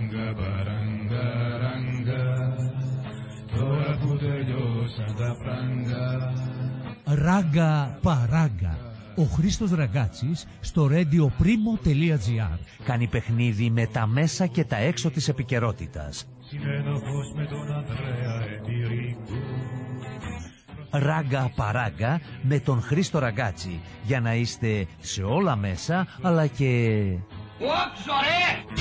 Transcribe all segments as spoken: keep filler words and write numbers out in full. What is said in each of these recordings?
ράγκα παράγκα ράγκα, τώρα που τελειώσαν τα φράγκα. Ράγκα παράγκα. Ο Χρήστος Ραγκάτσης στο radioprimo.gr κάνει παιχνίδι με τα μέσα και τα έξω της επικαιρότητας. Συνένοχος με τον Ανδρέα Ετηρίκου. Ράγκα παράγκα με τον Χρήστο Ραγκάτση, για να είστε σε όλα μέσα αλλά και... Όξο ρε!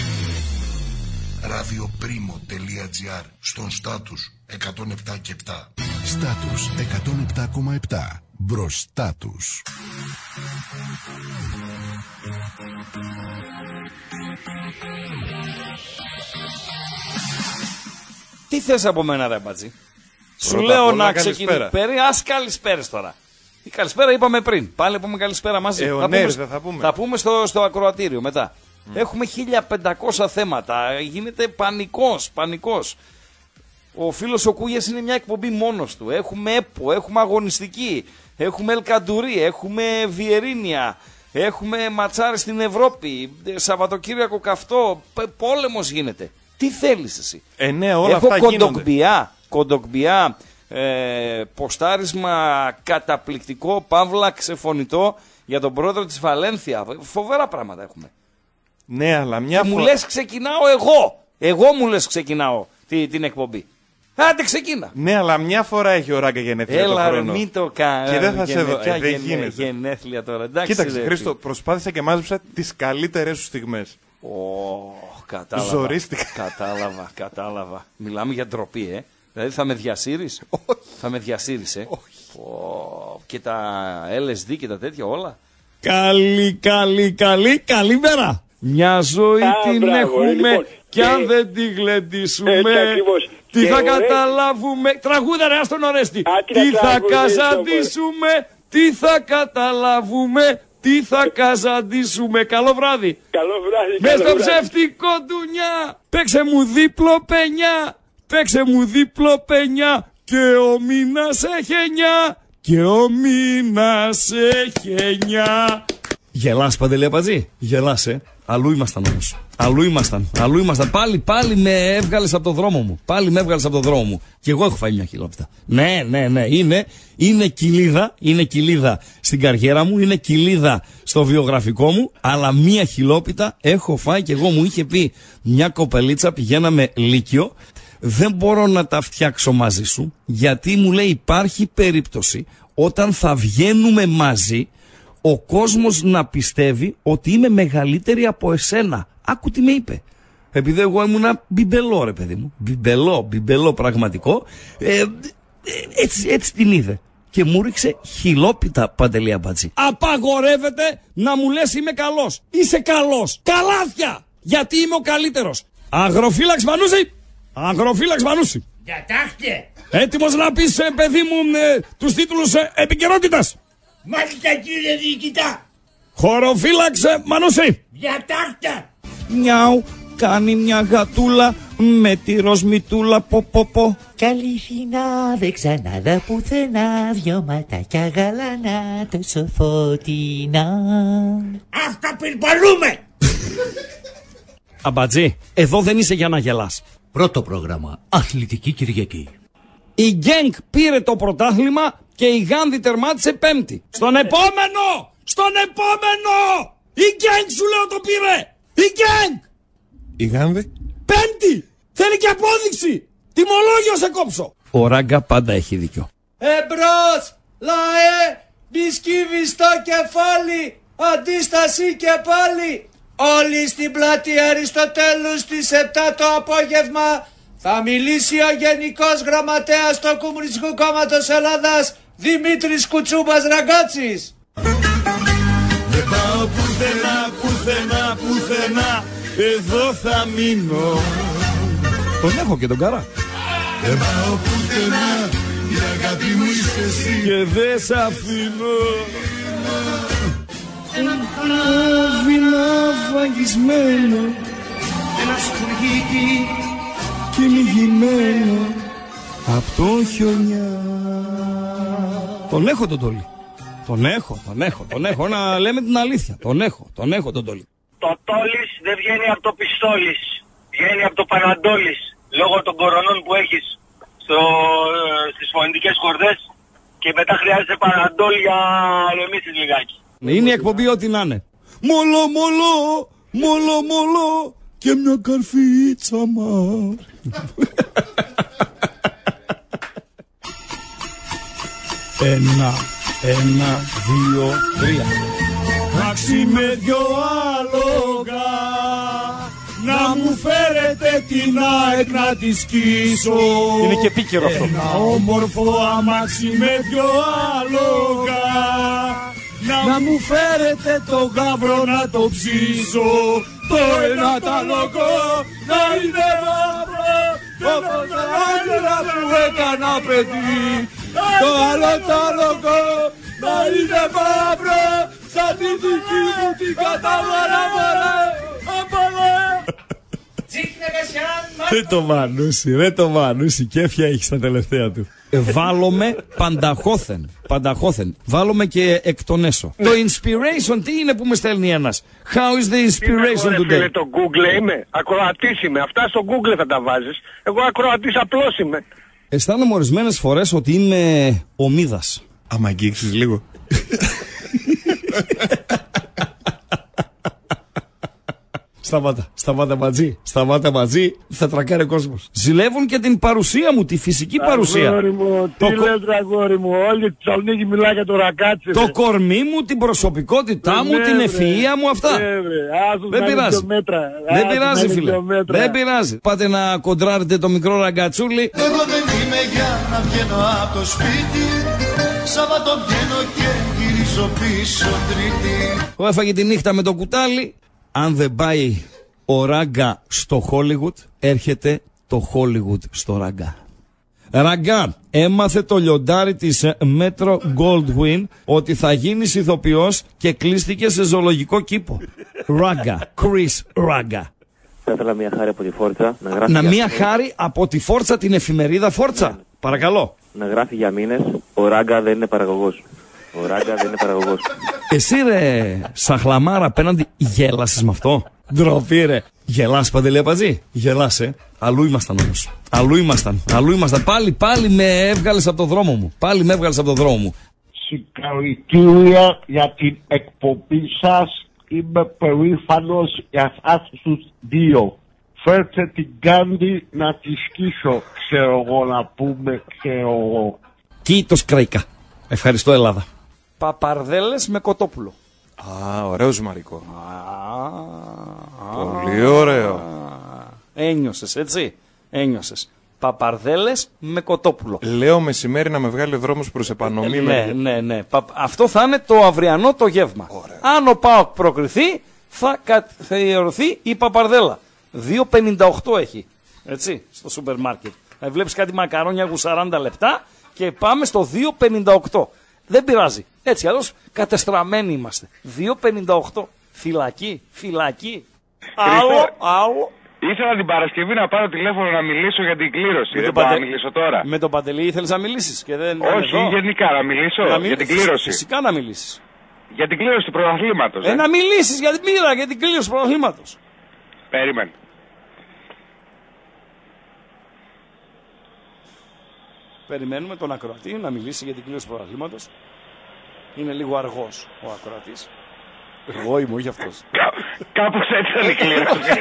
radioprimo.gr, στον Στάτους εκατόν επτά και επτά. Στάτους εκατόν επτά κόμμα επτά. Μπροστά τους. Τι θες από μένα ρε μπατζή? Σου λέω να ξεκινήσει. Ας καλησπέρες τώρα. Η καλησπέρα είπαμε πριν. Πάλι πούμε καλησπέρα μαζί. Ε, θα, ναι, πούμε, θα πούμε. θα πούμε στο, στο ακροατήριο μετά. Mm. Έχουμε χίλια πεντακόσια θέματα. Γίνεται πανικός, πανικός. Ο φίλος ο Κούγιας είναι μια εκπομπή μόνος του. Έχουμε ΕΠΟ, έχουμε αγωνιστική, έχουμε Ελκαντουρί, έχουμε Βιερίνια, έχουμε ματσάρες στην Ευρώπη, Σαββατοκύριακο καυτό, πόλεμος γίνεται. Τι θέλεις εσύ? Ε, ναι, όλα Έχω αυτά κοντοκμπιά, κοντοκμπιά, ε, ποστάρισμα καταπληκτικό, παύλα ξεφωνητό για τον πρόεδρο της Βαλένθια. Φοβερά πράγματα έχουμε. Ναι, αλλά μια φορά... Μου λες ξεκινάω εγώ. Εγώ μου λες ξεκινάω τη, την εκπομπή. Άντε ξεκίνα. Ναι, αλλά μια φορά έχει ο Ράγκα γενέθλια. Έλα, το ρε, χρόνο. μην το κάνεις. Και δεν θα σε δω. Ε, δεν γίνεται. Γενέθλια τώρα. Εντάξει, κοίταξε, ρε, Χρήστο, προσπάθησα και μάζεψα τις καλύτερες σου στιγμές. Oh, κατάλαβα. Ζορίστηκα. Κατάλαβα, κατάλαβα. Μιλάμε για ντροπή, ε. Δηλαδή θα με διασύρεις. Όχι. Θα με διασύρεις, ε. Όχι. Oh, και τα ελ ες ντι και τα τέτοια όλα. Καλή, καλή, καλή, καλημέρα. Μια ζωή Α, την μπράβο, έχουμε λοιπόν, και αν και... δεν τη γλεντήσουμε, Έτσι ακριβώς. τι Και θα ωραία... καταλάβουμε. Τραγούδα ρε, ας τον Ορέστη. Α, τι τι να θα τραγουδήσω, καζαντήσουμε, τι θα καταλάβουμε, τι θα καζαντήσουμε. Καλό βράδυ. Καλό βράδυ. Μες καλό στο βράδυ. ψευτικό ντουνιά. Παίξε μου δίπλο πενιά. Παίξε μου δίπλο πενιά. Και ο μήνας έχει εννιά. Και ο μήνας έχει εννιά. Γελάς, Παντελή Απατζή. Γελάς, ε. Αλλού ήμασταν όμως. Αλλού ήμασταν. Αλλού ήμασταν. Πάλι, πάλι με έβγαλες από το δρόμο μου. Πάλι με έβγαλες από το δρόμο μου. Και εγώ έχω φάει μια χιλόπιτα. Ναι, ναι, ναι. Είναι, είναι κοιλίδα. Είναι κοιλίδα στην καριέρα μου. Είναι κοιλίδα στο βιογραφικό μου. Αλλά μια χιλόπιτα έχω φάει και εγώ. Μου είχε πει μια κοπελίτσα, πηγαίναμε Λύκειο. Δεν μπορώ να τα φτιάξω μαζί σου. Γιατί μου λέει υπάρχει περίπτωση όταν θα βγαίνουμε μαζί, ο κόσμος να πιστεύει ότι είμαι μεγαλύτερη από εσένα. Άκου τι με είπε. Επειδή εγώ ήμουνα μπιμπελό ρε παιδί μου. Μπιμπελό, μπιμπελό πραγματικό. Ε, έτσι, έτσι την είδε. Και μου ρίξε χιλόπιτα, Παντελή Αμπατζή. Απαγορεύεται να μου λες είμαι καλός. Είσαι καλός. Καλάθια. Γιατί είμαι ο καλύτερος. Αγροφύλαξ Μανούση. Αγροφύλαξ Μανούση. Διατάχτε. Έτοιμος να πεις, ε, παιδί μου, ε, τους τίτλους ε, επικαιρότητας. Μάλιστα κύριε διοικητά. Χωροφύλαξε Μανούση. Διατάχτε. Μιαου, κάνει μια γατούλα με τη ροσμητούλα πο πο πο. Καλή φινά δεν ξανάδα πουθενά, δυο ματάκια γαλανά τόσο φωτεινά. Αυτά πυρπαλούμε. Αμπατζή, εδώ δεν είσαι για να γελάς. Πρώτο πρόγραμμα, Αθλητική Κυριακή. Η Γκένκ πήρε το πρωτάθλημα και η Γάνδη τερμάτισε πέμπτη. Στον επόμενο! Στον επόμενο! Η Γκένκ σου λέω το πήρε! Η Γκένκ! Η Γάνδη. Πέμπτη! Θέλει και απόδειξη! Τιμολόγιο σε κόψω! Ο Ράγκα πάντα έχει δίκιο. Εμπρός! Λαέ! Μη σκύβεις το κεφάλι! Αντίσταση και πάλι! Όλοι στην πλατεία Αριστοτέλου στις επτά το απόγευμα θα μιλήσει ο Γενικός Γραμματέας του Κομμουνιστικού Κόμματος Ελλάδας, Δημήτρης Κουτσούμπας Ραγκάτσης. Δεν πάω πουθενά, πουθενά, πουθενά, εδώ θα μείνω. Τον έχω και τον Καρά. Δεν πάω πουθενά, η αγάπη μου είσαι εσύ και δεν σ' αφήνω. Ένα βινά βαγισμένο, ένα σκουργίτι κυνηγημένο απ' το χιονιά. Τον έχω τον Τόλι. Τον έχω, τον έχω, τον έχω. Να λέμε την αλήθεια. Τον έχω, τον έχω τον Τόλι. Το Τόλις δεν βγαίνει από το πιστόλις. Βγαίνει από το Παναντόλης λόγω των κορονών που έχεις στο, στις φωνητικές χορδές και μετά χρειάζεται Παναντόλ για ρεμίσεις λιγάκι. Είναι η εκπομπή ό,τι να είναι. Μολο, μολο, μολο, μολο και μια καρφίτσα μα. Ένα, ένα, δύο, τρία. Τάξι με δυο άλογα, να μου φέρετε την ΑΕΚ να τη σκίσω. Είναι και επίκαιρο αυτό. Ένα όμορφο αμάξι με δυο άλογα, να μου φέρετε το γάβρο να το ψήσω. Το ένα τ' άλογο να είναι μαύρο, το άλλο που έκανα παιδί. Το άλλο τ' άλογο να είναι μαύρο, σαν τη δική μου την κατάλαρα μωρέ, απαλέ. Δεν το μανούσι, δεν το μανούσι, κέφια έχει στα τελευταία του. Βάλομαι πανταχώθεν, πανταχώθεν. Βάλομαι και εκ των έσω. Το inspiration τι είναι που με στέλνει ένας? How is the inspiration today? Φίλε, το Google είμαι, ακροατής είμαι, αυτά στο Google θα τα βάζεις. Εγώ ακροατής απλός είμαι. Αισθάνομαι ορισμένες φορές ότι είμαι ο Μίδας. Άμα αγγίξεις λίγο. Σταμάτα, σταμάτα μαζί, σταμάτα μαζί, θα τρακάρει ο κόσμος. Ζηλεύουν και την παρουσία μου, τη φυσική παρουσία. Αγόρι μου, τι το... λες αγόρι μου, όλη η Θεσσαλονίκη μιλάει για το Ρακάτσι. Το κορμί μου, την προσωπικότητά μου, την ευφυΐα μου, αυτά. Δεν πειράζει. Δεν πειράζει φίλε, δεν πειράζει. Πάτε να κοντράρετε το μικρό ραγκατσούλι. Εγώ δεν είμαι για να βγαίνω από το σπίτι, Σάββατο βγαίνω και γυρίζω πίσω Τρίτη. Εγώ έφαγε τη νύχτα με το κουτάλι. Αν δεν πάει ο Ράγκα στο Χόλιγουτ, έρχεται το Χόλιγουτ στο Ράγκα. Ράγκα, έμαθε το λιοντάρι της Metro Goldwyn ότι θα γίνεις ηθοποιός και κλείστηκε σε ζωολογικό κήπο. Ράγκα, Chris Ράγκα. Θα ήθελα μια χάρη από τη Φόρτσα. Να, γράφει να για... μια χάρη από τη Φόρτσα, την εφημερίδα Φόρτσα. Ναι. Παρακαλώ. Να γράφει για μήνες, ο Ράγκα δεν είναι παραγωγός. Ο Ράγκα δεν είναι παραγωγός. Εσύ ρε σαχλαμάρα απέναντι γέλασες με αυτό? Ντροπή ρε. Γελάς Παντελή Απατζή? Γελάς ε. Αλλού ήμασταν όμως. Αλλού ήμασταν. Αλλού ήμασταν. Πάλι πάλι με έβγαλες από το δρόμο μου. Πάλι με έβγαλες από το δρόμο μου. Συγχαρητήρια για την εκπομπή σας. Είμαι περήφανος για εσάς τους δύο. Φέρτε την Κάντι να τη σκίσω. Ξέρω εγώ να πούμε, ξέρω εγώ. Κοίτος Κραϊκά. Ευχαριστώ Ελλάδα. Παπαρδέλες με κοτόπουλο. Α, ωραίο ζυμαρικό. Πολύ ωραίο. Ένιωσες έτσι, ένιωσες. Παπαρδέλες με κοτόπουλο. Λέω μεσημέρι να με βγάλει ο δρόμος προς επανομή. Ναι, ναι, ναι. Αυτό θα είναι το αυριανό το γεύμα. Ωραία. Αν ο ΠΑΟΚ προκριθεί, θα καθιερωθεί η παπαρδέλα. δύο πενήντα οκτώ έχει, έτσι, στο σούπερ μάρκετ. Θα βλέπεις κάτι μακαρόνια για σαράντα λεπτά και πάμε στο δύο πενήντα οκτώ. Δεν πειράζει. Έτσι αλλιώς κατεστραμμένοι είμαστε. δύο πενήντα οκτώ. Φυλακή, φυλακή. Άλλο, άλλο. Ήθελα την Παρασκευή να πάρω τηλέφωνο να μιλήσω για την κλήρωση. Δεν πάω να μιλήσω τώρα. Με τον Παντελή ήθελες να μιλήσεις και δεν. Όχι, γενικά να μιλήσω να μιλ... για την κλήρωση. Φυσικά να μιλήσεις. Για την κλήρωση του πρωταθλήματος. Ε, ε, να μιλήσεις για την μοίρα, για την κλήρωση του πρωταθλήματος. Περίμενε. Περιμένουμε τον ακροατή να μιλήσει για την κλήρωση του πρωταθλήματος. Είναι λίγο αργός ο ακροατής. Εγώ είμαι, όχι αυτός. Κάπως έτσι είναι η κλήρωση.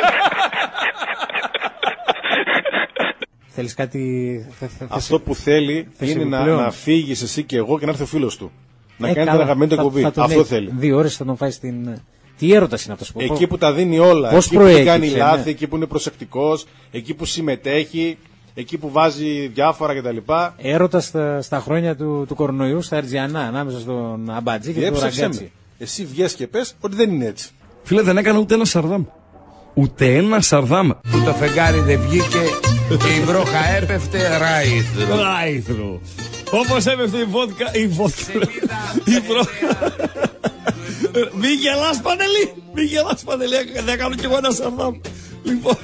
Θέλεις κάτι... Αυτό που θέλει είναι να, να φύγεις εσύ και εγώ και να έρθει ο φίλος του. Να ε, κάνει την αγαπημένη του εκπομπή. Αυτό έχει. θέλει. Δύο ώρες θα τον φάει στην... Τι έρωτας είναι αυτός που... Εκεί που τα δίνει όλα. Πώς εκεί προέκυψε, που κάνει ναι. λάθη, εκεί που είναι προσεκτικός, εκεί που συμμετέχει, εκεί που βάζει διάφορα κτλ. Έρωτα στα, στα χρόνια του, του κορονοϊού, στα Ερτζιανά, ανάμεσα στον Αμπατζή και τον Ραγκάτσι. Εσύ βγες και πες ότι δεν είναι έτσι. Φίλε, δεν έκανα ούτε ένα σαρδάμ. Ούτε ένα σαρδάμ. Που το φεγγάρι δεν βγήκε και η βρόχα έπεφτε ράιθρο. Ράιθρο. Όπως έπεφτε η βότκα, η βότκα, η βρόχα. Μη γελάς Παντελή, μη γελάς Παντελή, δεν κάνω κι εγώ ένα σαρδάμ. Λοιπόν.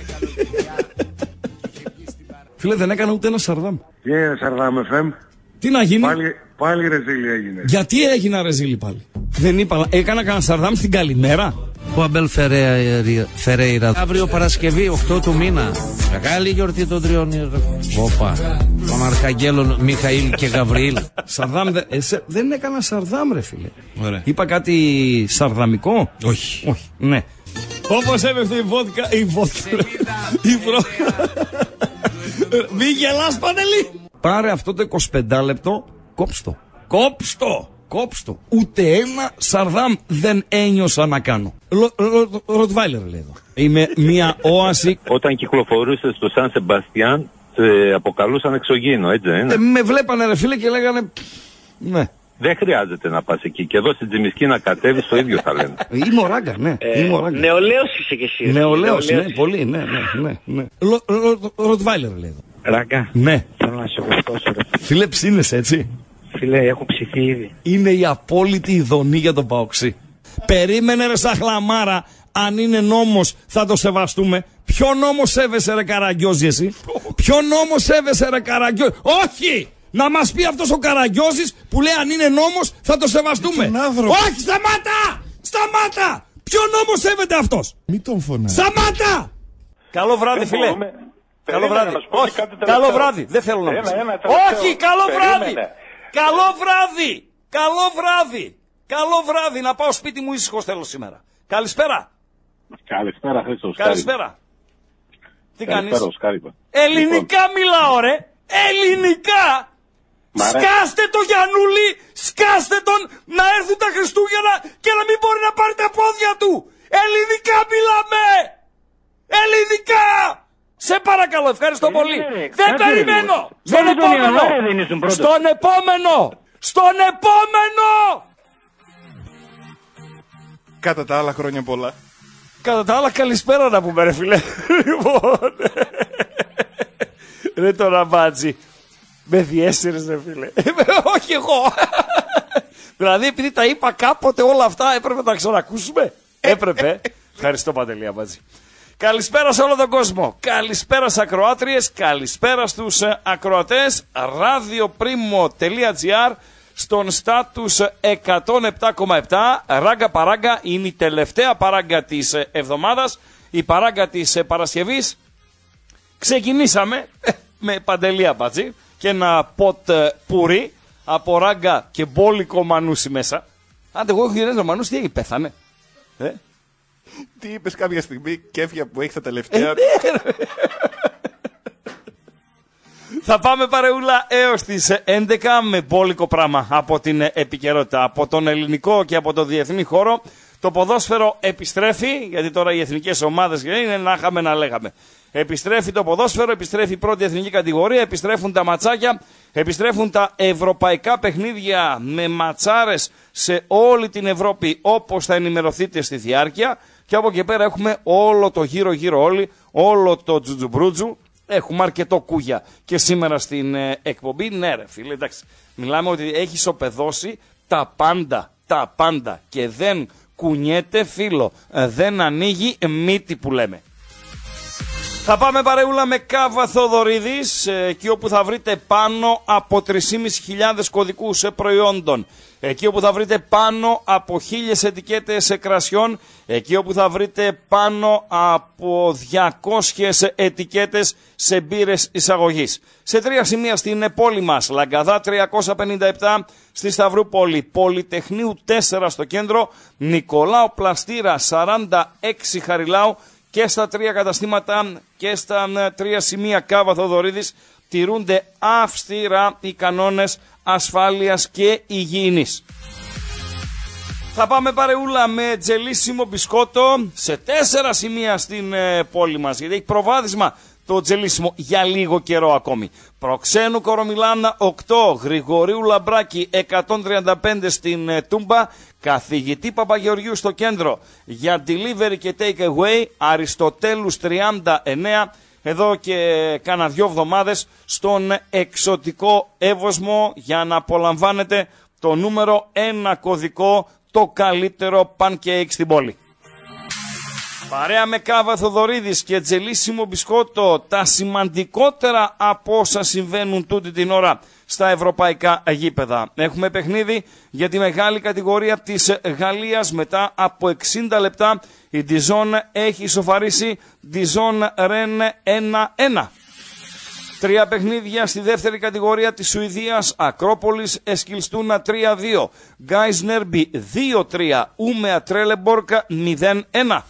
Φίλε, δεν έκανα ούτε ένα σαρδάμ. Τι είναι σαρδάμ εφ εμ? Τι να γίνει? Πάλι, πάλι ρεζίλι έγινε. Γιατί έγινα ρεζίλι πάλι? Δεν είπα, έκανα κανένα σαρδάμ στην καλημέρα. Ο Αμπέλ Φερέιρα. Αύριο Παρασκευή, οκτώ του μήνα. Μεγάλη γιορτή των τριών ήρων. Όπα. Των Αρχαγγέλων Μιχαήλ και Γαβριήλ. Σαρδάμ, δε, ε, σε, δεν έκανα Σαρδάμ, ρε φίλε. Ωραία. Είπα κάτι σαρδαμικό. Όχι. Όχι. Ναι. Όπως έπεφτε η βόδκα. Η βόδκα. Η βρόχα. Μη γελάς, Παντελή. Πάρε αυτό το εικοσιπέντε λεπτό. Κόψτο. Κόψτο. Κόψτο. Ούτε ένα Σαρδάμ δεν ένιωσα να κάνω. Ροτβάιλερ λέει εδώ. Είμαι μια όαση. Όταν κυκλοφορούσε στο Σαν Σεμπαστιάν, σε αποκαλούσαν εξωγήινο, έτσι δεν είναι? Ε, με βλέπανε, ρε φίλε, και λέγανε. Ναι. Δεν χρειάζεται να πας εκεί. Και εδώ στην Τζιμισκή να κατέβεις, το ίδιο θα λένε. Είμαι ο Ράγκα, ναι. Ε, Νεολαίος είσαι κι εσύ. Νεολαίος, ναι, πολύ, ναι, ναι, ναι, ναι. Ροτβάιλερ λέει εδώ. Ράγκα. Ναι. Θέλω να σε γουστώσω, ρε. Φίλε, ψήνεσαι, έτσι. Φίλε, έχω ψηθεί ήδη. Είναι η απόλυτη ειδονή για τον Παοξή. Περίμενε, ρε σαχλαμάρα, αν είναι νόμος θα το σεβαστούμε. Ποιο νόμο σέβεσαι, ρε Καραγκιόζη, εσύ? Ποιο νόμο σέβεσαι, ρε Καραγκιόζη? Όχι! Να μας πει αυτός ο Καραγκιόζης που λέει αν είναι νόμος θα το σεβαστούμε. Όχι, σταμάτα! Σταμάτα! Ποιο νόμο σέβεται αυτός? Μην τον φωνάζει. Σταμάτα! Καλό βράδυ, φίλε. Καλό βράδυ. Όχι, καλό βράδυ. Δεν θέλω να πω. Όχι, καλό βράδυ. Καλό βράδυ. Καλό βράδυ. Καλό βράδυ. Να πάω σπίτι μου ήσυχος θέλω σήμερα. Καλησπέρα. Καλησπέρα, Χρήστος. Καλησπέρα. Τι κάνεις? Καλησπέρα, ελληνικά μιλάω, ρε. Ελληνικά. Σκάστε το Γιαννούλη. Σκάστε τον να έρθουν τα Χριστούγεννα και να μην μπορεί να πάρει τα πόδια του. Ελληνικά μιλάμε. Ελληνικά. Σε παρακαλώ, ευχαριστώ ε, πολύ. Ε, δεν περιμένω. Στον επόμενο. Στον επόμενο. Στον επόμενο. Κατά τα άλλα χρόνια πολλά. Κατά τα άλλα καλησπέρα να πούμε, ρε φίλε. Λοιπόν. Ρε το ραμπάτζι. Με διέσυρες, ρε φίλε. Όχι εγώ. Δηλαδή επειδή τα είπα κάποτε όλα αυτά έπρεπε να τα ξανακούσουμε. Έπρεπε. Ευχαριστώ, Παντελή Αμπάτζη. Καλησπέρα σε όλο τον κόσμο. Καλησπέρα στις ακροάτριες. Καλησπέρα στους ακροατές. ραδιοπρίμο τελεία τζι άρ στον στάτους εκατόν επτά κόμμα επτά. Ράγκα παράγκα είναι η τελευταία παράγκα της εβδομάδας. Η παράγκα της Παρασκευής. Ξεκινήσαμε με Παντελή Αμπάτζη και ένα ποτ πουρί από ράγκα και μπόλικο Μανούσι μέσα. Άντε, εγώ έχω γυρίσει ο Μανούσι, τι έγινε, πέθανε? Ε? Τι είπες κάποια στιγμή, κέφια που έχει τα τελευταία. Θα πάμε παρεούλα έως τις έντεκα με μπόλικο πράγμα από την επικαιρότητα. Από τον ελληνικό και από το διεθνή χώρο το ποδόσφαιρο επιστρέφει, γιατί τώρα οι εθνικές ομάδες είναι να είχαμε να λέγαμε. Επιστρέφει το ποδόσφαιρο, επιστρέφει η πρώτη εθνική κατηγορία, επιστρέφουν τα ματσάκια, επιστρέφουν τα ευρωπαϊκά παιχνίδια με ματσάρες σε όλη την Ευρώπη όπως θα ενημερωθείτε στη διάρκεια. Και από εκεί πέρα έχουμε όλο το γύρω-γύρω όλοι, όλο το τζουτζουμπρούτζου. Έχουμε αρκετό κούγια και σήμερα στην ε, εκπομπή. Ναι ρε φίλε, εντάξει, μιλάμε ότι έχει ισοπεδώσει τα πάντα, τα πάντα και δεν κουνιέται φίλο, ε, δεν ανοίγει μύτη που λέμε. Θα πάμε παρεούλα με Κάβα Θοδωρίδης, εκεί όπου θα βρείτε πάνω από τρεις χιλιάδες πεντακόσιους κωδικούς προϊόντων, εκεί όπου θα βρείτε πάνω από χίλιες ετικέτες κρασιών, εκεί όπου θα βρείτε πάνω από διακόσιες ετικέτες σε μπύρες εισαγωγής. Σε τρία σημεία στην πόλη μας, Λαγκαδά τριακόσια πενήντα επτά στη Σταυρούπολη, Πολυτεχνείου τέσσερα στο κέντρο, Νικολάου Πλαστήρα σαράντα έξι Χαριλάου, και στα τρία καταστήματα και στα τρία σημεία Κάβα Θοδωρίδης τηρούνται αυστηρά οι κανόνες ασφάλειας και υγιεινής. Θα πάμε παρεούλα με τζελίσιμο μπισκότο σε τέσσερα σημεία στην ε, πόλη μας, γιατί έχει προβάδισμα το τζελίσιμο για λίγο καιρό ακόμη. Προξένου Κορομιλάνα οκτώ, Γρηγορίου Λαμπράκη εκατόν τριάντα πέντε στην ε, Τούμπα, Καθηγητή Παπαγεωργίου στο κέντρο για delivery και take away, Αριστοτέλους τριάντα εννέα, εδώ και κάνα δυο εβδομάδες στον εξωτικό Εύωσμο για να απολαμβάνετε το νούμερο ένα κωδικό, το καλύτερο pancake στην πόλη. Παρέα με Κάβα Θοδωρίδης και Τζελίσιμο Μπισκότο, τα σημαντικότερα από όσα συμβαίνουν τούτη την ώρα στα ευρωπαϊκά γήπεδα. Έχουμε παιχνίδι για τη μεγάλη κατηγορία της Γαλλίας. Μετά από εξήντα λεπτά η Dijon έχει ισοφαρίσει Dijon Rennes ένα ένα. Τρία παιχνίδια στη δεύτερη κατηγορία της Σουηδίας. Ακρόπολης Εσκιλστούνα τρία δύο, Γκάις Νέρμπι δύο τρία, Ούμεα Τρέλεμπορκ μηδέν ένα.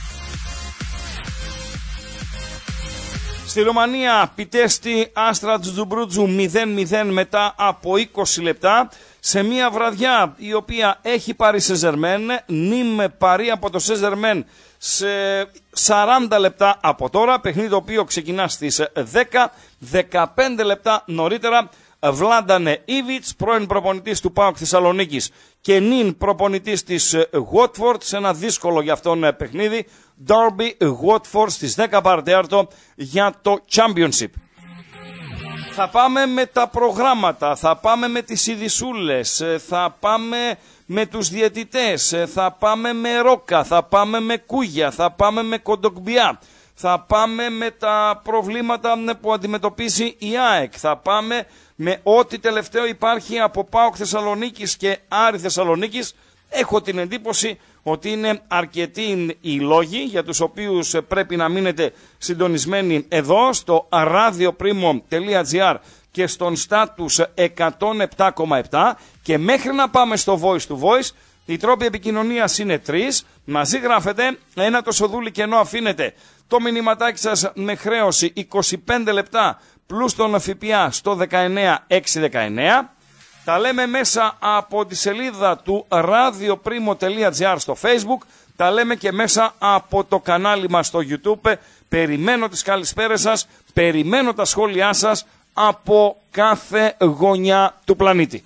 Στη Ρωμανία, Πιτέστη Άστρα Τζουτζουμπρούτζου μηδέν μηδέν μετά από είκοσι λεπτά. Σε μια βραδιά η οποία έχει πάρει Σεζερμέν, νιμ παρή από το Σεζερμέν σε σαράντα λεπτά από τώρα. Παιχνίδι το οποίο ξεκινά στις δέκα, δεκαπέντε λεπτά νωρίτερα. Βλάντανε Ήβιτς, πρώην προπονητής του ΠΑΟΚ Θεσσαλονίκης και νυν προπονητής της Watford σε ένα δύσκολο για αυτόν παιχνίδι. Derby Watford στις δέκα παρατέταρτο για το Championship. Θα πάμε με τα προγράμματα, θα πάμε με τις ειδισούλες, θα πάμε με τους διαιτητές, θα πάμε με ρόκα, θα πάμε με κούγια, θα πάμε με κοντοκμπιά, θα πάμε με τα προβλήματα που αντιμετωπίζει η ΑΕΚ, θα πάμε με ό,τι τελευταίο υπάρχει από ΠΑΟΚ Θεσσαλονίκης και Άρη Θεσσαλονίκης. Έχω την εντύπωση ότι είναι αρκετοί οι λόγοι για τους οποίους πρέπει να μείνετε συντονισμένοι εδώ στο radioprimo τελεία gr και στον status εκατόν επτά κόμμα επτά, και μέχρι να πάμε στο voice to voice οι τρόποι επικοινωνίας είναι τρεις. Μαζί γράφετε, ένα το σοδούλι κενό αφήνετε το μηνυματάκι σας με χρέωση είκοσι πέντε λεπτά πλούς τον ΦΠΑ στο δεκαεννιά εξακόσια δεκαεννιά. Τα λέμε μέσα από τη σελίδα του radioprimo τελεία gr στο Facebook. Τα λέμε και μέσα από το κανάλι μας στο YouTube. Περιμένω τις καλησπέρες σας, περιμένω τα σχόλιά σας από κάθε γωνιά του πλανήτη.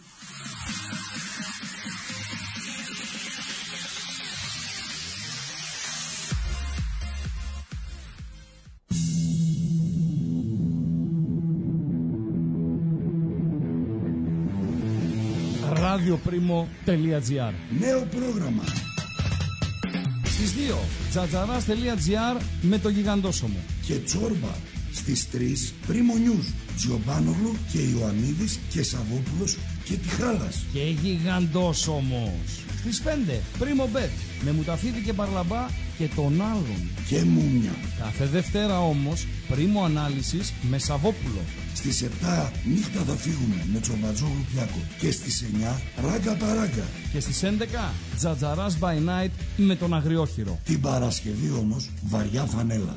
radioprimo τελεία gr. Νέο πρόγραμμα. Στις δύο, τζατζαράς τελεία gr με το γιγαντόσωμο. Και Τσόρμπα. Στις τρεις, Πρίμο Νιούς. Τζιομπάνογλου και Ιωαννίδης και Σαββόπουλος και Τιχάλας. Και γιγαντόσωμος. Στις πέντε, Πρίμο Μπετ με Μουταφίδη και Μπαρλαμπά και τον άλλον. Και Μούμια. Κάθε Δευτέρα όμως, Πρίμο Ανάλυσης με Σαββόπουλο. Στις επτά, Νύχτα θα φύγουμε με Τσομπατζόγλου Πιάκο. Και στις εννιά, Ράγκα Παράγκα. Και στις έντεκα, Τζατζαράς by Night με τον Αγριόχειρο. Την Παρασκευή όμως, Βαριά Φανέλα.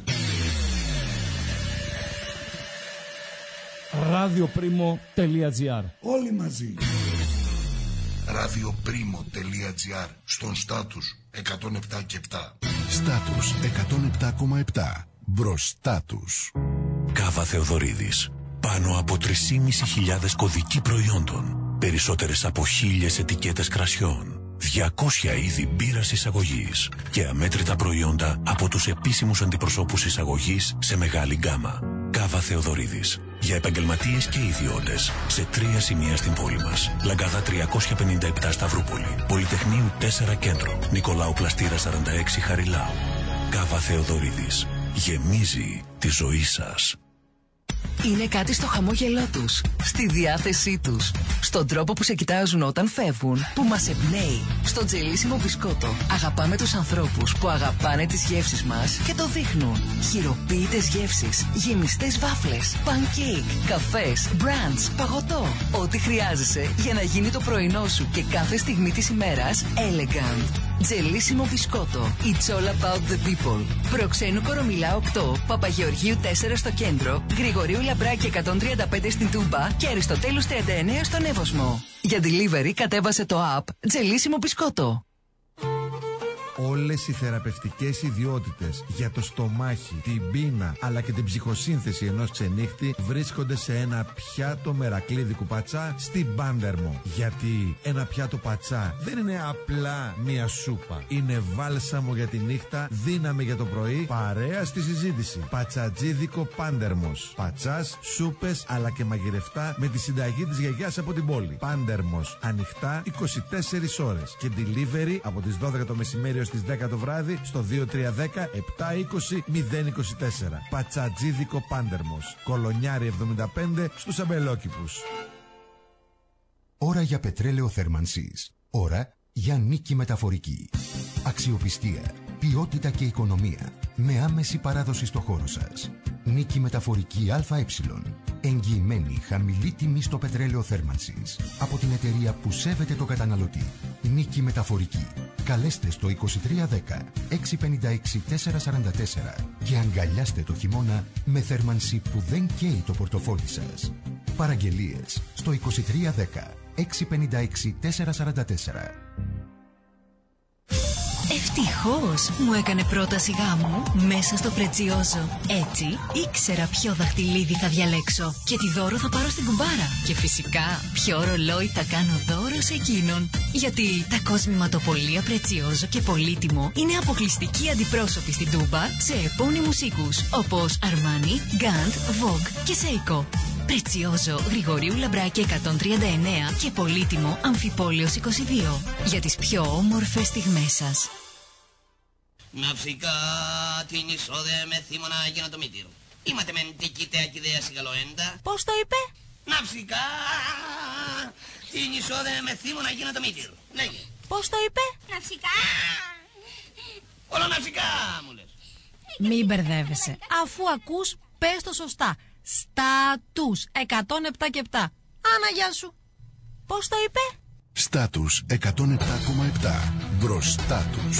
radioprimo τελεία gr. Όλοι μαζί. radioprimo τελεία gr. Στον στάτους εκατόν επτά και επτά. Στάτους εκατόν επτά κόμμα επτά. Μπροστά τους. Κάβα Θεοδωρίδης. Πάνω από τρεις και μισή χιλιάδες κωδικοί προϊόντων. Περισσότερες από χίλιες ετικέτες κρασιών. διακόσια είδη μπύρας εισαγωγής. Και αμέτρητα προϊόντα από τους επίσημους αντιπροσώπους εισαγωγής σε μεγάλη γκάμα. Κάβα Θεοδωρίδης. Για επαγγελματίες και ιδιώτες. Σε τρία σημεία στην πόλη μας. Λαγκάδα τριακόσια πενήντα επτά Σταυρούπολη. Πολυτεχνείου τέσσερα Κέντρο. Νικολάου Πλαστήρα σαράντα έξι Χαριλάου. Κάβα Θεοδωρίδης. Γεμίζει τη ζωή σας. Είναι κάτι στο χαμόγελό τους, στη διάθεσή τους, στον τρόπο που σε κοιτάζουν όταν φεύγουν, που μας εμπνέει. Στο Τζελίσιμο Μπισκότο αγαπάμε τους ανθρώπους που αγαπάνε τις γεύσεις μας και το δείχνουν. Χειροποίητες γεύσεις, γεμιστές βάφλες, πανκέικ, καφές, μπραντς, παγωτό. Ό,τι χρειάζεσαι για να γίνει το πρωινό σου και κάθε στιγμή της ημέρας elegant. Τζελίσιμο Μπισκότο. It's all about the people. Προξένου Κορομιλά οκτώ, Παπαγεωργίου τέσσερα στο κέντρο, Γρηγορίου Λαμπράκη εκατόν τριάντα πέντε στην Τούμπα και Αριστοτέλους τριάντα εννέα στον Εύωσμο. Για delivery κατέβασε το app Τζελίσιμο Μπισκότο. Όλες οι θεραπευτικές ιδιότητες για το στομάχι, την πείνα αλλά και την ψυχοσύνθεση ενός ξενύχτη βρίσκονται σε ένα πιάτο μερακλείδικου πατσά στην Πάντερμο. Γιατί ένα πιάτο πατσά δεν είναι απλά μία σούπα. Είναι βάλσαμο για τη νύχτα, δύναμη για το πρωί, παρέα στη συζήτηση. Πατσατζίδικο Πάντερμος. Πατσάς, σούπες αλλά και μαγειρευτά με τη συνταγή της γιαγιάς από την πόλη. Πάντερμος. Ανοιχτά είκοσι τέσσερις ώρες και delivery από τις δώδεκα το μεσημέρι έως τις δέκα το βράδυ στο δύο τρία ένα μηδέν επτά είκοσι μηδέν είκοσι τέσσερα. Πατσατζίδικο Πάντερμος, Κολονιάρη εβδομήντα πέντε στους Αμπελόκηπους. Ώρα για πετρέλαιο θέρμανσης. Ώρα για Νίκη Μεταφορική. Αξιοπιστία, ποιότητα και οικονομία με άμεση παράδοση στο χώρο σας. Νίκη Μεταφορική ΑΕ. Εγγυημένη χαμηλή τιμή στο πετρέλαιο θέρμανσης από την εταιρεία που σέβεται το καταναλωτή. Νίκη Μεταφορική. Καλέστε στο είκοσι τρία δέκα έξι πενήντα έξι τετρακόσια σαράντα τέσσερα και αγκαλιάστε το χειμώνα με θέρμανση που δεν καίει το πορτοφόλι σας. Παραγγελίες στο είκοσι τρία δέκα έξι πενήντα έξι τετρακόσια σαράντα τέσσερα. Ευτυχώς μου έκανε πρόταση γάμου μέσα στο Πρετσιόζο. Έτσι ήξερα ποιο δαχτυλίδι θα διαλέξω και τι δώρο θα πάρω στην κουμπάρα. Και φυσικά ποιο ρολόι θα κάνω δώρο σε εκείνον. Γιατί τα κοσμηματοπολία Πρετσιόζο και Πολύτιμο είναι αποκλειστικοί αντιπρόσωποι στην Τούμπα σε επώνυμους οίκους όπως Αρμάνι, Γκάντ, Vogue και Seiko. Πρετσιόζο, Γρηγορίου Λαμπράκη εκατόν τριάντα εννέα και Πολύτιμο, Αμφιπόλεως είκοσι δύο. Για τις πιο όμορφες στιγμές σας. Ναυσικά την εισόδε με θύμωνα για το μύτηρο. Είμαστε μεν τεκίτεα και ιδέα σιγαλοέντα. Πώς το είπε? Ναυσικά την εισόδε με θύμωνα για το μύτηρο. Λέγε. Πώς το είπε? Ναυσικά. Όλο ναυσικά μου λες. Μην μπερδεύεσαι. Αφού ακούς, πες το σωστά. Στάτους εκατόν επτά και επτά. Άνα, γεια σου. Πώς το είπε? Στάτους εκατόν επτά κόμμα επτά. Μπροστά τους.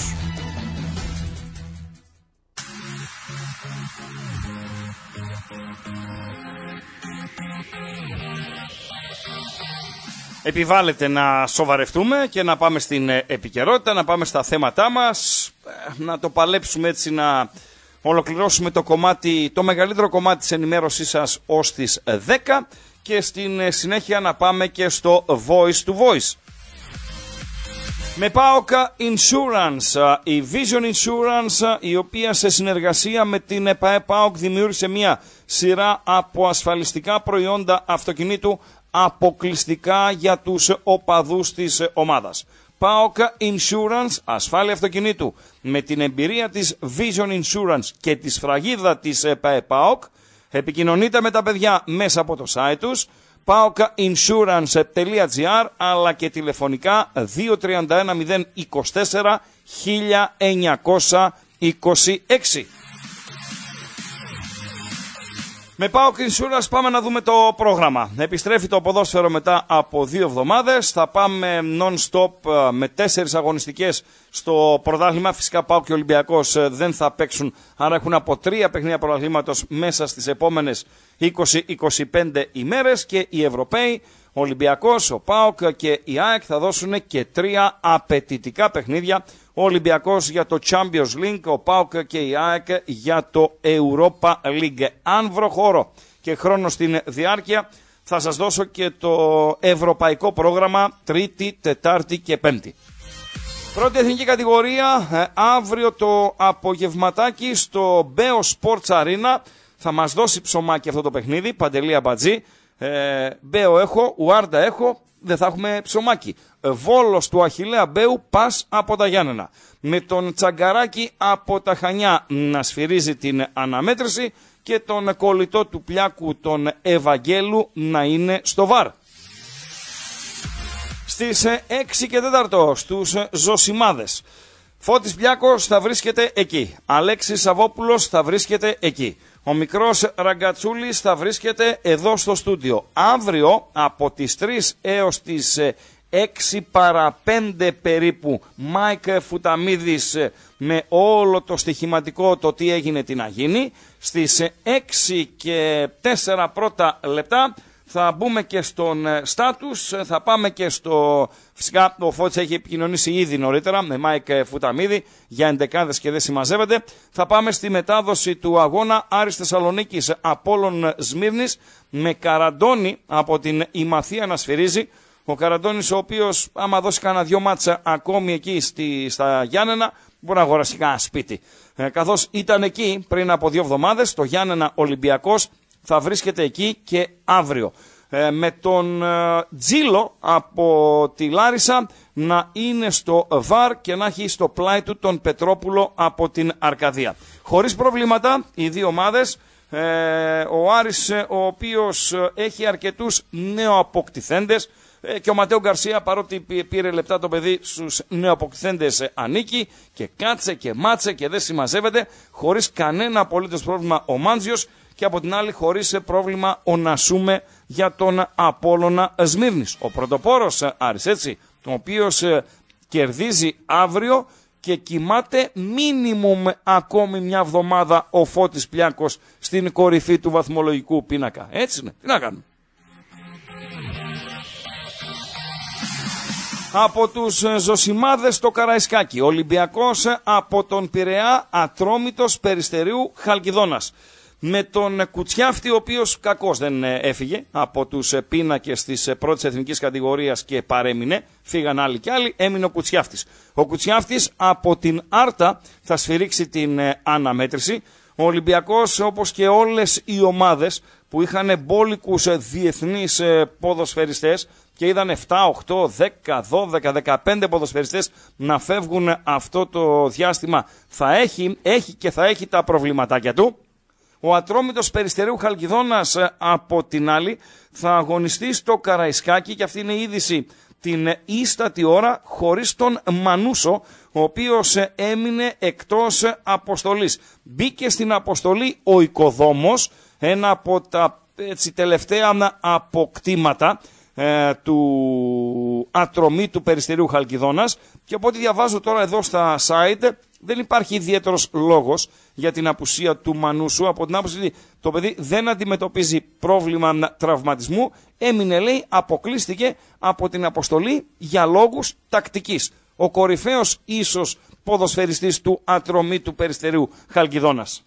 Επιβάλλεται να σοβαρευτούμε και να πάμε στην επικαιρότητα, να πάμε στα θέματά μας, να το παλέψουμε έτσι, να ολοκληρώσουμε το κομμάτι, το μεγαλύτερο κομμάτι της ενημέρωσής σας ως τις δέκα και στην συνέχεια να πάμε και στο Voice to Voice. Με ΠΑΟΚ Insurance, η Vision Insurance, η οποία σε συνεργασία με την ΕΠΑΕ ΠΑΟΚ δημιούργησε μια σειρά από ασφαλιστικά προϊόντα αυτοκινήτου αποκλειστικά για τους οπαδούς της ομάδας. ΠΑΟΚ Insurance, ασφάλεια αυτοκινήτου, με την εμπειρία της Vision Insurance και τη σφραγίδα της ΕΠΑΕ ΠΑΟΚ. Επικοινωνείτε με τα παιδιά μέσα από το site τους πάοκ insurance τελεία τζι άρ, αλλά και τηλεφωνικά δύο τρία ένα μηδέν είκοσι τέσσερα χίλια εννιακόσια είκοσι έξι. Με ΠΑΟΚ Insurance πάμε να δούμε το πρόγραμμα. Επιστρέφει το ποδόσφαιρο μετά από δύο εβδομάδες. Θα πάμε non-stop με τέσσερις αγωνιστικές στο πρωτάθλημα. Φυσικά ΠΑΟΚ και Ολυμπιακός δεν θα παίξουν, άρα έχουν από τρία παιχνίδια πρωταθλήματος μέσα στις επόμενες είκοσι με είκοσι πέντε ημέρες. Και οι Ευρωπαίοι, ο Ολυμπιακός, ο ΠΑΟΚ και η ΑΕΚ θα δώσουν και τρία απαιτητικά παιχνίδια. Ο Ολυμπιακός για το Champions League, ο ΠΑΟΚ και η ΑΕΚ για το Europa League. Αν βρω χώρο και χρόνο στην διάρκεια, θα σας δώσω και το ευρωπαϊκό πρόγραμμα Τρίτη, Τετάρτη και Πέμπτη. Πρώτη εθνική κατηγορία, ε, αύριο το απογευματάκι στο Μπέο Sports Arena. Θα μας δώσει ψωμάκι αυτό το παιχνίδι, Παντελή Αμπατζή. Ε, Μπέο έχω, Ουάρντα έχω, δεν θα έχουμε ψωμάκι. Βόλος του Αχιλλέα Μπέου, Πας από τα Γιάννενα. Με τον Τσαγκαράκη από τα Χανιά να σφυρίζει την αναμέτρηση και τον κολλητό του Πλιάκου, τον Ευαγγέλου, να είναι στο βαρ. Στις έξι και τέσσερα στους Ζωσιμάδες, Φώτης Πλιάκος θα βρίσκεται εκεί. Αλέξης Σαββόπουλος θα βρίσκεται εκεί. Ο μικρός Ραγκατσούλης θα βρίσκεται εδώ στο στούντιο. Αύριο από τις τρεις έως τις έξι παρά πέντε περίπου, Μάικ Φουταμίδης με όλο το στοιχηματικό, το τι έγινε, τι να γίνει. Στις έξι και τέσσερα πρώτα λεπτά θα μπούμε και στον στάτους, θα πάμε και στο... Φυσικά ο Φώτης έχει επικοινωνήσει ήδη νωρίτερα με Μάικ Φουταμίδη για εντεκάδες και δεν συμμαζεύεται. Θα πάμε στη μετάδοση του αγώνα Άρης Θεσσαλονίκης Απόλλων Σμύρνης με Καραντώνη από την Ημαθία να σφυρίζει. Ο Καραντώνης, ο οποίος άμα δώσει κανένα δυο μάτσα ακόμη εκεί στη, στα Γιάννενα, μπορεί να αγοράσει κανένα σπίτι. Ε, καθώς ήταν εκεί πριν από δύο εβδομάδες, το Γιάννενα Ολυμπιακός θα βρίσκεται εκεί και αύριο. ε, με τον ε, Τζίλο από τη Λάρισα να είναι στο βαρ και να έχει στο πλάι του τον Πετρόπουλο από την Αρκαδία. Χωρίς προβλήματα οι δύο ομάδες. Ε, ο Άρης, ο οποίος έχει αρκετούς νεοαποκτηθέντες, ε, και ο Ματέο Γκαρσία, παρότι πήρε λεπτά το παιδί, στους νεοαποκτηθέντες ανήκει και κάτσε και μάτσε και δεν συμμαζεύεται. Χωρίς κανένα απολύτως πρόβλημα ο Μάντζιος, και από την άλλη χωρίς πρόβλημα ο Νασούμε για τον Απόλλωνα Σμύρνης. Ο πρωτοπόρος Άρης, έτσι, ο οποίος ε, κερδίζει αύριο και κοιμάται μίνιμουμ ακόμη μια εβδομάδα ο Φώτης Πλιάκος στην κορυφή του βαθμολογικού πίνακα. Έτσι είναι, τι να κάνουμε. Από τους Ζωσιμάδες στο Καραϊσκάκι, Ολυμπιακός από τον Πειραιά, Ατρόμητος Περιστερίου Χαλκιδόνας. Με τον Κουτσιάφτη, ο οποίος κακώς δεν έφυγε από τους πίνακες της πρώτης εθνικής κατηγορίας και παρέμεινε, φύγαν άλλοι και άλλοι, έμεινε ο Κουτσιάφτης. Ο Κουτσιάφτης από την Άρτα θα σφυρίξει την αναμέτρηση. Ο Ολυμπιακός, όπως και όλες οι ομάδες που είχαν μπόλικους διεθνείς ποδοσφαιριστές και είδαν επτά, οκτώ, δέκα, δώδεκα, δεκαπέντε ποδοσφαιριστές να φεύγουν αυτό το διάστημα, θα έχει, έχει και θα έχει τα προβληματάκια του. Ο Ατρόμητος Περιστερίου Χαλκιδόνας από την άλλη θα αγωνιστεί στο Καραϊσκάκι, και αυτή είναι η είδηση την ίστατη ώρα, χωρίς τον Μανούσο, ο οποίος έμεινε εκτός αποστολής. Μπήκε στην αποστολή ο Οικοδόμος, ένα από τα έτσι, τελευταία αποκτήματα ε, του Ατρομήτου Περιστερίου Χαλκιδόνας, και από ό,τι διαβάζω τώρα εδώ στα site δεν υπάρχει ιδιαίτερος λόγος για την απουσία του Μανούσου, από την άποψη ότι το παιδί δεν αντιμετωπίζει πρόβλημα τραυματισμού, έμεινε, λέει, αποκλείστηκε από την αποστολή για λόγους τακτικής. Ο κορυφαίος ίσως ποδοσφαιριστής του Ατρομήτου Περιστερίου Χαλκιδόνας.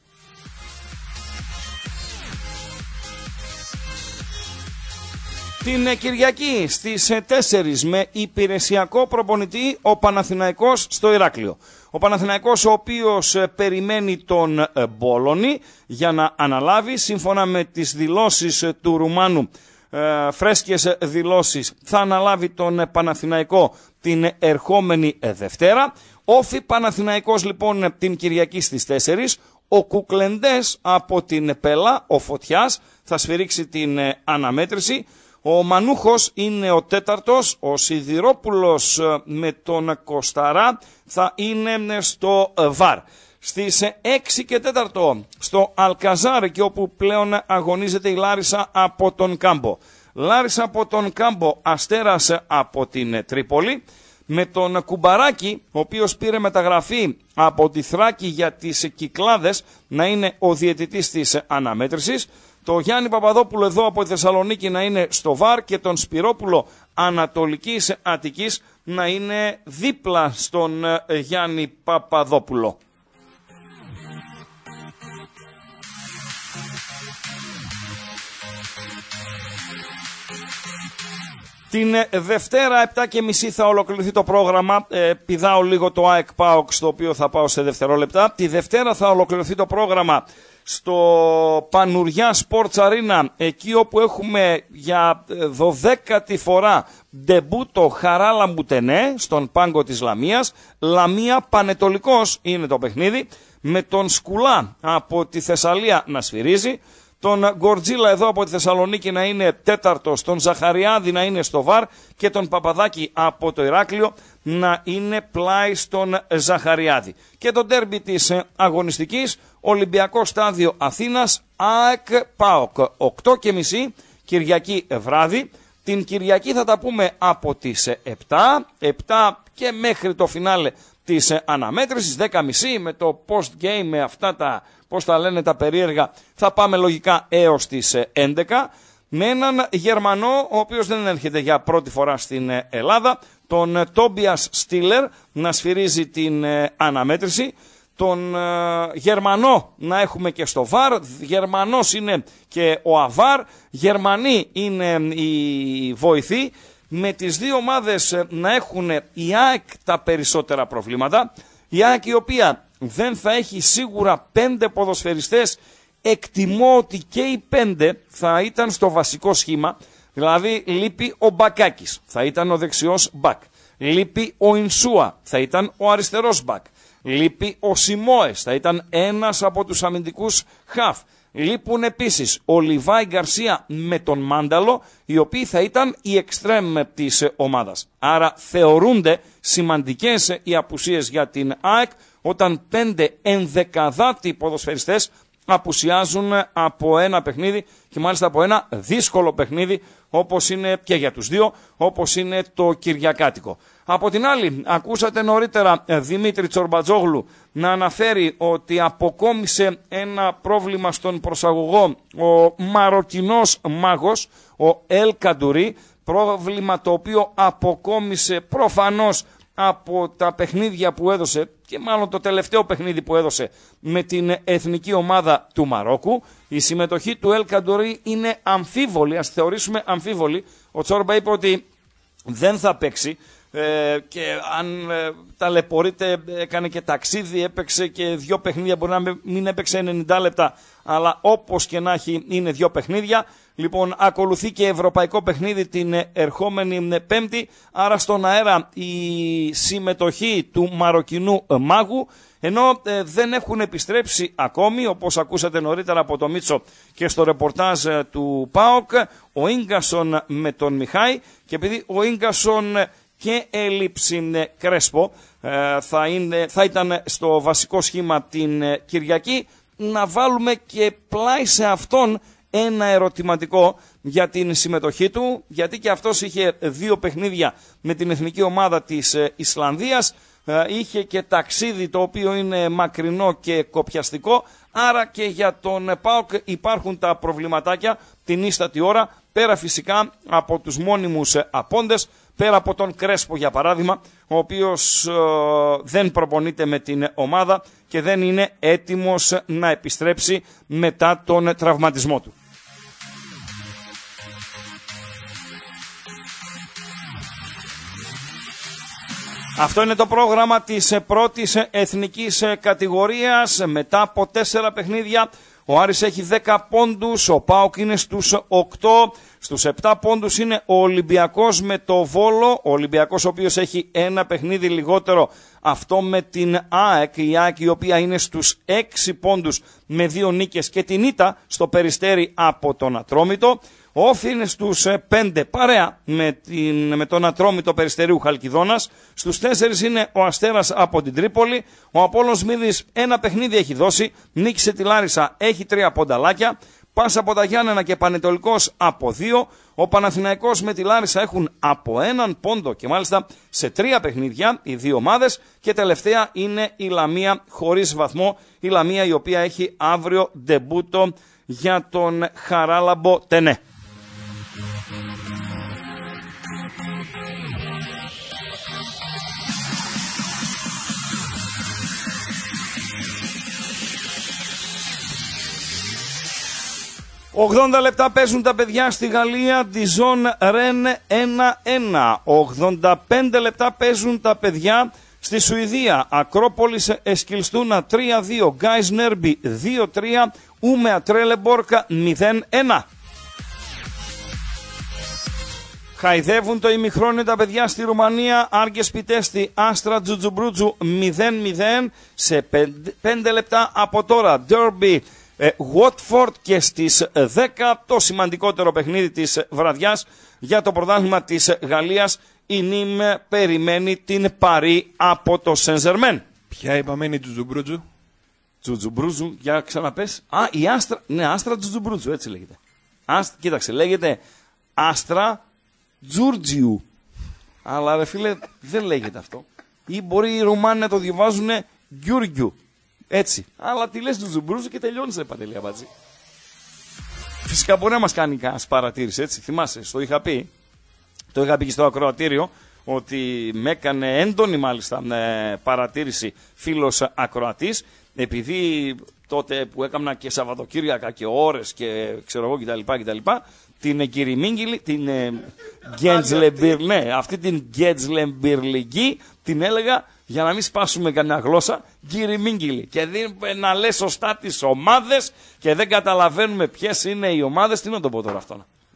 Την Κυριακή στις τέσσερις με υπηρεσιακό προπονητή ο Παναθηναϊκός στο Ηράκλειο. Ο Παναθηναϊκός, ο οποίος περιμένει τον Μπόλωνη για να αναλάβει, σύμφωνα με τις δηλώσεις του Ρουμάνου, φρέσκες δηλώσεις, θα αναλάβει τον Παναθηναϊκό την ερχόμενη Δευτέρα. Όφι Παναθηναϊκός λοιπόν την Κυριακή στις τέσσερις. Ο Κουκλεντές από την Πέλα, ο Φωτιάς, θα σφυρίξει την αναμέτρηση. Ο Μανούχος είναι ο τέταρτος, ο Σιδηρόπουλος με τον Κοσταρά θα είναι στο βαρ. Στις έξι και τέταρτο στο Αλκαζάρ, και όπου πλέον αγωνίζεται η Λάρισα από τον Κάμπο. Λάρισα από τον Κάμπο, Αστέρας από την Τρίπολη, με τον Κουμπαράκη, ο οποίος πήρε μεταγραφή από τη Θράκη για τις Κυκλάδες, να είναι ο διαιτητής της αναμέτρησης. Το Γιάννη Παπαδόπουλο εδώ από τη Θεσσαλονίκη να είναι στο βαρ, και τον Σπυρόπουλο Ανατολικής Αττικής να είναι δίπλα στον Γιάννη Παπαδόπουλο. Την Δευτέρα επτά και μισή θα ολοκληρωθεί το πρόγραμμα. Ε, πηδάω λίγο το ΑΕΚ ΠΑΟΚ, στο οποίο θα πάω σε δευτερόλεπτα. Τη Δευτέρα θα ολοκληρωθεί το πρόγραμμα στο Πανουριά Sports Arena, εκεί όπου έχουμε για δωδέκατη φορά ντεμπούτο Χαράλαμπου Τενέ στον πάγκο της Λαμίας. Λαμία Πανετολικός είναι το παιχνίδι, με τον Σκουλά από τη Θεσσαλία να σφυρίζει, τον Γκορτζίλα εδώ από τη Θεσσαλονίκη να είναι τέταρτος, τον Ζαχαριάδη να είναι στο βαρ, και τον Παπαδάκη από το Ηράκλειο να είναι πλάι στον Ζαχαριάδη. Και το ντέρμπι της αγωνιστικής, Ολυμπιακό Στάδιο Αθήνας, ΑΕΚ ΠΑΟΚ, οκτώ και μισή Κυριακή βράδυ. Την Κυριακή θα τα πούμε από τις επτά, επτά και μέχρι το φινάλε της αναμέτρησης, δέκα και μισή με το post game, με αυτά τα, πώς τα λένε, τα περίεργα, θα πάμε λογικά έως τις έντεκα, με έναν Γερμανό, ο οποίος δεν έρχεται για πρώτη φορά στην Ελλάδα, τον Τόμπιας Στίλερ να σφυρίζει την αναμέτρηση. Τον ε, Γερμανό να έχουμε και στο βαρ, Γερμανός είναι και ο Αβάρ, Γερμανοί είναι οι βοηθοί, με τις δύο ομάδες να έχουν η ΑΕΚ τα περισσότερα προβλήματα. Η ΑΕΚ, η οποία δεν θα έχει σίγουρα πέντε ποδοσφαιριστές, εκτιμώ ότι και οι πέντε θα ήταν στο βασικό σχήμα, Δηλαδή λείπει ο Μπακάκης, θα ήταν ο δεξιός μπακ. Λείπει ο Ινσούα, θα ήταν ο αριστερός μπακ. Λείπει ο Σιμόες, θα ήταν ένας από τους αμυντικούς χαφ. Λείπουν επίσης ο Λιβάη Γκαρσία με τον Μάνταλο, οι οποίοι θα ήταν οι εξτρέμ της ομάδας. Άρα θεωρούνται σημαντικές οι απουσίες για την ΑΕΚ, όταν πέντε ενδεκαδάτοι ποδοσφαιριστές απουσιάζουν από ένα παιχνίδι, και μάλιστα από ένα δύσκολο παιχνίδι, όπως είναι και για τους δύο, όπως είναι το Κυριακάτικο. Από την άλλη, ακούσατε νωρίτερα Δημήτρη Τσορμπατζόγλου να αναφέρει ότι αποκόμισε ένα πρόβλημα στον προσαγωγό ο Μαροκινός μάγος, ο Ελ Καντουρί, πρόβλημα το οποίο αποκόμισε προφανώς από τα παιχνίδια που έδωσε, και μάλλον το τελευταίο παιχνίδι που έδωσε με την εθνική ομάδα του Μαρόκου. Η συμμετοχή του Ελ Καντουρί είναι αμφίβολη, ας θεωρήσουμε αμφίβολη. Ο Τσόρμπα είπε ότι δεν θα παίξει, ε, και αν ε, ταλαιπωρείται, έκανε και ταξίδι, έπαιξε και δύο παιχνίδια, μπορεί να μην έπαιξε ενενήντα λεπτά, αλλά όπως και να έχει είναι δύο παιχνίδια. Λοιπόν, ακολουθεί και ευρωπαϊκό παιχνίδι την ερχόμενη Πέμπτη, άρα στον αέρα η συμμετοχή του Μαροκινού μάγου, ενώ ε, δεν έχουν επιστρέψει ακόμη, όπως ακούσατε νωρίτερα από το Μίτσο και στο ρεπορτάζ ε, του ΠΑΟΚ, ο Ίγκασον με τον Μιχάη, και επειδή ο Ίγκασον και έλειψη ε, Κρέσπο ε, θα, είναι, θα ήταν στο βασικό σχήμα την ε, Κυριακή, να βάλουμε και πλάι σε αυτόν ένα ερωτηματικό για την συμμετοχή του, γιατί και αυτός είχε δύο παιχνίδια με την εθνική ομάδα της Ισλανδίας, είχε και ταξίδι το οποίο είναι μακρινό και κοπιαστικό, άρα και για τον ΠΑΟΚ υπάρχουν τα προβληματάκια την ίστατη ώρα, πέρα φυσικά από τους μόνιμους απόντες, πέρα από τον Κρέσπο για παράδειγμα, ο οποίος ε, δεν προπονείται με την ομάδα και δεν είναι έτοιμος να επιστρέψει μετά τον τραυματισμό του. Αυτό είναι το πρόγραμμα της πρώτης εθνικής κατηγορίας. Μετά από τέσσερα παιχνίδια ο Άρης έχει δέκα πόντους, ο ΠΑΟΚ είναι στους οκτώ, στους επτά πόντους είναι ο Ολυμπιακός με το Βόλο, ο Ολυμπιακός ο οποίος έχει ένα παιχνίδι λιγότερο, αυτό με την ΑΕΚ, η ΑΕΚ η οποία είναι στους έξι πόντους με δύο νίκες και την ήττα στο Περιστέρι από τον Ατρόμητο. Ο Όφη είναι στους πέντε παρέα με, την, με τον Ατρόμητο Περιστερίου Χαλκιδόνας. Στους τέσσερις είναι ο Αστέρας από την Τρίπολη. Ο Απόλλωνας Μύδης ένα παιχνίδι έχει δώσει, νίκησε τη Λάρισα, έχει τρία πονταλάκια. Πάσα από τα Γιάννενα και Πανετολικός από δύο. Ο Παναθηναϊκός με τη Λάρισα έχουν από έναν πόντο και μάλιστα σε τρία παιχνίδια οι δύο ομάδες. Και τελευταία είναι η Λαμία χωρίς βαθμό. Η Λαμία η οποία έχει αύριο ντεμπούτο για τον Χαράλαμπο Τενέ. ογδόντα λεπτά παίζουν τα παιδιά στη Γαλλία, Dijon Rennes ένα ένα. ογδόντα πέντε λεπτά παίζουν τα παιδιά στη Σουηδία, Ακρόπολης Εσκιλστούνα τρία δύο, Γκάις Νέρμπι δύο τρία, Ούμεα Τρέλεμπορκα μηδέν ένα. Χαϊδεύουν το ημιχρόνιο τα παιδιά στη Ρουμανία, Άργες Πιτέστη, Άστρα Τζουτζουμπρούτζου μηδέν μηδέν. Σε πέντε λεπτά από τώρα, Derby Watford, και στις δέκα το σημαντικότερο παιχνίδι της βραδιάς για το πρωτάθλημα της Γαλλίας, η Νίμ περιμένει την Παρί από το Σεν-Ζερμέν. Ποια είπαμε είναι η Τζουτζουμπρούτζου? Τζουτζουμπρούτζου, για ξαναπες. Α, η Άστρα, ναι, Άστρα Τζουτζουμπρούτζου, έτσι λέγεται. Άστ, κοίταξε, λέγεται Άστρα Τζούρτζιου. Αλλά ρε φίλε, δεν λέγεται αυτό. Ή μπορεί οι Ρουμάνοι να το διαβάζουν Γκιούργιου. Έτσι. Αλλά τι λες του Τζουμπρούζου και τελειώνεις ρε Παντελή Αμπατζή. Φυσικά μπορεί να μας κάνει κανένας παρατήρηση, έτσι. Θυμάσαι, στο είχα πει, το είχα πει και στο ακροατήριο, ότι με έκανε έντονη μάλιστα παρατήρηση φίλος ακροατής, επειδή τότε που έκανα και Σαββατοκύριακα και ώρες και ξέρω εγώ κτλ. κτλ την Κυριμίγγιλη, την Γκέντζλεμπιρ, ναι, αυτή την Γκέντζλεμπιρλική την έλεγα για να μην σπάσουμε κανένα γλώσσα, Γκυριμίγγιλη. Και δι, να λες σωστά τις ομάδες και δεν καταλαβαίνουμε ποιες είναι οι ομάδες. Τι να το πω τώρα αυτό?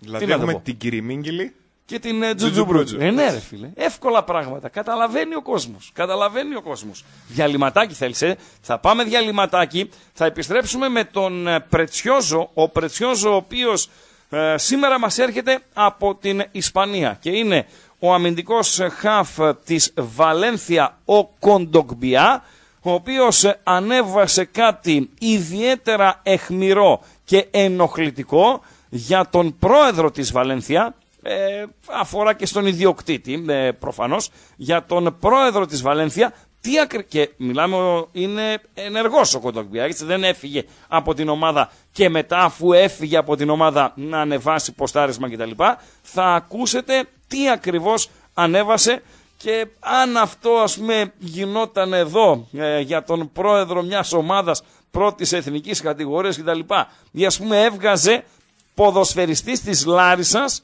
Δηλαδή έχουμε την Κυριμίγγυλη και την ε, Τζουτζουμπρούτζου. Ε, ναι, ρε φίλε. Εύκολα πράγματα. Καταλαβαίνει ο κόσμος. Καταλαβαίνει ο κόσμος. Διαλυματάκι θέλεις, ε. Θα πάμε διαλυματάκι. Θα επιστρέψουμε με τον ε, Πρετσιόζο. Ο Πρετσιόζο, ο οποίος ε, σήμερα μας έρχεται από την Ισπανία. Και είναι ο αμυντικός χαφ της Βαλένθια, ο Κοντογκμπιά, ο οποίος ανέβασε κάτι ιδιαίτερα αιχμηρό και ενοχλητικό για τον πρόεδρο της Βαλένθια. Ε, αφορά και στον ιδιοκτήτη ε, προφανώς, για τον πρόεδρο της Βαλένθια. Τι ακρι... Και μιλάμε, είναι ενεργός ο Κοντογκμπιά, έτσι, δεν έφυγε από την ομάδα και μετά αφού έφυγε από την ομάδα να ανεβάσει ποστάρισμα κτλ. Θα ακούσετε τι ακριβώς ανέβασε και αν αυτό ας πούμε γινόταν εδώ ε, για τον πρόεδρο μιας ομάδας πρώτης εθνικής κατηγορίας κτλ. Ή ας πούμε έβγαζε ποδοσφαιριστής της Λάρισσας,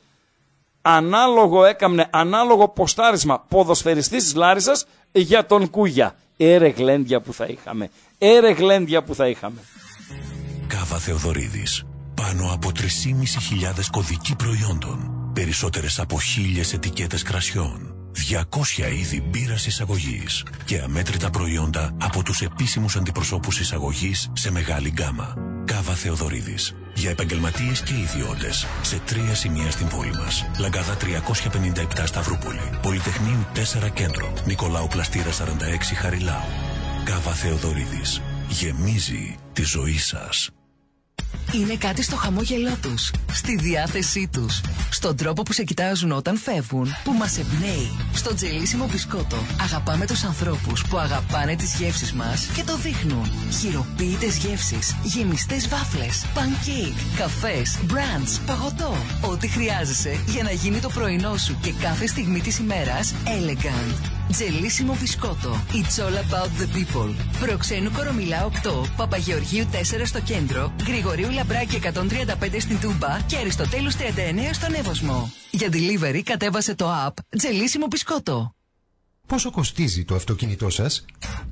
ανάλογο έκαμνε, ανάλογο ποστάρισμα ποδοσφαιριστής της Λάρισσας για τον Κούγια. Έρε γλέντια που θα είχαμε. Έρε γλέντια που θα είχαμε. Κάβα Θεοδωρίδης. Πάνω από τρεις και μισή χιλιάδες κωδικοί προϊόντων. Περισσότερες από χίλιες ετικέτες κρασιών. διακόσια είδη μπύρας εισαγωγής. Και αμέτρητα προϊόντα από τους επίσημους αντιπροσώπους εισαγωγής σε μεγάλη γκάμα. Κάβα Θεοδωρίδης. Για επαγγελματίες και ιδιώτες. Σε τρία σημεία στην πόλη μας. Λαγκάδα τριακόσια πενήντα επτά Σταυρούπολη. Πολυτεχνείου τέσσερα Κέντρο. Νικολάου Πλαστήρα σαράντα έξι Χαριλάου. Κάβα Θεοδωρίδης. Γεμίζει τη ζωή σας. Είναι κάτι στο χαμόγελό τους, στη διάθεσή τους, στον τρόπο που σε κοιτάζουν όταν φεύγουν, που μας εμπνέει, στο τζελίσιμο μπισκότο. Αγαπάμε τους ανθρώπους που αγαπάνε τις γεύσεις μας και το δείχνουν. Χειροποίητες γεύσεις, γεμιστές βάφλες, pancake, καφές, μπραντς, παγωτό. Ό,τι χρειάζεσαι για να γίνει το πρωινό σου και κάθε στιγμή της ημέρας elegant. Τζελίσιμο μπισκότο. It's all about the people. Προξένου Κορομιλά οκτώ, Παπαγεωργίου τέσσερα στο κέντρο, Γρηγορίου Λαμπράκη εκατόν τριάντα πέντε στην Τούμπα και Αριστοτέλους τριάντα εννέα στον Εύωσμο. Για delivery κατέβασε το app Τζελίσιμο μπισκότο. Πόσο κοστίζει το αυτοκίνητό σας?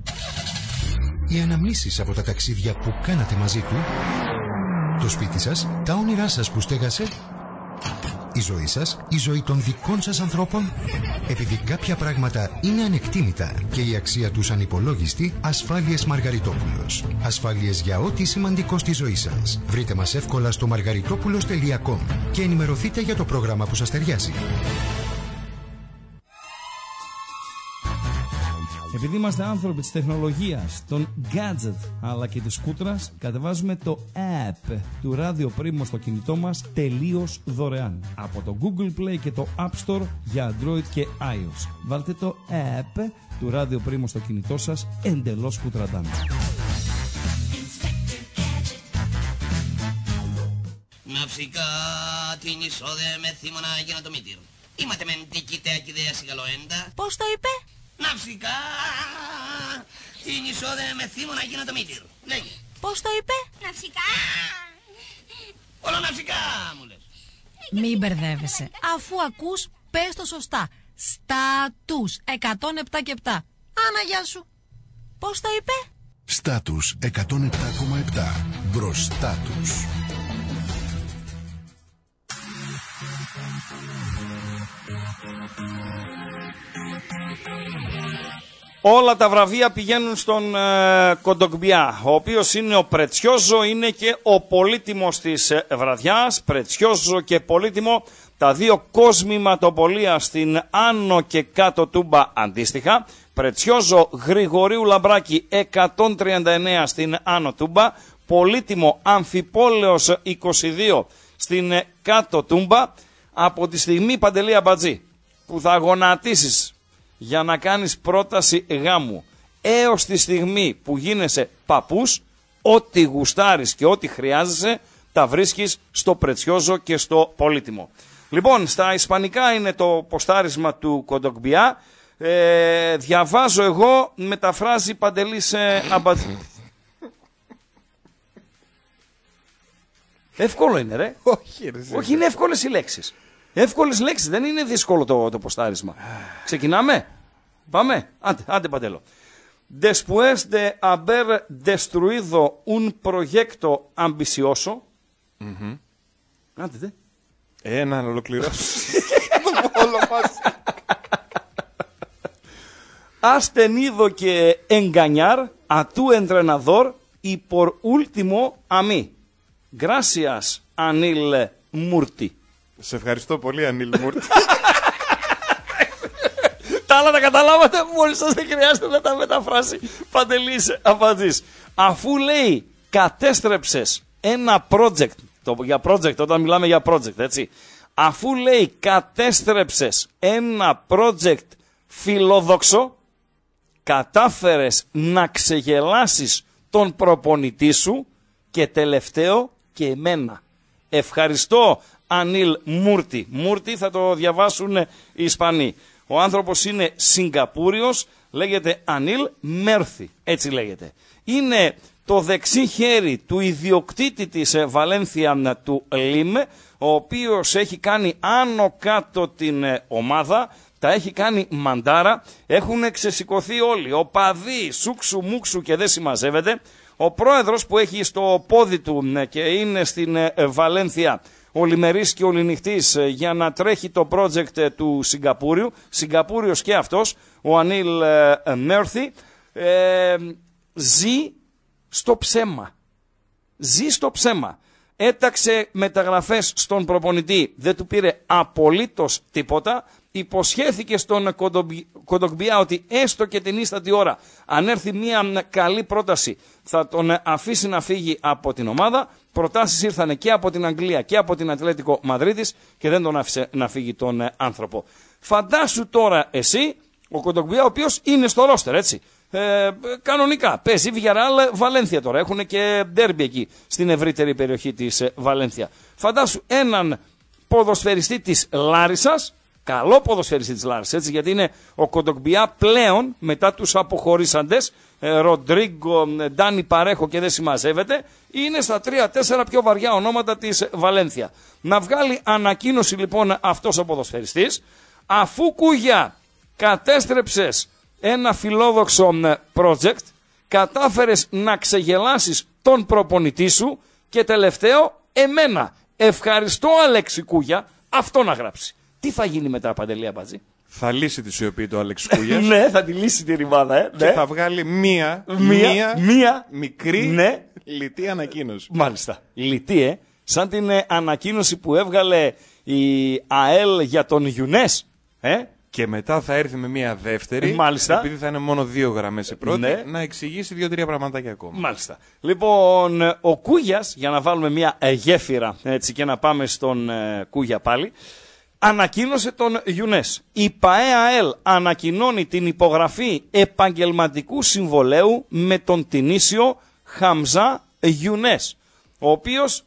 Οι αναμνήσεις από τα ταξίδια που κάνατε μαζί του? Το σπίτι σας? Τα όνειρά σας που στέγασε? Η ζωή σας, η ζωή των δικών σας ανθρώπων? Επειδή κάποια πράγματα είναι ανεκτήμητα και η αξία τους ανυπολόγιστη, Ασφάλειες Μαργαριτόπουλος. Ασφάλειες για ό,τι σημαντικό στη ζωή σας. Βρείτε μας εύκολα στο μαργαριτόπουλος τελεία κομ και ενημερωθείτε για το πρόγραμμα που σας ταιριάζει. Επειδή είμαστε άνθρωποι της τεχνολογίας, των gadget αλλά και της σκούτρας, κατεβάζουμε το app του Radio Primo στο κινητό μας τελείως δωρεάν. Από το Google Play και το App Store για Android και iOS. Βάλτε το app του Radio Primo στο κινητό σας εντελώς σκούτραντάν. Ναυσικά την εισόδε με θύμωνα για να το μήτυρ. Είμαστε μεν τικητέα και ιδέα σιγαλοέντα. Πώς το είπε? Ναυσικά την εισόδε με θύμωνα για να το μήτυρ. Λέγε. Πώς το είπε? Ναυσικά. Όλο ναυσικά μου λες. Μην μπερδεύεσαι. Αφού ακούς, πες το σωστά. Στάτους εκατόν επτά και επτά. Άνα, γεια σου. Πώς το είπε? Στάτους εκατόν επτά κόμμα επτά. Μπροστά τους. Όλα τα βραβεία πηγαίνουν στον ε, Κοντογκμπιά, ο οποίος είναι ο Πρετσιόζο, είναι και ο πολύτιμος της ε, βραδιάς. Πρετσιόζο και πολύτιμο, τα δύο κόσμηματοπολία στην Άνω και Κάτω Τούμπα αντίστοιχα. Πρετσιόζο Γρηγορίου Λαμπράκη εκατόν τριάντα εννέα στην Άνω Τούμπα. Πολύτιμο Αμφιπόλεως είκοσι δύο στην ε, Κάτω Τούμπα. Από τη στιγμή, Παντελή Αμπατζή, που θα γονατίσεις για να κάνεις πρόταση γάμου έως τη στιγμή που γίνεσαι παππούς, ό,τι γουστάρεις και ό,τι χρειάζεσαι τα βρίσκεις στο Πρετσιόζο και στο πολύτιμο. Λοιπόν, στα ισπανικά είναι το ποστάρισμα του Κοντογκμπιά. Ε, διαβάζω εγώ, μεταφράζει Παντελής ε, Αμπατζή. Εύκολο είναι, ρε. Όχι, ρε, Όχι, είναι εύκολες οι λέξεις. Εύκολες λέξεις, δεν είναι δύσκολο το, το ποστάρισμα. Ξεκινάμε. Πάμε. Άντε, άντε Παντέλο. Después de haber destruido un proyecto ambicioso. Mm-hmm. Άντε, δε. Ένα ολοκληρώσει. Has tenido que engañar a tu entrenador y por último a mí. Gracias, Anil Murti. Σε ευχαριστώ πολύ, Ανίλ Μούρτη. Τα άλλα τα καταλάβατε μόλις σας, δεν χρειάζεται να τα μεταφράσει. Παντελής Αμπατζής. Αφού λέει κατέστρεψες ένα project, το, για project όταν μιλάμε για project, έτσι. Αφού λέει κατέστρεψες ένα project φιλόδοξο, κατάφερες να ξεγελάσεις τον προπονητή σου και τελευταίο και εμένα. Ευχαριστώ, Ανίλ Μούρτη. Μούρτη θα το διαβάσουν οι Ισπανοί. Ο άνθρωπος είναι Σιγκαπούριος, λέγεται Ανίλ Μέρθι, έτσι λέγεται. Είναι το δεξί χέρι του ιδιοκτήτη της Βαλένθια του Λίμε, ο οποίος έχει κάνει άνω κάτω την ομάδα, τα έχει κάνει μαντάρα, έχουν ξεσηκωθεί όλοι, ο παδί, σούξου μουξου και δεν συμμαζεύεται. Ο πρόεδρος που έχει στο πόδι του και είναι στην Βαλένθια ολημερής και οληνυχτής για να τρέχει το project του Σιγκαπούριου, Σιγκαπούριος και αυτός, ο Ανίλ Μέρθι, ε, ζει στο ψέμα. Ζει στο ψέμα. Έταξε μεταγραφές στον προπονητή, δεν του πήρε απολύτως τίποτα. Υποσχέθηκε στον Κοντογκμπιά ότι έστω και την ίστατη ώρα, αν έρθει μια καλή πρόταση, θα τον αφήσει να φύγει από την ομάδα. Προτάσεις ήρθανε και από την Αγγλία και από την Ατλέτικο Μαδρίτης και δεν τον άφησε να φύγει τον άνθρωπο. Φαντάσου τώρα εσύ, ο Κοντογκμπιά, ο οποίος είναι στο ρόστερ, έτσι. Ε, κανονικά παίζει Βιγιαρεάλ Βαλένθια τώρα. Έχουν και ντέρμπι εκεί στην ευρύτερη περιοχή της Βαλένθια. Φαντάσου έναν ποδοσφαιριστή της Λάρισσας, καλό ποδοσφαιριστή της Λάρισσας, έτσι, γιατί είναι ο Κοντογκμπιά πλέον μετά τους αποχωρήσαντες, ε, Ροντρίγκο, Ντάνι Παρέχο και δεν συμμαζεύεται, είναι στα τρία τέσσερα πιο βαριά ονόματα της Βαλένθια. Να βγάλει ανακοίνωση λοιπόν αυτός ο ποδοσφαιριστής, αφού Κούγια κατέστρεψες ένα φιλόδοξο project, κατάφερες να ξεγελάσεις τον προπονητή σου και τελευταίο εμένα. Ευχαριστώ, Αλέξη Κούγια, αυτό να γράψει. Τι θα γίνει μετά, Παντελή Αμπατζή? Θα λύσει τη σιωπή του Αλέξη Κούγιας. Ναι, θα τη λύσει τη ρημάδα, ε. Και ναι. θα βγάλει μία, μία, μία, μία μικρή, ναι. λιτή ανακοίνωση. Μάλιστα. Λιτή, ε. Σαν την ε, ανακοίνωση που έβγαλε η ΑΕΛ για τον Γιουνές, ε. Και μετά θα έρθει με μία δεύτερη, Μάλιστα. επειδή θα είναι μόνο δύο γραμμές η πρώτη, ναι. να εξηγήσει δύο-τρία πραγματάκια ακόμα. Μάλιστα. Λοιπόν, ο Κούγιας, για να βάλουμε μία ε, γέφυρα έτσι, και να πάμε στον ε, Κούγια πάλι, ανακοίνωσε τον Γιουνές. Η ΠαΕΑΕΛ ανακοινώνει την υπογραφή επαγγελματικού συμβολέου με τον Τινήσιο Χαμζά Γιουνές, ο οποίος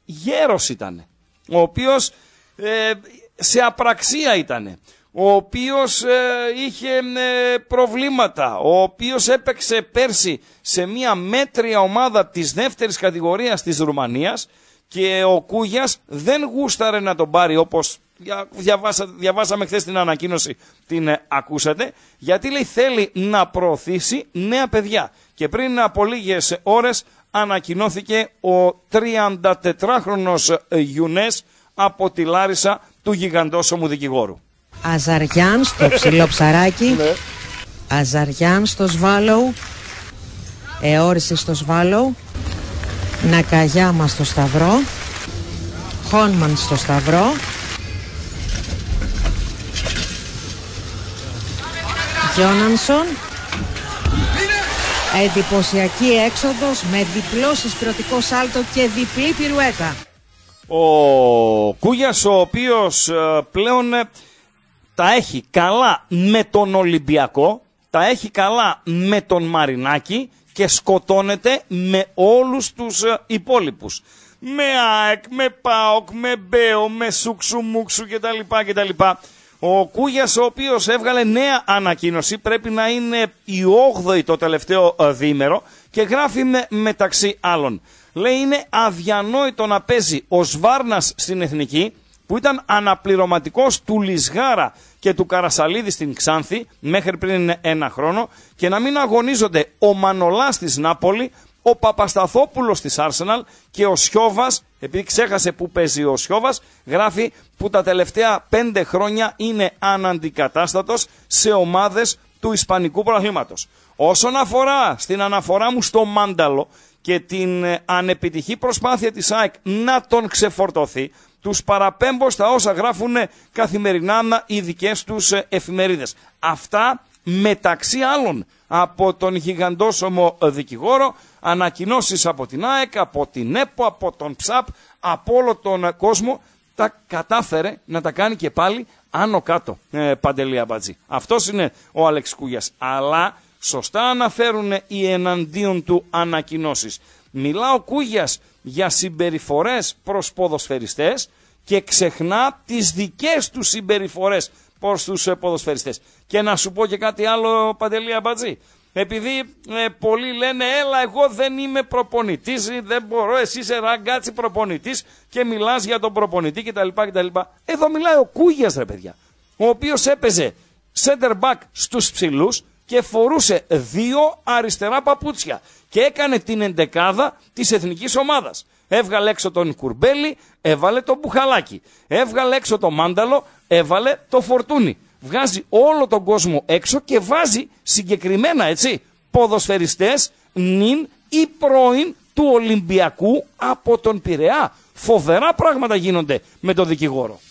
γέρος ήταν, ο οποίος ε, σε απραξία ήταν, ο οποίος ε, είχε ε, προβλήματα, ο οποίος έπαιξε πέρσι σε μια μέτρια ομάδα της δεύτερης κατηγορίας της Ρουμανίας και ο Κούγιας δεν γούσταρε να τον πάρει, όπως διαβάσα, διαβάσαμε χθες την ανακοίνωση, την ε, ακούσατε, γιατί λέει θέλει να προωθήσει νέα παιδιά. Και πριν από λίγες ώρες ανακοινώθηκε ο τριαντατετράχρονος Γιουνές από τη Λάρισα του γιγαντόσωμου δικηγόρου. Αζαριάν στο ψηλό ψαράκι, Αζαριάν στο Σβάλοου, Εόριση στο Σβάλοου, Νακαγιάμα στο Σταυρό, Χόνμαν στο Σταυρό, Γιόνανσον. Εντυπωσιακή έξοδος με διπλό συσπηρωτικό σάλτο και διπλή πυρουέτα. Ο Κούγιας, ο οποίος πλέον τα έχει καλά με τον Ολυμπιακό, τα έχει καλά με τον Μαρινάκη και σκοτώνεται με όλους τους υπόλοιπους. Με ΑΕΚ, με ΠΑΟΚ, με ΜΠΕΟ, με Σούξου Μούξου κτλ. κτλ. Ο Κούγιας, ο οποίος έβγαλε νέα ανακοίνωση, πρέπει να είναι η όγδοη το τελευταίο διήμερο και γράφει με, μεταξύ άλλων. Λέει είναι αδιανόητο να παίζει ο Σβάρνας στην Εθνική, που ήταν αναπληρωματικός του Λισγάρα και του Καρασαλίδη στην Ξάνθη μέχρι πριν ένα χρόνο, και να μην αγωνίζονται ο Μανολάς της Νάπολη, ο Παπασταθόπουλος της Arsenal και ο Σιώβας, επειδή ξέχασε που παίζει ο Σιώβας, γράφει που τα τελευταία πέντε χρόνια είναι αναντικατάστατος σε ομάδες του Ισπανικού πρωταθλήματος. Όσον αφορά στην αναφορά μου στο Μάνταλο και την ανεπιτυχή προσπάθεια της ΑΕΚ να τον ξεφορτωθεί, τους παραπέμπω στα όσα γράφουν καθημερινά οι δικές τους εφημερίδες. Αυτά μεταξύ άλλων από τον γιγαντόσωμο δικηγόρο, ανακοινώσεις από την ΑΕΚ, από την ΕΠΟ, από τον ΨΑΠ, από όλο τον κόσμο, τα κατάφερε να τα κάνει και πάλι άνω κάτω, ε, Παντελή Αμπατζή. Αυτός είναι ο Άλεξ Κούγιας. Αλλά σωστά αναφέρουν οι εναντίον του ανακοινώσεις. Μιλά ο Κούγιας για συμπεριφορές προς ποδοσφαιριστές και ξεχνά τις δικές του συμπεριφορές προς τους ποδοσφαιριστές. Και να σου πω και κάτι άλλο, Παντελή Αμπατζή. Επειδή ε, πολλοί λένε έλα εγώ δεν είμαι προπονητής, δεν μπορώ, εσύ είσαι ραγκάτσι προπονητής και μιλάς για τον προπονητή κτλ. κτλ. Εδώ μιλάει ο Κούγιας, ρε παιδιά, ο οποίος έπαιζε center back στους ψηλούς και φορούσε δύο αριστερά παπούτσια και έκανε την εντεκάδα της εθνικής ομάδας. Έβγαλε έξω τον Κουρμπέλη, έβαλε το Μπουχαλάκι. Έβγαλε έξω το Μάνταλο, έβαλε το Φορτούνι. Βγάζει όλο τον κόσμο έξω και βάζει συγκεκριμένα, έτσι, ποδοσφαιριστές νυν ή πρώην του Ολυμπιακού από τον Πειραιά. Φοβερά πράγματα γίνονται με τον δικηγόρο.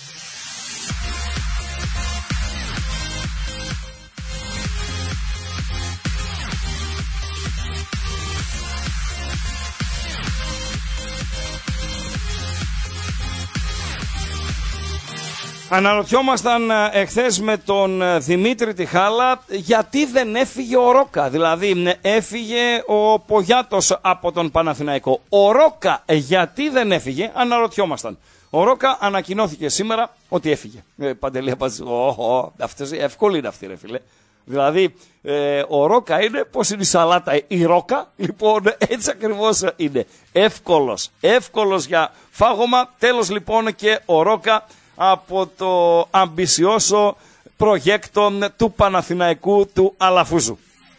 Αναρωτιόμασταν εχθές με τον Δημήτρη Τιχάλα γιατί δεν έφυγε ο Ρόκα. Δηλαδή έφυγε ο Πογιάτος από τον Παναθηναϊκό. Ο Ρόκα γιατί δεν έφυγε, αναρωτιόμασταν. Ο Ρόκα ανακοινώθηκε σήμερα ότι έφυγε. Ε, Παντελή Αμπατζή, εύκολη είναι αυτή ρε φίλε. Δηλαδή ε, ο Ρόκα είναι, πώς είναι η σαλάτα, η Ρόκα, λοιπόν έτσι ακριβώς είναι. Εύκολος, εύκολος για φάγωμα. Τέλος λοιπόν και ο Ρόκα από το αμπισιώσο προγέκτο του Παναθηναϊκού του Αλαφούζου.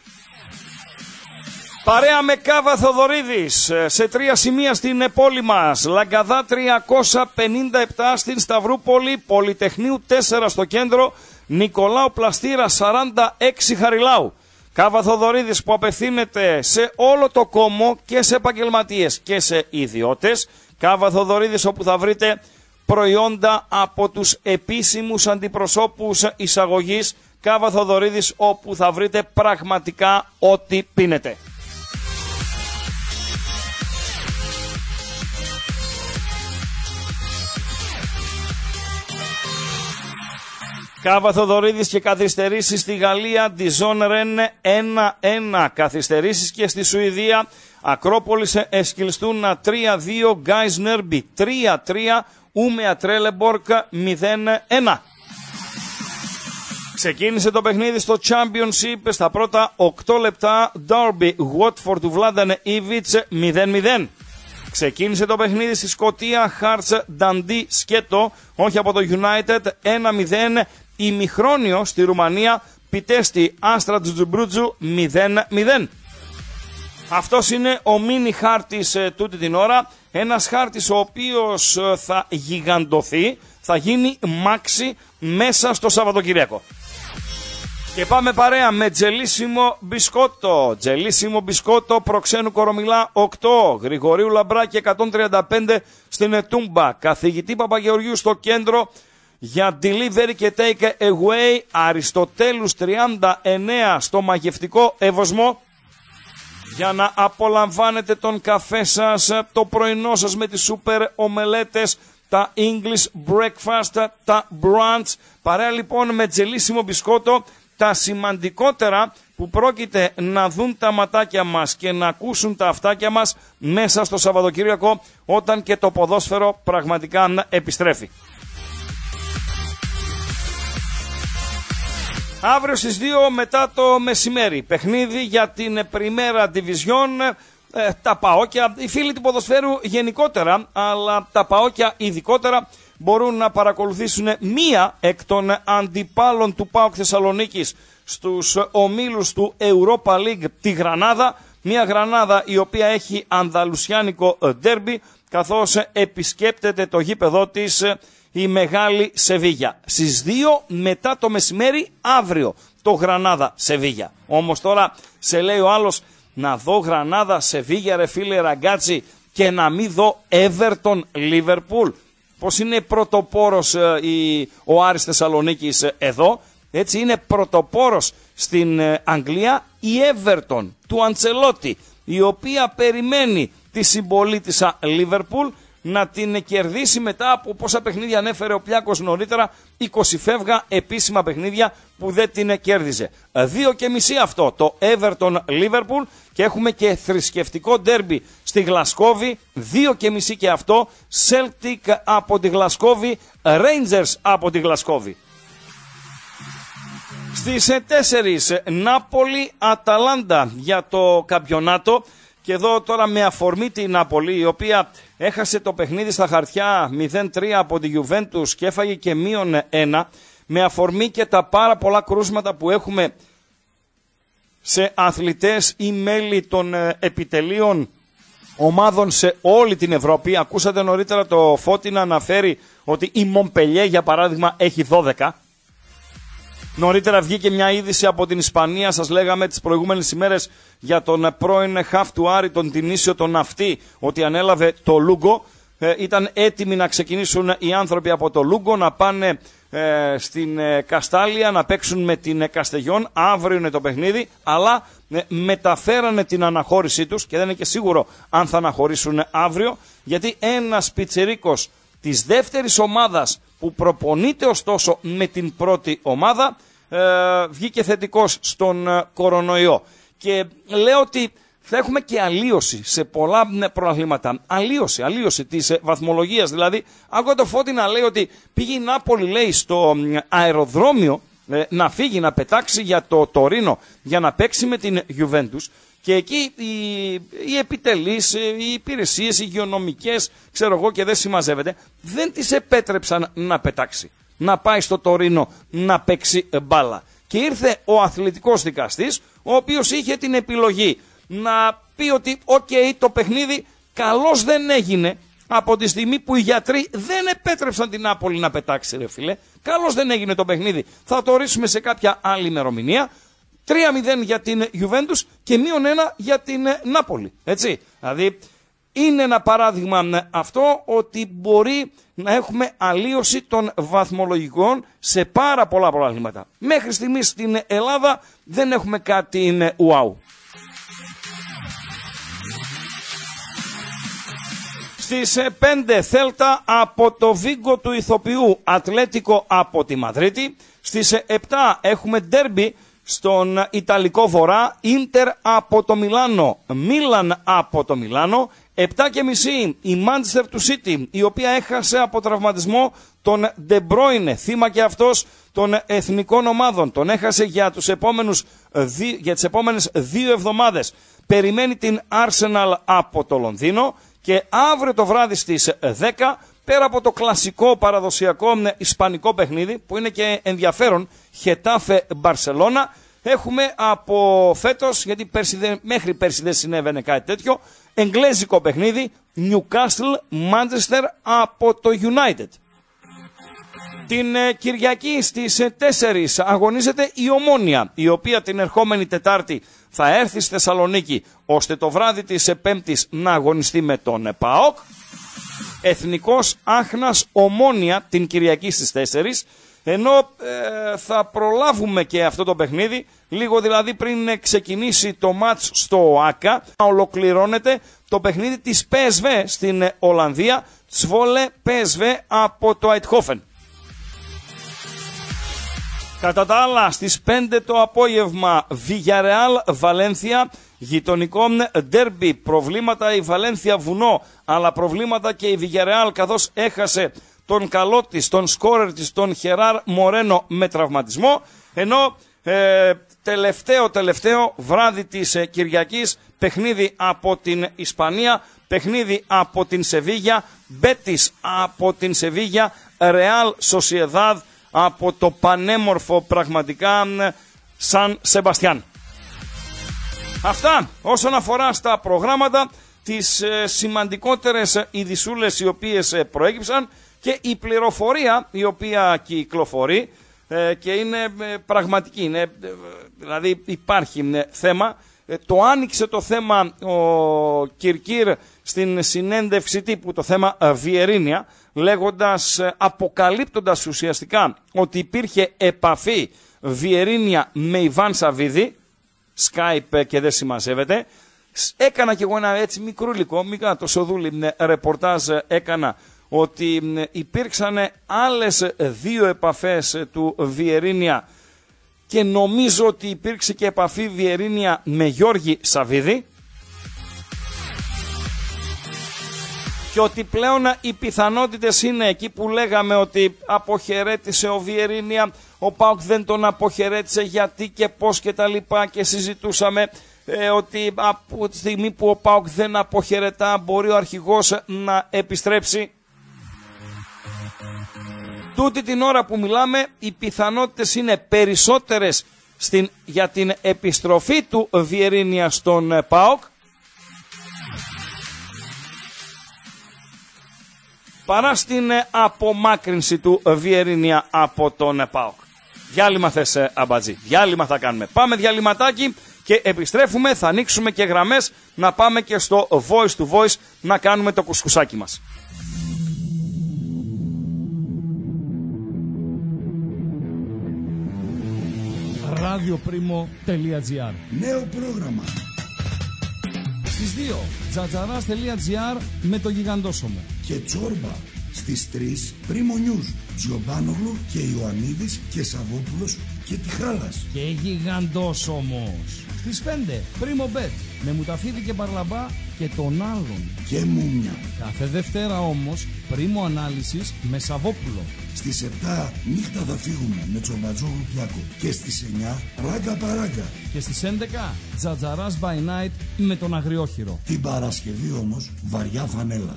Παρέα με Κάβα Θοδωρίδης σε τρία σημεία στην πόλη μας. Λαγκαδά τριακόσια πενήντα επτά στην Σταυρούπολη, Πολυτεχνείου τέσσερα στο κέντρο, Νικολάου Πλαστήρα σαράντα έξι Χαριλάου. Κάβα Θοδωρίδης που απευθύνεται σε όλο το κόμμο και σε επαγγελματίες και σε ιδιώτες. Κάβα Θοδωρίδης όπου θα βρείτε προϊόντα από τους επίσημους αντιπροσώπους εισαγωγής. Κάβα Θοδωρίδης όπου θα βρείτε πραγματικά ό,τι πίνετε. Κάβα Θοδωρίδης και καθυστερήσεις στη Γαλλία, Dijon Rennes ένα ένα. Καθυστερήσεις και στη Σουηδία, Ακρόπολης Εσκιλστούνα τρία δύο, Γκάις Νέρμπι τρία τρία, Ούμεα Τρέλεμπορκ μηδέν ένα. Ξεκίνησε το παιχνίδι στο Championship στα πρώτα οκτώ λεπτά, Derby Watford του Βλάνταν Ήβιτς μηδέν μηδέν. Ξεκίνησε το παιχνίδι στη Σκωτία, Hearts Dundee σκέτο, όχι από το United, ένα μηδέν. Ημιχρόνιο στη Ρουμανία, Πιτέστη Άστρα Τζουτζουμπρούτζου μηδέν μηδέν. Αυτός είναι ο μίνι χάρτης ε, τούτη την ώρα. Ένας χάρτης ο οποίος ε, θα γιγαντωθεί, θα γίνει μάξι μέσα στο Σαββατοκυριακό. Και πάμε παρέα με Τζελίσιμο Μπισκότο. Τζελίσιμο Μπισκότο Προξένου Κορομιλά οκτώ, Γρηγορίου Λαμπράκη εκατόν τριάντα πέντε στην Ετούμπα. Καθηγητή Παπαγεωργίου στο κέντρο για delivery και take away. Αριστοτέλους τριάντα εννέα στο μαγευτικό Εύωσμο. Για να απολαμβάνετε τον καφέ σας, το πρωινό σας με τις σούπερ ομελέτες, τα English breakfast, τα brunch. Παρέα λοιπόν με Τζελίσιμο Μπισκότο, τα σημαντικότερα που πρόκειται να δουν τα ματάκια μας και να ακούσουν τα αυτάκια μας μέσα στο Σαββατοκύριακο, όταν και το ποδόσφαιρο πραγματικά επιστρέφει. Αύριο στις δύο μετά το μεσημέρι, παιχνίδι για την Πριμέρα Division, ε, τα ΠΑΟΚια, οι φίλοι του ποδοσφαίρου γενικότερα, αλλά τα ΠΑΟΚια ειδικότερα, μπορούν να παρακολουθήσουν μία εκ των αντιπάλων του ΠΑΟΚ Θεσσαλονίκης στους ομίλους του Europa League, τη Γρανάδα, Μια Γρανάδα η οποία έχει ανδαλουσιάνικο ντέρμπι, καθώς επισκέπτεται το γήπεδό της η Μεγάλη Σεβίγια. Στις δύο μετά το μεσημέρι αύριο το Γρανάδα Σεβίγια. Όμως τώρα σε λέει ο άλλος, να δω Γρανάδα Σεβίγια ρε φίλε ραγκάτσι και να μην δω Everton Liverpool. Πως είναι πρωτοπόρος ε, η, ο Άρης Θεσσαλονίκης ε, εδώ, έτσι είναι πρωτοπόρος στην ε, Αγγλία η Everton του Αντσελότη, η οποία περιμένει τη συμπολίτισσα Liverpool να την κερδίσει μετά από πόσα παιχνίδια ανέφερε ο Πλιάκος νωρίτερα, είκοσι φεύγα επίσημα παιχνίδια που δεν την κέρδιζε. Δύο και μισή αυτό το Everton Liverpool και έχουμε και θρησκευτικό ντέρμπι στη Γλασκόβη, δύο και μισή και αυτό, Celtic από τη Γλασκόβη, Rangers από τη Γλασκόβη. Στις τέσσερις Νάπολη Αταλάντα για το καμπιονάτο. Και εδώ τώρα με αφορμή την Νάπολη, η οποία έχασε το παιχνίδι στα χαρτιά μηδέν τρία από τη Juventus και έφαγε και μείον ένα, με αφορμή και τα πάρα πολλά κρούσματα που έχουμε σε αθλητές ή μέλη των επιτελείων ομάδων σε όλη την Ευρώπη. Ακούσατε νωρίτερα το Φώτη να αναφέρει ότι η Μομπελιέ για παράδειγμα έχει δώδεκα. Νωρίτερα βγήκε μια είδηση από την Ισπανία, σας λέγαμε τις προηγούμενες ημέρες για τον πρώην χαφ του Άρη, τον Τινίσιο τον Ναυτή, ότι ανέλαβε το Λούγκο. Ε, ήταν έτοιμοι να ξεκινήσουν οι άνθρωποι από το Λούγκο, να πάνε ε, στην ε, Καστάλια, να παίξουν με την ε, Καστεγιόν. Αύριο είναι το παιχνίδι, αλλά ε, μεταφέρανε την αναχώρησή τους και δεν είναι και σίγουρο αν θα αναχωρήσουν αύριο, γιατί ένας πιτσιρίκος της δεύτερης ομάδας που προπονείται ωστόσο με την πρώτη ομάδα ε, βγήκε θετικός στον ε, κορονοϊό. Και λέω ότι θα έχουμε και αλλίωση σε πολλά προαθλήματα. Αλλίωση, αλλίωση της ε, βαθμολογίας. Δηλαδή, άκουγα το Φώτη να λέει ότι πήγε η Νάπολη, λέει, στο ε, αεροδρόμιο ε, να φύγει, να πετάξει για το Τωρίνο για να παίξει με την Juventus. Και εκεί οι, οι επιτελείς, οι υπηρεσίες, οι υγειονομικές, ξέρω εγώ και δεν συμμαζεύεται, δεν τις επέτρεψαν να πετάξει, να πάει στο Τωρίνο να παίξει μπάλα. Και ήρθε ο αθλητικός δικαστής, ο οποίος είχε την επιλογή να πει ότι οκ, okay, το παιχνίδι καλώς δεν έγινε από τη στιγμή που οι γιατροί δεν επέτρεψαν την Νάπολη να πετάξει, ρε φίλε. Καλώς δεν έγινε το παιχνίδι, θα το ορίσουμε σε κάποια άλλη ημερομηνία. τρία μηδέν για την Juventus και μείον ένα για την Νάπολη. Έτσι. Δηλαδή είναι ένα παράδειγμα αυτό ότι μπορεί να έχουμε αλλίωση των βαθμολογικών σε πάρα πολλά προβλήματα. Μέχρι στιγμής στην Ελλάδα δεν έχουμε κάτι wow. Στις πέντε Θέλτα από το Βίγκο του Ηθοποιού, Ατλέτικο από τη Μαδρίτη. Στις επτά έχουμε ντέρμπι στον Ιταλικό Βορρά, Ίντερ από το Μιλάνο, Μίλαν από το Μιλάνο. Επτά και μισή η Μάντσεστερ του City, η οποία έχασε από τραυματισμό τον De Bruyne, θύμα και αυτός των εθνικών ομάδων. Τον έχασε για, τους επόμενους, για τις επόμενες δύο εβδομάδες. Περιμένει την Arsenal από το Λονδίνο και αύριο το βράδυ στις δέκα, πέρα από το κλασικό παραδοσιακό ισπανικό παιχνίδι που είναι και ενδιαφέρον, Χετάφε Μπαρσελώνα, έχουμε από φέτος, γιατί πέρσι δεν, μέχρι πέρσι δεν συνέβαινε κάτι τέτοιο, εγγλέζικο παιχνίδι, Newcastle Manchester από το United. Την ε, Κυριακή στις ε, τέσσερις αγωνίζεται η Ομόνια, η οποία την ερχόμενη Τετάρτη θα έρθει στη Θεσσαλονίκη, ώστε το βράδυ της ε, Πέμπτης να αγωνιστεί με τον ε, ΠΑΟΚ. Εθνικός Άχνας Ομόνια την Κυριακή στις τέσσερις, ενώ ε, θα προλάβουμε και αυτό το παιχνίδι, λίγο δηλαδή πριν ε, ξεκινήσει το μάτς στο ΟΑΚΑ, ολοκληρώνεται το παιχνίδι της πι ες βι στην ε, Ολλανδία, Τσβόλε πι ες βι από το Αιτχόφεν. Κατά τα άλλα, στις πέντε το απόγευμα, Villarreal Βαλένθια, γειτονικό ντέρμπι, προβλήματα η Βαλένθια βουνό, αλλά προβλήματα και η Villarreal, καθώς έχασε τον καλό της, τον σκόρερ της, τον Χεράρ Μορένο με τραυματισμό, ενώ ε, τελευταίο τελευταίο βράδυ της ε, Κυριακής, παιχνίδι από την Ισπανία, παιχνίδι από την Σεβίγια, Μπέτις από την Σεβίγια, Ρεάλ Σοσιεδάδ από το πανέμορφο πραγματικά Σαν Σεμπαστιάν. Αυτά όσον αφορά στα προγράμματα, τις ε, σημαντικότερες ειδισούλες οι οποίες ε, προέκυψαν και η πληροφορία η οποία κυκλοφορεί ε, και είναι ε, πραγματική. Είναι, ε, δηλαδή υπάρχει ε, θέμα. Ε, το άνοιξε το θέμα ο Κυρκύρ στην συνέντευξη τύπου, το θέμα ε, Βιερίνια, λέγοντας, ε, αποκαλύπτοντας ουσιαστικά ότι υπήρχε επαφή Βιερίνια με Ιβάν Σαββίδη, Skype και δεν συμμαζεύεται. Έκανα κι εγώ ένα έτσι μικρούλικο, μικρά το σοδούλι ρεπορτάζ έκανα, ότι υπήρξαν άλλες δύο επαφές του Βιερίνια και νομίζω ότι υπήρξε και επαφή Βιερίνια με Γιώργη Σαββίδη και ότι πλέον οι πιθανότητες είναι εκεί που λέγαμε ότι αποχαιρέτησε ο Βιερίνια, ο ΠΑΟΚ δεν τον αποχαιρέτησε γιατί και πώς και τα λοιπά και συζητούσαμε ε, ότι από τη στιγμή που ο ΠΑΟΚ δεν αποχαιρετά μπορεί ο αρχηγός να επιστρέψει. Τούτη την ώρα που μιλάμε οι πιθανότητες είναι περισσότερες στην, για την επιστροφή του Βιερίνια στον ΠΑΟΚ παρά στην απομάκρυνση του Βιερίνια από τον ΠΑΟΚ. Διάλειμμα θες, Αμπατζή? Διάλειμμα θα κάνουμε. Πάμε διαλυματάκι και επιστρέφουμε. Θα ανοίξουμε και γραμμές να πάμε και στο voice to voice να κάνουμε το κουσκουσάκι μας. radioprimo.gr. Νέο πρόγραμμα. Στις δύο τζατζαράς.gr με το γιγαντόσωμο. Και Τσόρμπα στις τρεις Primo News. Τζιομπάνογλου και Ιωαννίδης και Σαββόπουλος και Τιχάλας. Και γιγαντόσωμος. Στις πέντε Primo Bet με Μουταφίδη και Μπαρλαμπά και τον άλλον. Και Μούμια. Κάθε Δευτέρα όμως Primo Ανάλυσης με Σαββόπουλο. Στις επτά νύχτα θα φύγουμε με Τσομπατζόγλου Πιάκο. Και στις εννιά Ράγκα Παράγκα. Και στις έντεκα Τζατζαράς by Night με τον Αγριόχειρο. Την Παρασκευή όμως βαριά φανέλα.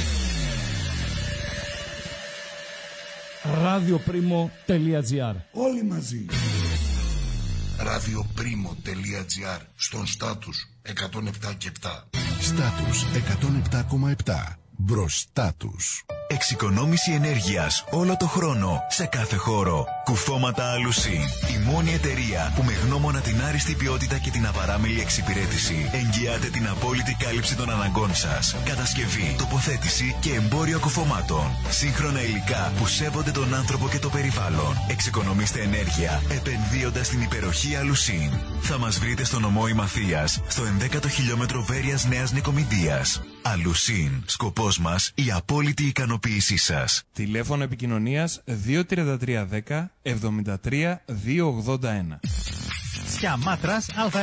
radioprimo.gr. Όλοι μαζί. radioprimo.gr. Στον Στάτους εκατόν επτά και επτά. Στάτους εκατόν επτά κόμμα επτά. Μπροστά τους. Εξοικονόμηση ενέργειας όλο το χρόνο, σε κάθε χώρο. Κουφώματα Alusin. Η μόνη εταιρεία που με γνώμονα την άριστη ποιότητα και την απαράμιλη εξυπηρέτηση εγγυάται την απόλυτη κάλυψη των αναγκών σας. Κατασκευή, τοποθέτηση και εμπόριο κουφωμάτων. Σύγχρονα υλικά που σέβονται τον άνθρωπο και το περιβάλλον. Εξοικονομήστε ενέργεια επενδύοντας στην υπεροχή Alusin. Θα μας βρείτε στο νομό Ημαθίας, στο ενδέκατο χιλιόμετρο Βέρειας Νέας Νικομηντίας. Alusin. Σκοπός μας η απόλυτη ικανοποίησή σας. Τηλέφωνο επικοινωνίας δύο τρία τρία δέκα εβδομήντα τρία δύο ογδόντα ένα. Σιαμάτρας ΑΕ.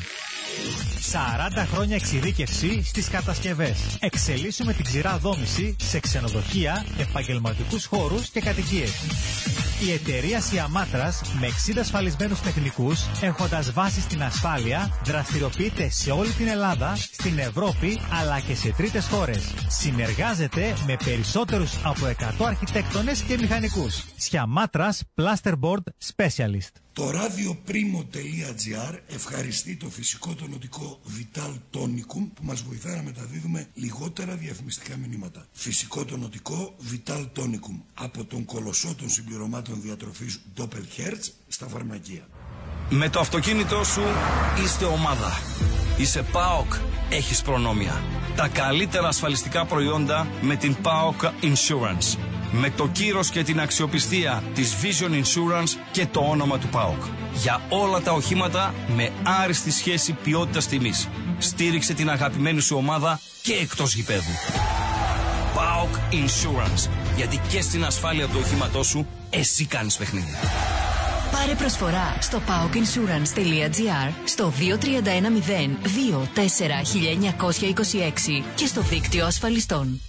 σαράντα χρόνια εξειδίκευση στις κατασκευές. Εξελίσσουμε την ξηρά δόμηση σε ξενοδοχεία, επαγγελματικούς χώρους και κατοικίες. Η εταιρεία Σιαμάτρας με εξήντα ασφαλισμένους τεχνικούς, έχοντας βάση στην ασφάλεια, δραστηριοποιείται σε όλη την Ελλάδα, στην Ευρώπη αλλά και σε τρίτες χώρες. Συνεργάζεται με περισσότερους από εκατό αρχιτέκτονες και μηχανικούς. Σιαμάτρας Plasterboard Specialist. Το radioprimo.gr ευχαριστεί το φυσικό τονωτικό Vital Tonicum που μας βοηθά να μεταδίδουμε λιγότερα διαφημιστικά μηνύματα. Φυσικό τονωτικό Vital Tonicum από τον κολοσσό των συμπληρωμάτων διατροφής Doppelherz στα φαρμακεία. Με το αυτοκίνητό σου είστε ομάδα. Είσαι ΠΑΟΚ, έχεις προνόμια. Τα καλύτερα ασφαλιστικά προϊόντα με την ΠΑΟΚ Insurance. Με το κύρος και την αξιοπιστία της Vision Insurance και το όνομα του ΠΑΟΚ. Για όλα τα οχήματα με άριστη σχέση ποιότητας τιμής. Στήριξε την αγαπημένη σου ομάδα και εκτός γηπέδου. ΠΑΟΚ Insurance. Γιατί και στην ασφάλεια του οχήματός σου εσύ κάνεις παιχνίδι. Πάρε προσφορά στο paokinsurance.gr, στο δύο τρία ένα μηδέν δύο τέσσερα εννιά δύο έξι και στο δίκτυο ασφαλιστών.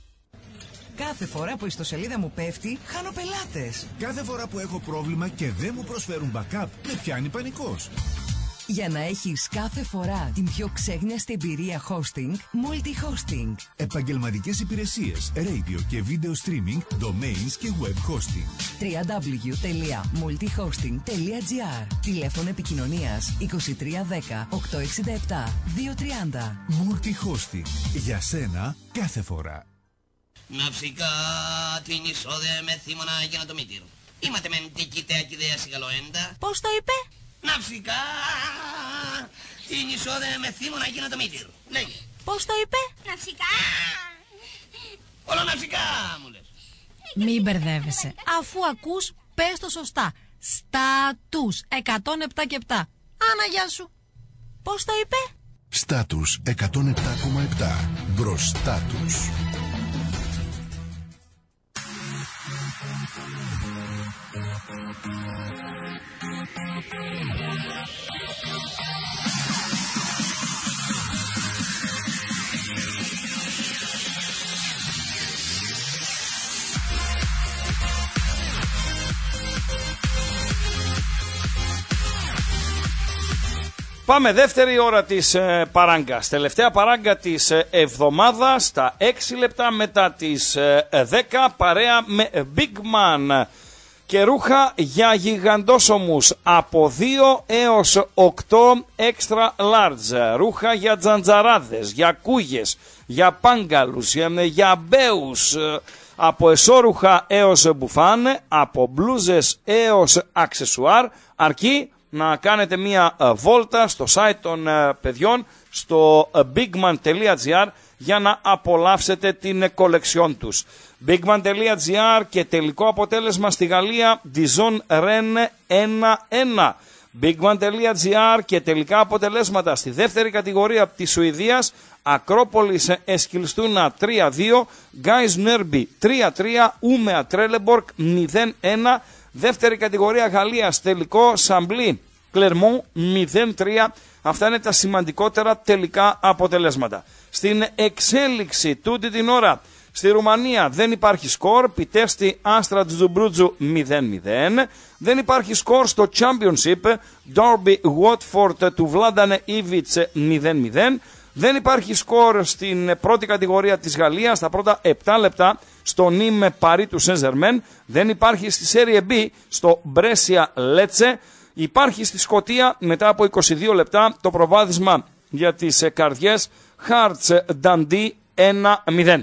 Κάθε φορά που η ιστοσελίδα μου πέφτει, χάνω πελάτες. Κάθε φορά που έχω πρόβλημα και δεν μου προσφέρουν backup, με πιάνει πανικός. Για να έχεις κάθε φορά την πιο ξέγνιαστη εμπειρία hosting, Multi-Hosting. Επαγγελματικές υπηρεσίες, radio και video streaming, domains και web hosting. double-u double-u double-u τελεία multihosting τελεία gr. Τηλέφωνο επικοινωνίας είκοσι τρία δέκα οκτακόσια εξήντα επτά διακόσια τριάντα. Multi-Hosting. Για σένα κάθε φορά. Ναυσικά την εισόδε με θύμωνα για να το μήτυρ. Είμαστε μεν τικητέα και ιδέα σιγαλοέντα. Πώς το είπε? Ναυσικά την εισόδε με θύμωνα για να το μήτυρ. Λέγε. Πώς το είπε? Ναυσικά. Όλο ναυσικά μου λες. Μην μπερδεύεσαι. Αφού ακούς, πες το σωστά. Στάτους εκατόν επτά και επτά. Άνα, γεια σου. Πώς το είπε? Στάτους εκατόν επτά κόμμα επτά. Μπροστά τους. Πάμε δεύτερη ώρα της ε, παράγκας. Τελευταία παράγκα της ε, εβδομάδας, τα έξι λεπτά μετά τις ε, δέκα, παρέα με Big Man και ρούχα για γιγαντόσωμους από δύο έως οκτώ extra large. Ρούχα για τζαντζαράδες, για κούγες, για πάγκαλους, για, για μπέους, από εσώρουχα έως μπουφάν, από μπλούζες έως αξεσουάρ, αρκεί να κάνετε μία βόλτα στο site των παιδιών, στο bigman τελεία gr, για να απολαύσετε την κολεξιόν τους. bigman τελεία gr και τελικό αποτέλεσμα στη Γαλλία, Dijon Rennes ένα ένα. bigman τελεία gr και τελικά αποτελέσματα στη δεύτερη κατηγορία της Σουηδίας, Ακρόπολης Εσκιλστούνα τρία δύο, Γκάις Νέρμπι τρία τρία, Ούμεα Τρέλεμπορκ μηδέν ένα. Δεύτερη κατηγορία Γαλλίας, τελικό Σαμπλί Κλερμόν μηδέν τρία. Αυτά είναι τα σημαντικότερα τελικά αποτελέσματα. Στην εξέλιξη τούτη την ώρα στη Ρουμανία δεν υπάρχει σκορ, Πιτέστη Άστρα Τζουμπρούτζου μηδέν μηδέν. Δεν υπάρχει σκορ στο Championship, Derby Watford του Βλάντανε Ήβιτς μηδέν μηδέν. Δεν υπάρχει σκορ στην πρώτη κατηγορία της Γαλλίας, στα πρώτα επτά λεπτά, στο Νίμ Παρί του Σεν-Ζερμέν. Δεν υπάρχει στη Serie B, στο Μπρέσια Λέτσε. Υπάρχει στη Σκωτία μετά από είκοσι δύο λεπτά το προβάδισμα για τις καρδιές, Hearts Dundee ένα μηδέν.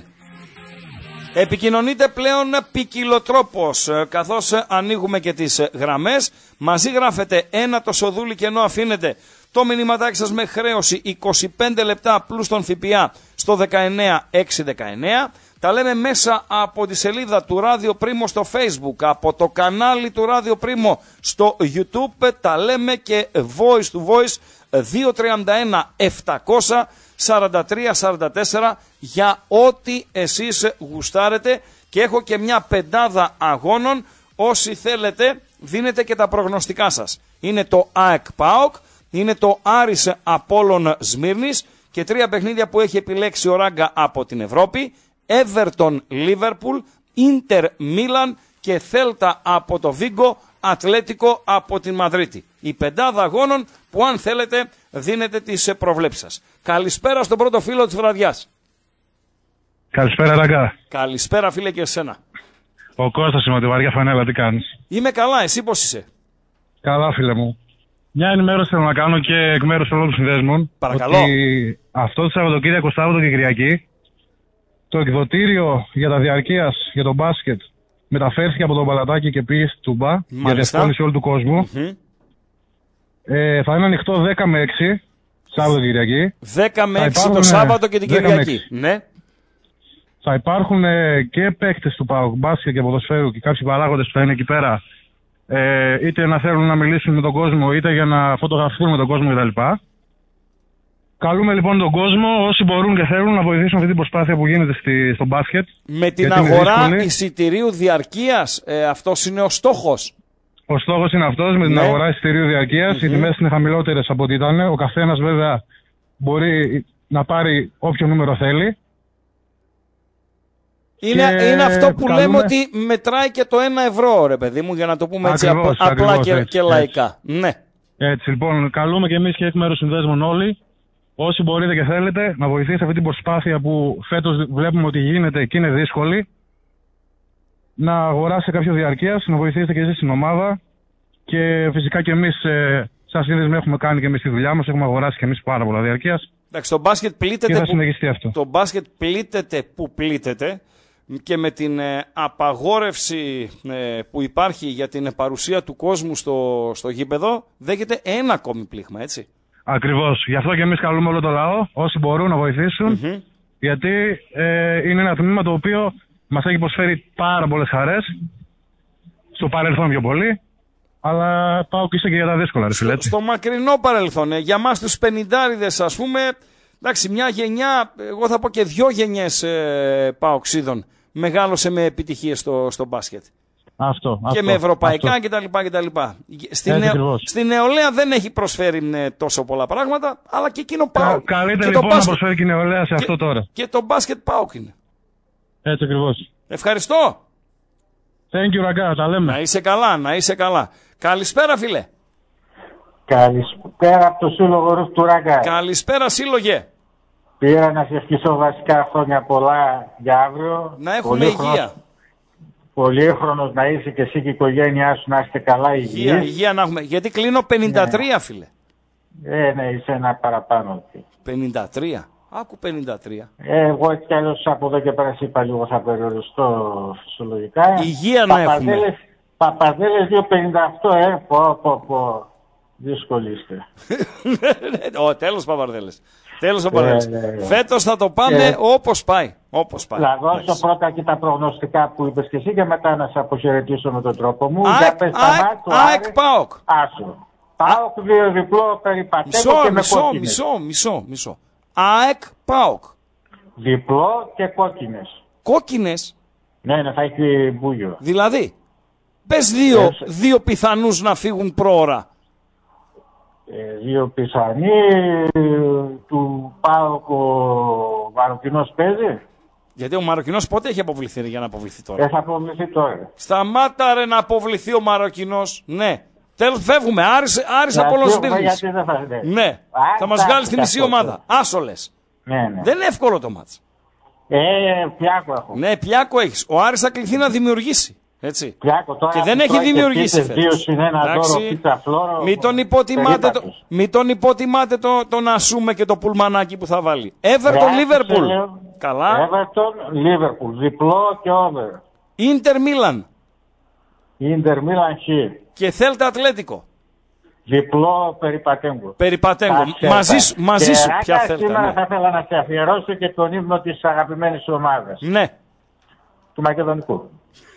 Επικοινωνείτε πλέον ποικιλοτρόπως, καθώς ανοίγουμε και τις γραμμές. Μαζί γράφετε ένα το σοδούλι και ενώ αφήνετε το μηνυματάκι σας με χρέωση είκοσι πέντε λεπτά πλούς τον ΦΠΑ στο δεκαεννιά έξι δεκαεννιά. Τα λέμε μέσα από τη σελίδα του Ράδιο Πρίμο στο Facebook, από το κανάλι του Ράδιο Πρίμο στο YouTube. Τα λέμε και voice to voice δύο τρία ένα επτακόσια σαράντα τρία σαράντα τέσσερα για ό,τι εσείς γουστάρετε. Και έχω και μια πεντάδα αγώνων. Όσοι θέλετε δίνετε και τα προγνωστικά σας. Είναι το ΑΕΚ ΠΑΟΚ, είναι το Άρης Απόλλων Σμύρνης και τρία παιχνίδια που έχει επιλέξει ο Ράγκα από την Ευρώπη. Everton Liverpool, Inter Milan και Θέλτα από το Βίγκο, Ατλέτικο από την Μαδρίτη. Η πεντάδα αγώνων που αν θέλετε δίνετε τις προβλέψεις σας. Καλησπέρα στον πρώτο φίλο της βραδιάς. Καλησπέρα Ραγκά. Καλησπέρα φίλε και εσένα. Ο Κώστας είμαι από τη Βαριά Φανέλα, τι κάνεις? Είμαι καλά, εσύ πώς είσαι? Καλά φίλε μου. Μια ενημέρωση θέλω να κάνω και εκ μέρους όλων των συνδέσμων. Παρακαλώ. Ότι αυτό το Σαββατοκύριακο, Σάββατο και Κυριακή, το εκδοτήριο για τα διαρκείας για το μπάσκετ μεταφέρθηκε από τον Παλατάκι και πήγε στη Τούμπα για διευκόλυνση όλου του κόσμου. Mm-hmm. Ε, θα είναι ανοιχτό δέκα με έξι, Σάββατο και Κυριακή. δέκα με έξι το Σάββατο και την Κυριακή. Ναι. Θα υπάρχουν ε, και παίκτες του ΠΑΟΚ, μπάσκετ και ποδοσφαίρου και κάποιοι παράγοντες που θα είναι εκεί πέρα, ε, είτε να θέλουν να μιλήσουν με τον κόσμο, είτε για να φωτογραφούν με τον κόσμο κτλ. Καλούμε λοιπόν τον κόσμο, όσοι μπορούν και θέλουν, να βοηθήσουν αυτή την προσπάθεια που γίνεται στη, στο μπάσκετ. Με την αγορά εισιτηρίου διαρκείας, ε, αυτός είναι ο στόχος. Ο στόχος είναι αυτός, με την ναι. αγορά εισιτηρίου διαρκείας. Mm-hmm. Οι τιμές είναι χαμηλότερες από ό,τι ήταν. Ο καθένας βέβαια μπορεί να πάρει όποιο νούμερο θέλει. Είναι, είναι αυτό που καλούμε... λέμε ότι μετράει και το ένα ευρώ, ρε παιδί μου, για να το πούμε έτσι ακριβώς, απλά ακριβώς, και, έτσι, και λαϊκά. έτσι. Ναι. Έτσι, λοιπόν, καλούμε και εμείς και εκ μέρους συνδέσμων όλοι, όσοι μπορείτε και θέλετε, να βοηθήσετε αυτή την προσπάθεια που φέτος βλέπουμε ότι γίνεται και είναι δύσκολη, να αγοράσετε κάποιο διαρκείας, να βοηθήσετε και εσείς στην ομάδα και φυσικά και εμείς, ε, σαν σύνδεσμοι, έχουμε κάνει και εμείς τη δουλειά μας, έχουμε αγοράσει και εμείς πάρα πολλά διαρκείας. Εντάξει, το μπάσκετ πλήττεται, και θα που, συνεχιστεί αυτό. Το μπάσκετ πλήττεται που πλήττεται και με την ε, απαγόρευση ε, που υπάρχει για την παρουσία του κόσμου στο, στο γήπεδο δέχεται ένα ακόμη πλήγμα, έτσι. Ακριβώς. Γι' αυτό και εμείς καλούμε όλο το λαό, όσοι μπορούν να βοηθήσουν, mm-hmm. γιατί ε, είναι ένα τμήμα το οποίο μας έχει προσφέρει πάρα πολλές χαρές, στο παρελθόν πιο πολύ, αλλά πάω και είσαι και για τα δύσκολα, ρε φίλε. Στο, στο μακρινό παρελθόν, ε, για μας τους πενηντάριδες, ας πούμε, εντάξει, μια γενιά, εγώ θα πω και δυο γενιές ε, παοξίδων, μεγάλωσε με επιτυχίες στο, στο μπάσκετ. Αυτό, και αυτό, με ευρωπαϊκά αυτό. κτλ. κτλ. Στη, νεο, στη νεολαία δεν έχει προσφέρει ε, τόσο πολλά πράγματα, αλλά και εκείνο πάω. Κα, καλύτερα λοιπόν μπάσκετ, να προσφέρει και η νεολαία σε αυτό και, τώρα. Και το μπάσκετ πάω είναι. Έτσι ακριβώς. Ευχαριστώ. Thank you, Ραγκά, τα λέμε. Να είσαι καλά, να είσαι καλά. Καλησπέρα, φίλε. Καλησπέρα από το Σύλλογο Ρουφ του Ραγκά. Καλησπέρα, σύλλογε. Πήρα να σε ευχηθώ βασικά χρόνια πολλά για αύριο. Να έχουμε Πολύχρονος, υγεία. Πολύχρονος να είσαι και εσύ και η οικογένειά σου να είστε καλά υγιείς. Υγεία, υγεία να έχουμε. Γιατί κλείνω πενήντα τρία, ναι. Φίλε. Ε, ναι, είσαι ένα παραπάνω. πενήντα τρία. Άκου πενήντα τρία. Ε, εγώ έτσι κι αλλιώς από εδώ και πέρα είπα λίγο θα περιοριστώ φυσιολογικά. Υγεία να Παπαδέλες, έχουμε. Παπαδέλες δύο πενήντα οκτώ, ε, πω, πω, πω. Δύσκολοι είστε. Ω, τέλος Παπαρδέλες. Τέλος Παπαρδέλες. Ε, ε, ε. Φέτος θα το πάμε ε, όπως πάει. Όπως πάει. Να δώσω Λες. πρώτα και τα προγνωστικά που είπες και εσύ και μετά να σε αποχαιρετήσω με τον τρόπο μου. ΑΕΚ, Για πες τα ΑΕΚ, μάτια, ΑΕΚ, ΠΑΟΚ. Άσο. ΠΑΟΚ δύο διπλό περιπατέκο μισό, και με μισό, κόκκινες. Μισό, μισό, μισό. ΑΕΚ, ΠΑΟΚ. Διπλό και κόκκινες. Κόκκινες. Ναι, ναι, θα έχει μπούγιο. Δηλαδή, πες δύο, ε, δύο πιθανούς να φύγουν πρόωρα. Ε, δύο πιθανοί του ΠΑΟΚ ο Μαροκινός παίζει. Γιατί ο Μαροκινός πότε έχει αποβληθεί για να αποβληθεί τώρα. Ε, θα αποβληθεί τώρα. Σταμάτα ρε να αποβληθεί ο Μαροκινός. Ναι. Τέλος φεύγουμε. Άρης, Άρης Απόλλων Σμύρνης. Ναι. Α, θα μας βγάλει στη μισή ομάδα. Άσο λες. Ναι, ναι. Δεν είναι εύκολο το μάτς. Ε, πιάκο έχω. Ναι, πιάκο έχεις. Ο Άρης θα κληθεί να δημιουργήσει. Έτσι. Πιάκο, τώρα και δεν έχει δημιουργήσει φέτος. Μην τον υποτιμάτε, το, μη τον υποτιμάτε το, τον Ασούμε και το πουλμανάκι που θα βάλει. Everton Λίβερπουλ. Καλά. Everton Λίβερπουλ. Διπλό και over. Ίντερ Μίλαν. Ίντερ Μίλαν χ. Και Θέλτα Ατλέτικο. Διπλό περιπατέγκο. Περιπατέγκο. Μαζί σου, μαζί σου πια Θέλτα. Σήμερα ναι. θα ήθελα να σε αφιερώσω και τον ύμνο της αγαπημένης ομάδας. Ναι. Του Μακεδονικού.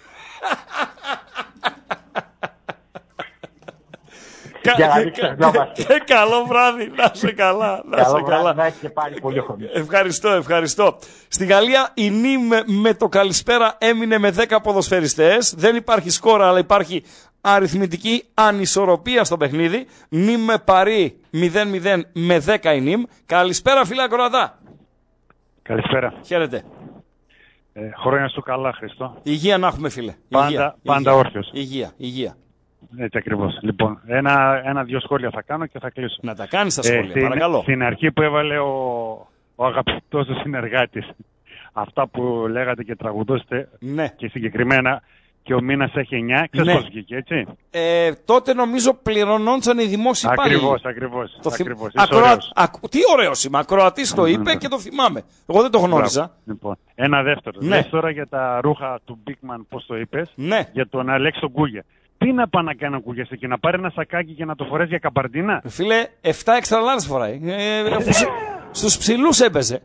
Και καλό βράδυ, να σε καλά. Να καλό σε καλά. Να έχει και πάλι πολύ χρόνο. Ευχαριστώ, ευχαριστώ. Στη Γαλλία η Νίμ με το καλησπέρα έμεινε με δέκα ποδοσφαιριστές. Δεν υπάρχει σκόρα, αλλά υπάρχει αριθμητική ανισορροπία στο παιχνίδι. Νίμ Παρί μηδέν μηδέν με δέκα η Νίμ. Καλησπέρα, φίλε Ακροατά. Καλησπέρα. Χαίρετε. Ε, χρόνια σου καλά, Χριστό. Υγεία να έχουμε, φίλε. Πάντα, υγεία, πάντα υγεία, όρθιος. Υγεία, υγεία. Έτσι ακριβώς. Λοιπόν, ένα, ένα-δυο σχόλια θα κάνω και θα κλείσω. Να τα κάνεις τα σχόλια, ε, στην, παρακαλώ. Στην αρχή που έβαλε ο, ο αγαπητός του συνεργάτης, αυτά που λέγατε και τραγουδώσετε, ναι. Και συγκεκριμένα και ο μήνας έχει εννιά, ξέρεις ναι. πώς βγήκε, έτσι. Ε, τότε νομίζω πληρωνόντουσαν οι δημόσιοι υπάλληλοι. Ακριβώς, ακριβώς. Το θυ... ακριβώς. Ακροα... Ακ... Τι ωραίος είμαι, ακροατής το είπε και το θυμάμαι. Εγώ δεν το γνώριζα. Λοιπόν, ένα δεύτερο. Ναι. Λες τώρα για τα ρούχα του Μπίκμαν, πώς το είπες, ναι. Για τον Αλέξο Γκούγια. Τι να πάει να κάνει ο Γκούγιας εκεί, να πάρει ένα σακάκι και να το φορέσει για καπαρντίνα. Φίλε, εφτά έξτρα λάρες φοράει. Ε, στους ψηλούς έπαιζε.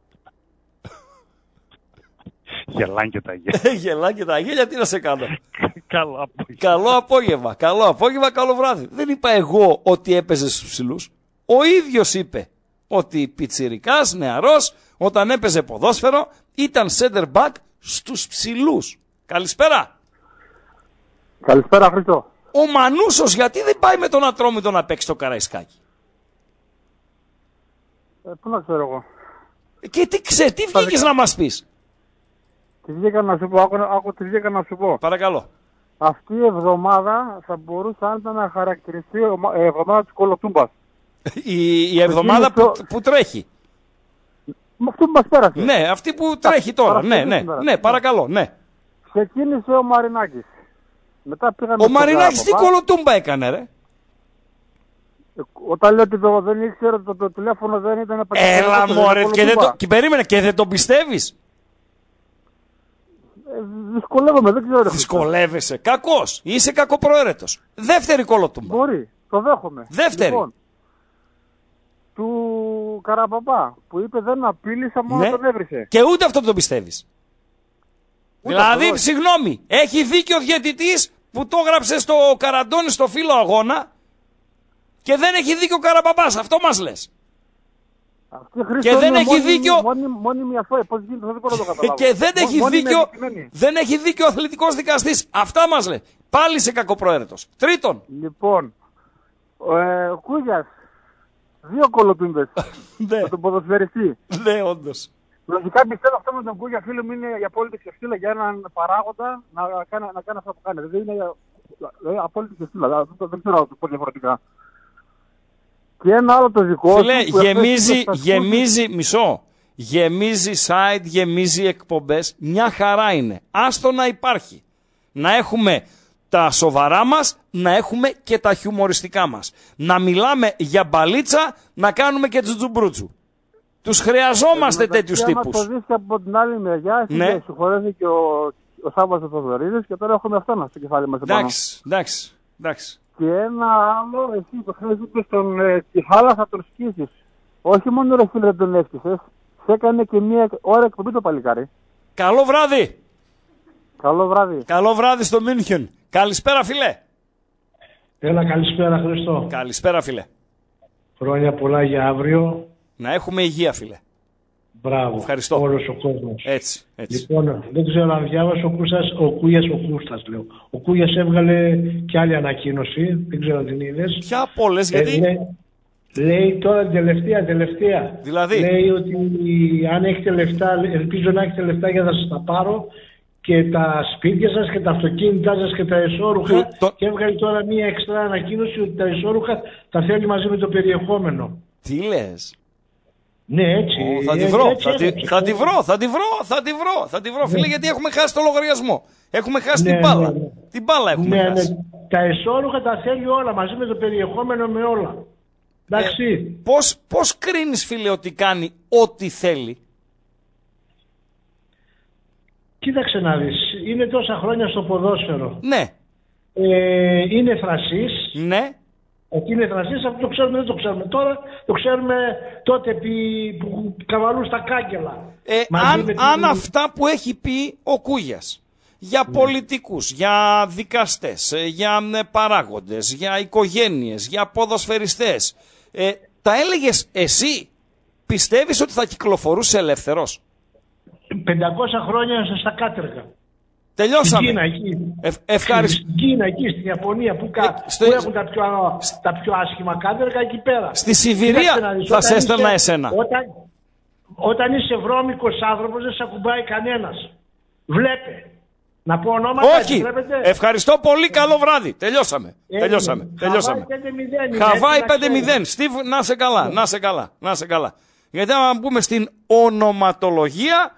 Γελάνε και τα γέλια. Γελάνε και τα γέλια, τι να σε κάνω. Καλό απόγευμα. Καλό απόγευμα, καλό απόγευμα, καλό βράδυ. Δεν είπα εγώ ότι έπαιζε στους ψηλούς. Ο ίδιος είπε ότι πιτσιρικάς, νεαρός, όταν έπαιζε ποδόσφαιρο, ήταν center back στους ψηλούς. Καλησπέρα. Καλησπέρα, Χρήστο. Ο Μανούσος γιατί δεν πάει με τον Ατρόμητο να παίξει το Καραϊσκάκι. Ε, πού να ξέρω εγώ. Και τι ξέ, τι βγήκες να μας πεις. Τι βγήκα να σου πω, άκου, άκου τι βγήκα να σου πω. Παρακαλώ. αυτή η εβδομάδα θα μπορούσε άνετα να χαρακτηριστεί η εβδομάδα της Κολοτούμπας. Η, η εβδομάδα που, που τρέχει. Με αυτή που μας πέρασε. Ναι, αυτή που τρέχει τώρα. Ναι, ναι, ναι, παρακαλώ, ναι. Ξεκίνησε ο Μαρινάκης. Μετά πήγαμε ο Μαρινάκης τι Κολοτούμπα έκανε, ρε? Όταν λέω ότι το, δεν ήξερε το, το, το τηλέφωνο δεν ήταν επαγγελματικό. Έλα μωρέ, και, δεν το, και περίμενε, και δεν το πιστεύεις? Ε, δυσκολεύομαι, δεν ξέρω. Δυσκολεύεσαι, κακός, είσαι κακοπροαίρετος. Δεύτερη Κολοτούμπα. Μπορεί, το δέχομαι. Δεύτερη. Λοιπόν, του Καραπαπά που είπε δεν απείλησα, μόνο ναι. τον έβρισε. Και ούτε αυτό το πιστεύεις. Ούτε δηλαδή, αυτό, συγγνώμη, έχει δίκιο ο διαιτητής που το έγραψε στο Καραντώνη στο φύλλο αγώνα και δεν έχει δίκιο ο Καραπαπάς, αυτό μας λες. Και δεν έχει μόνη, δίκιο. Μόνη, μόνη μια φορά, πώς γίνεται, δεν μπορώ να το καταλάβω. Και δεν έχει μόνη δίκιο. Δεν έχει δίκιο ο αθλητικός δικαστής. Αυτά μας λέει. Πάλι είσαι κακοπροαίρετος. Τρίτον. Λοιπόν, ε, ο Κούγιας. Δύο κολοτούμπες. Με τον ποδοσφαιριστή. Ναι, όντως. Λογικά πιστεύω αυτό με τον Κούγια, φίλο μου, είναι η απόλυτη ξεφτύλα για έναν παράγοντα να κάνει, να κάνει αυτό που κάνει. Δεν είναι δηλαδή, απόλυτη ξεφτύλα. Δεν ξέρω να το πω διαφορετικά. Και ένα άλλο το δικό Φίλε, γεμίζει, γεμίζει, μισό, γεμίζει site, γεμίζει εκπομπές, μια χαρά είναι. Άστο να υπάρχει. Να έχουμε τα σοβαρά μας, να έχουμε και τα χιουμοριστικά μας. Να μιλάμε για μπαλίτσα, να κάνουμε και τζουτζουμπρούτσου. Τους χρειαζόμαστε ε, τέτοιους τύπους. Αν το δεις από την άλλη μεριά, ναι. Συγχωρέζει και ο, ο Σάββας ο Θοδωρίδης και τώρα έχουμε αυτό στο κεφάλι μας. Εντάξει, εντάξει, εντάξει. Και ένα άλλο, εσύ το χρειάζεται στον ε, Κιχάλα θα τον σκίσεις. Όχι μόνο ρε φίλε τον έσκησες, σε έκανε και μία ώρα εκπομπή το παλικάρι. Καλό βράδυ. Καλό βράδυ. Καλό βράδυ στο Μίνχεν. Καλησπέρα φίλε. Έλα καλησπέρα Χριστό. Καλησπέρα φίλε. Χρόνια πολλά για αύριο. Να έχουμε υγεία φίλε. Μπράβο. Ευχαριστώ. Όλος ο κόσμος. Έτσι, έτσι. Λοιπόν, δεν ξέρω αν διάβασε ο Κούστας, ο Κούγιας, ο Κούστας λέω. Ο Κούγιας έβγαλε και άλλη ανακοίνωση, δεν ξέρω αν την είδες. Ποια από όλες, γιατί... Ε, λέει, λέει τώρα τελευταία, τελευταία. Δηλαδή. Λέει ότι αν έχετε λεφτά, ελπίζω να έχετε λεφτά για να σας τα πάρω και τα σπίτια σας και τα αυτοκίνητά σας και τα εσώρουχα. Το... Και έβγαλε τώρα μία εξτρά ανακοίνωση ότι τα εσώρουχα τα θέλει μαζί με το περιεχόμενο. Τι λες? Ναι, έτσι. Oh, θα, τη βρω, έτσι, θα, έτσι, τη, θα τη βρω, θα τη βρω, θα τη βρω, θα τη βρω, φίλε, ναι. Γιατί έχουμε χάσει το λογαριασμό. Έχουμε χάσει ναι, την μπάλα. Ναι, ναι. Την μπάλα έχουμε ναι, χάσει. Ναι. Τα εσώρουχα τα θέλει όλα, μαζί με το περιεχόμενο, με όλα. Εντάξει. Ε, πώς, πώς κρίνεις, φίλε, ότι κάνει ό,τι θέλει? Κοίταξε να δεις, είναι τόσα χρόνια στο ποδόσφαιρο. Ναι. Ε, είναι θρασής. Ναι. Ότι είναι θρασής, αυτό το ξέρουμε, δεν το ξέρουμε τώρα, το ξέρουμε τότε που καβαλούν στα κάγκελα. Ε, αν, την... αν αυτά που έχει πει ο Κούγιας για ναι. πολιτικούς, για δικαστές, για παράγοντες, για οικογένειες, για ποδοσφαιριστές, ε, τα έλεγες εσύ, πιστεύεις ότι θα κυκλοφορούσε ελεύθερος? πεντακόσια χρόνια στα κάτεργα. Τελειώσαμε. Στην Κίνα, εκεί. Ε, ευχαριστώ. Στην Κίνα, εκεί, στην Ιαπωνία, που, κα... ε, στο... που έχουν τα πιο, τα πιο άσχημα κάτεργα, εκεί πέρα. Στη Σιβηρία θα σε έστελνα εσένα. Όταν, όταν είσαι βρώμικος άνθρωπος, δεν σε ακουμπάει κανένας. Βλέπε. Να πω ονόματα. Όχι. Ευχαριστώ πολύ. Καλό βράδυ. Τελειώσαμε. Ε, Τελειώσαμε. Τελειώσαμε. Χαβάη πέντε μηδέν. Στίβ, να σε καλά. Να σε καλά. Να σε καλά. Γιατί άμα μπούμε στην ονοματολογία,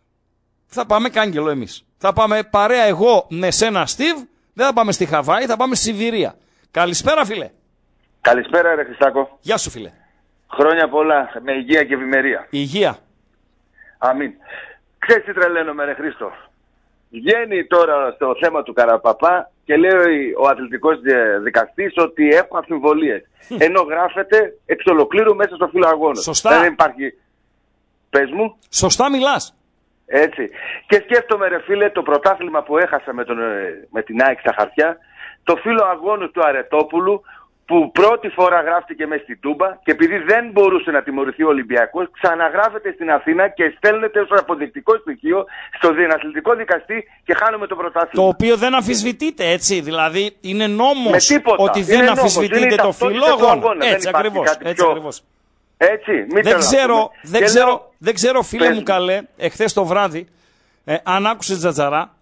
θα πάμε κάγκελο εμείς. Θα πάμε παρέα εγώ με σένα, Στίβ. Δεν θα πάμε στη Χαβάη, θα πάμε στη Σιβηρία. Καλησπέρα, φίλε. Καλησπέρα, ρε Χριστάκο. Γεια σου, φίλε. Χρόνια πολλά, με υγεία και ευημερία. Υγεία. Αμήν. Ξέρεις τι τρελαίνομαι, ρε Χρήστο? Βγαίνει τώρα στο θέμα του Καραπαπά και λέει ο αθλητικός δικαστής ότι έχω αμφιβολίες. Ενώ γράφεται εξ ολοκλήρου μέσα στο φύλλο αγώνα. Σωστά. Δεν υπάρχει. Πες μου. Σωστά μιλάς. Έτσι. Και σκέφτομαι, ρε φίλε, το πρωτάθλημα που έχασα με, τον, με την ΑΕΚ στα χαρτιά, το φύλλο αγώνου του Αρετόπουλου, που πρώτη φορά γράφτηκε μέσα στη Τούμπα και επειδή δεν μπορούσε να τιμωρηθεί ο Ολυμπιακός, ξαναγράφεται στην Αθήνα και στέλνεται ως αποδεικτικό στοιχείο στο αθλητικό δικαστή και χάνουμε το πρωτάθλημα. Το οποίο δεν αμφισβητείται, έτσι. Δηλαδή είναι νόμος ότι είναι δεν νόμος. αμφισβητείται το φύλλο αγώνα. Έτσι ακριβώς. Έτσι, πιο... ακριβώς. έτσι μην δεν, ξέρω, δεν, ξέρω, λέω... δεν ξέρω, φίλε Πες. μου καλέ, εχθές το βράδυ, ε, αν άκουσες Τζατζαρά,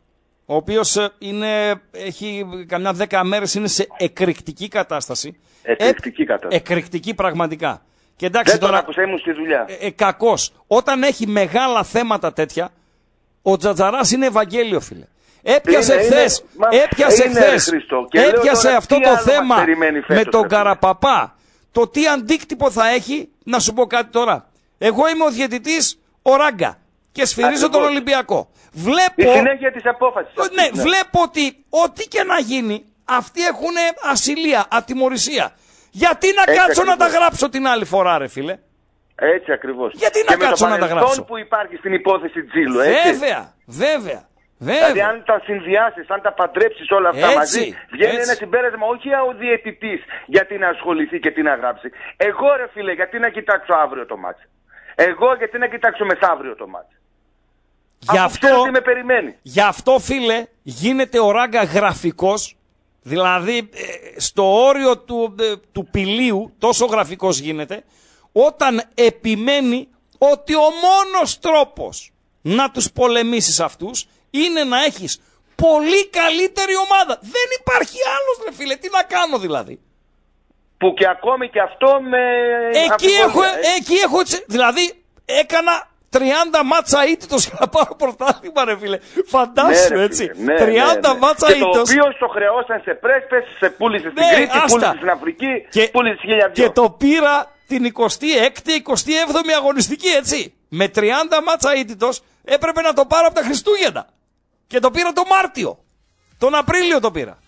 ο οποίος έχει καμιά δέκα μέρες, είναι σε εκρηκτική κατάσταση. Εκρηκτική κατάσταση. Εκρηκτική πραγματικά. Και εντάξει, δεν τον τώρα, άκουσα, ήμουν στη δουλειά. Ε, ε, κακός. Όταν έχει μεγάλα θέματα τέτοια, ο Τζατζαράς είναι Ευαγγέλιο, φίλε. Έπιασε χθες, έπιασε χθες, έπιασε αυτό το θέμα με τον Καραπαπά. Το τι αντίκτυπο θα έχει, να σου πω κάτι τώρα. Εγώ είμαι ο διαιτητής ο Ράγκα και σφυρίζω τον Ολυμπιακό. Βλέπω, η συνέχεια της απόφασης. Ναι, ναι, βλέπω ότι ό,τι και να γίνει, αυτοί έχουν ασυλία, ατιμωρησία. Γιατί να Έτσι κάτσω ακριβώς. να τα γράψω την άλλη φορά, ρε φίλε. Έτσι ακριβώς. Γιατί και να κάτσω να τα γράψω. Με το που υπάρχει στην υπόθεση Τζίλου, έτσι. Βέβαια, βέβαια. Βέβαια. Δηλαδή, αν τα συνδυάσεις, αν τα παντρέψεις όλα αυτά έτσι, μαζί, βγαίνει έτσι. ένα συμπέρασμα όχι ο διαιτητής γιατί να ασχοληθεί και τι να γράψει. Εγώ, ρε φίλε, γιατί να κοιτάξω αύριο το μάτς. Εγώ, γιατί να κοιτάξω μεθαύριο το μάτς. Γι' αυτό, ξέρω τι με περιμένει. Γι' αυτό, φίλε, γίνεται ο Ράγκα γραφικός, δηλαδή ε, στο όριο του, ε, του πηλίου, τόσο γραφικός γίνεται, όταν επιμένει ότι ο μόνος τρόπος να τους πολεμήσεις αυτούς είναι να έχεις πολύ καλύτερη ομάδα. Δεν υπάρχει άλλος, ρε φίλε, τι να κάνω δηλαδή. Που και ακόμη και αυτό με... Εκεί έχω, εκεί έχω, δηλαδή έκανα τριάντα μάτσα ήττος για να πάρω πρωτάθλημα, ρε φίλε. Φαντάσου, ναι, έτσι. Ναι, τριάντα ναι, ναι. μάτσα ήττος. Και το οποίο στο χρεώσαν σε πρέσπες, σε πούλησε στην ναι, Κρήτη, άστα. Πούλησε στην Αφρική, και, πούλησε χίλια δυο. Και το πήρα την εικοστή έκτη εικοστή έβδομη αγωνιστική, έτσι. Με τριάντα μάτσα ήττος έπρεπε να το πάρω από τα Χριστούγεννα. Και το πήρα το Μάρτιο. Τον Απρίλιο το πήρα.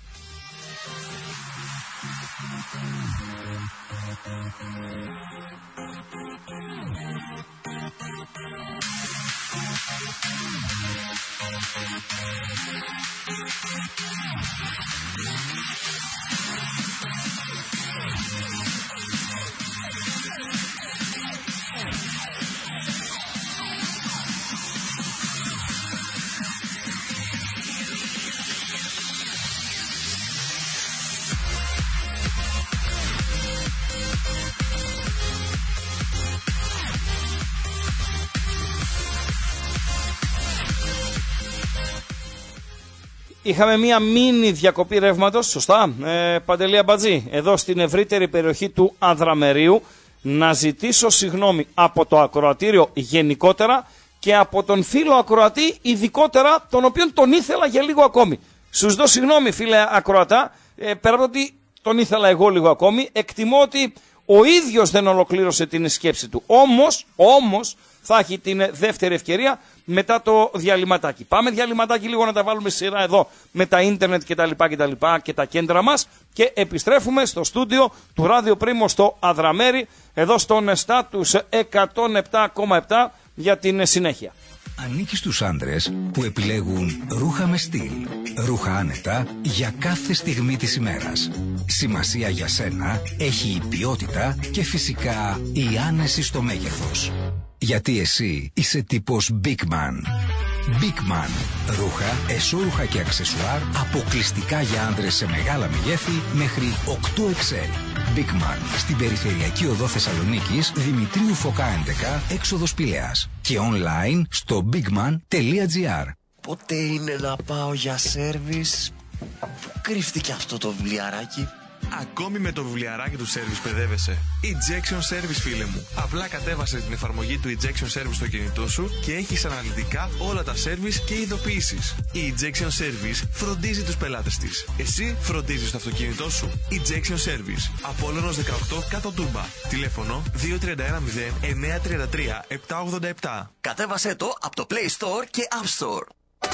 Είχαμε μία μίνι διακοπή ρεύματος, σωστά, ε, Παντελή Αμπατζή, εδώ στην ευρύτερη περιοχή του Αδραμερίου. Να ζητήσω συγγνώμη από το ακροατήριο γενικότερα και από τον φίλο ακροατή ειδικότερα, τον οποίον τον ήθελα για λίγο ακόμη. Σου ζητώ συγγνώμη, φίλε ακροατά, ε, πέρα από ότι τον ήθελα εγώ λίγο ακόμη, εκτιμώ ότι ο ίδιος δεν ολοκλήρωσε την σκέψη του. Όμως, όμως, θα έχει την δεύτερη ευκαιρία μετά το διαλυματάκι. Πάμε διαλυματάκι λίγο να τα βάλουμε σειρά εδώ με τα ίντερνετ και τα λοιπά και τα λοιπά και τα κέντρα μας και επιστρέφουμε στο στούντιο του Ράδιο Πρίμο στο Αδραμέρι, εδώ στον Status εκατόν επτά κόμμα επτά για την συνέχεια. Ανήκει στους άντρες που επιλέγουν ρούχα με στυλ, ρούχα άνετα για κάθε στιγμή της ημέρας. Σημασία για σένα έχει η ποιότητα και φυσικά η άνεση στο μέγεθος. Γιατί εσύ είσαι τύπος Big Man. Big Man. Ρούχα, εσώρουχα και αξεσουάρ αποκλειστικά για άντρες σε μεγάλα μεγέθη μέχρι οκτώ εξ ελ. Big Man. Στην περιφερειακή οδό Θεσσαλονίκης, Δημητρίου Φωκά έντεκα, έξοδος Πηλαίας. Και online στο bigman τελεία gr. Πότε είναι να πάω για σέρβις? Πού κρύφτηκε αυτό το βιβλιαράκι? Ακόμη με το βιβλιαράκι του Service παιδεύεσαι. Ejection Service, φίλε μου. Απλά κατέβασε την εφαρμογή του Ejection Service στο κινητό σου και έχεις αναλυτικά όλα τα service και ειδοποιήσεις. Η Ejection Service φροντίζει τους πελάτες της. Εσύ φροντίζεις το αυτοκίνητό σου. Ejection Service. Απόλλωνος δεκαοκτώ κάτω Τούμπα. Τηλέφωνο δύο τρία ένα μηδέν εννιά τρία τρία επτά ογδόντα επτά. Κατέβασε το από το Play Store και App Store.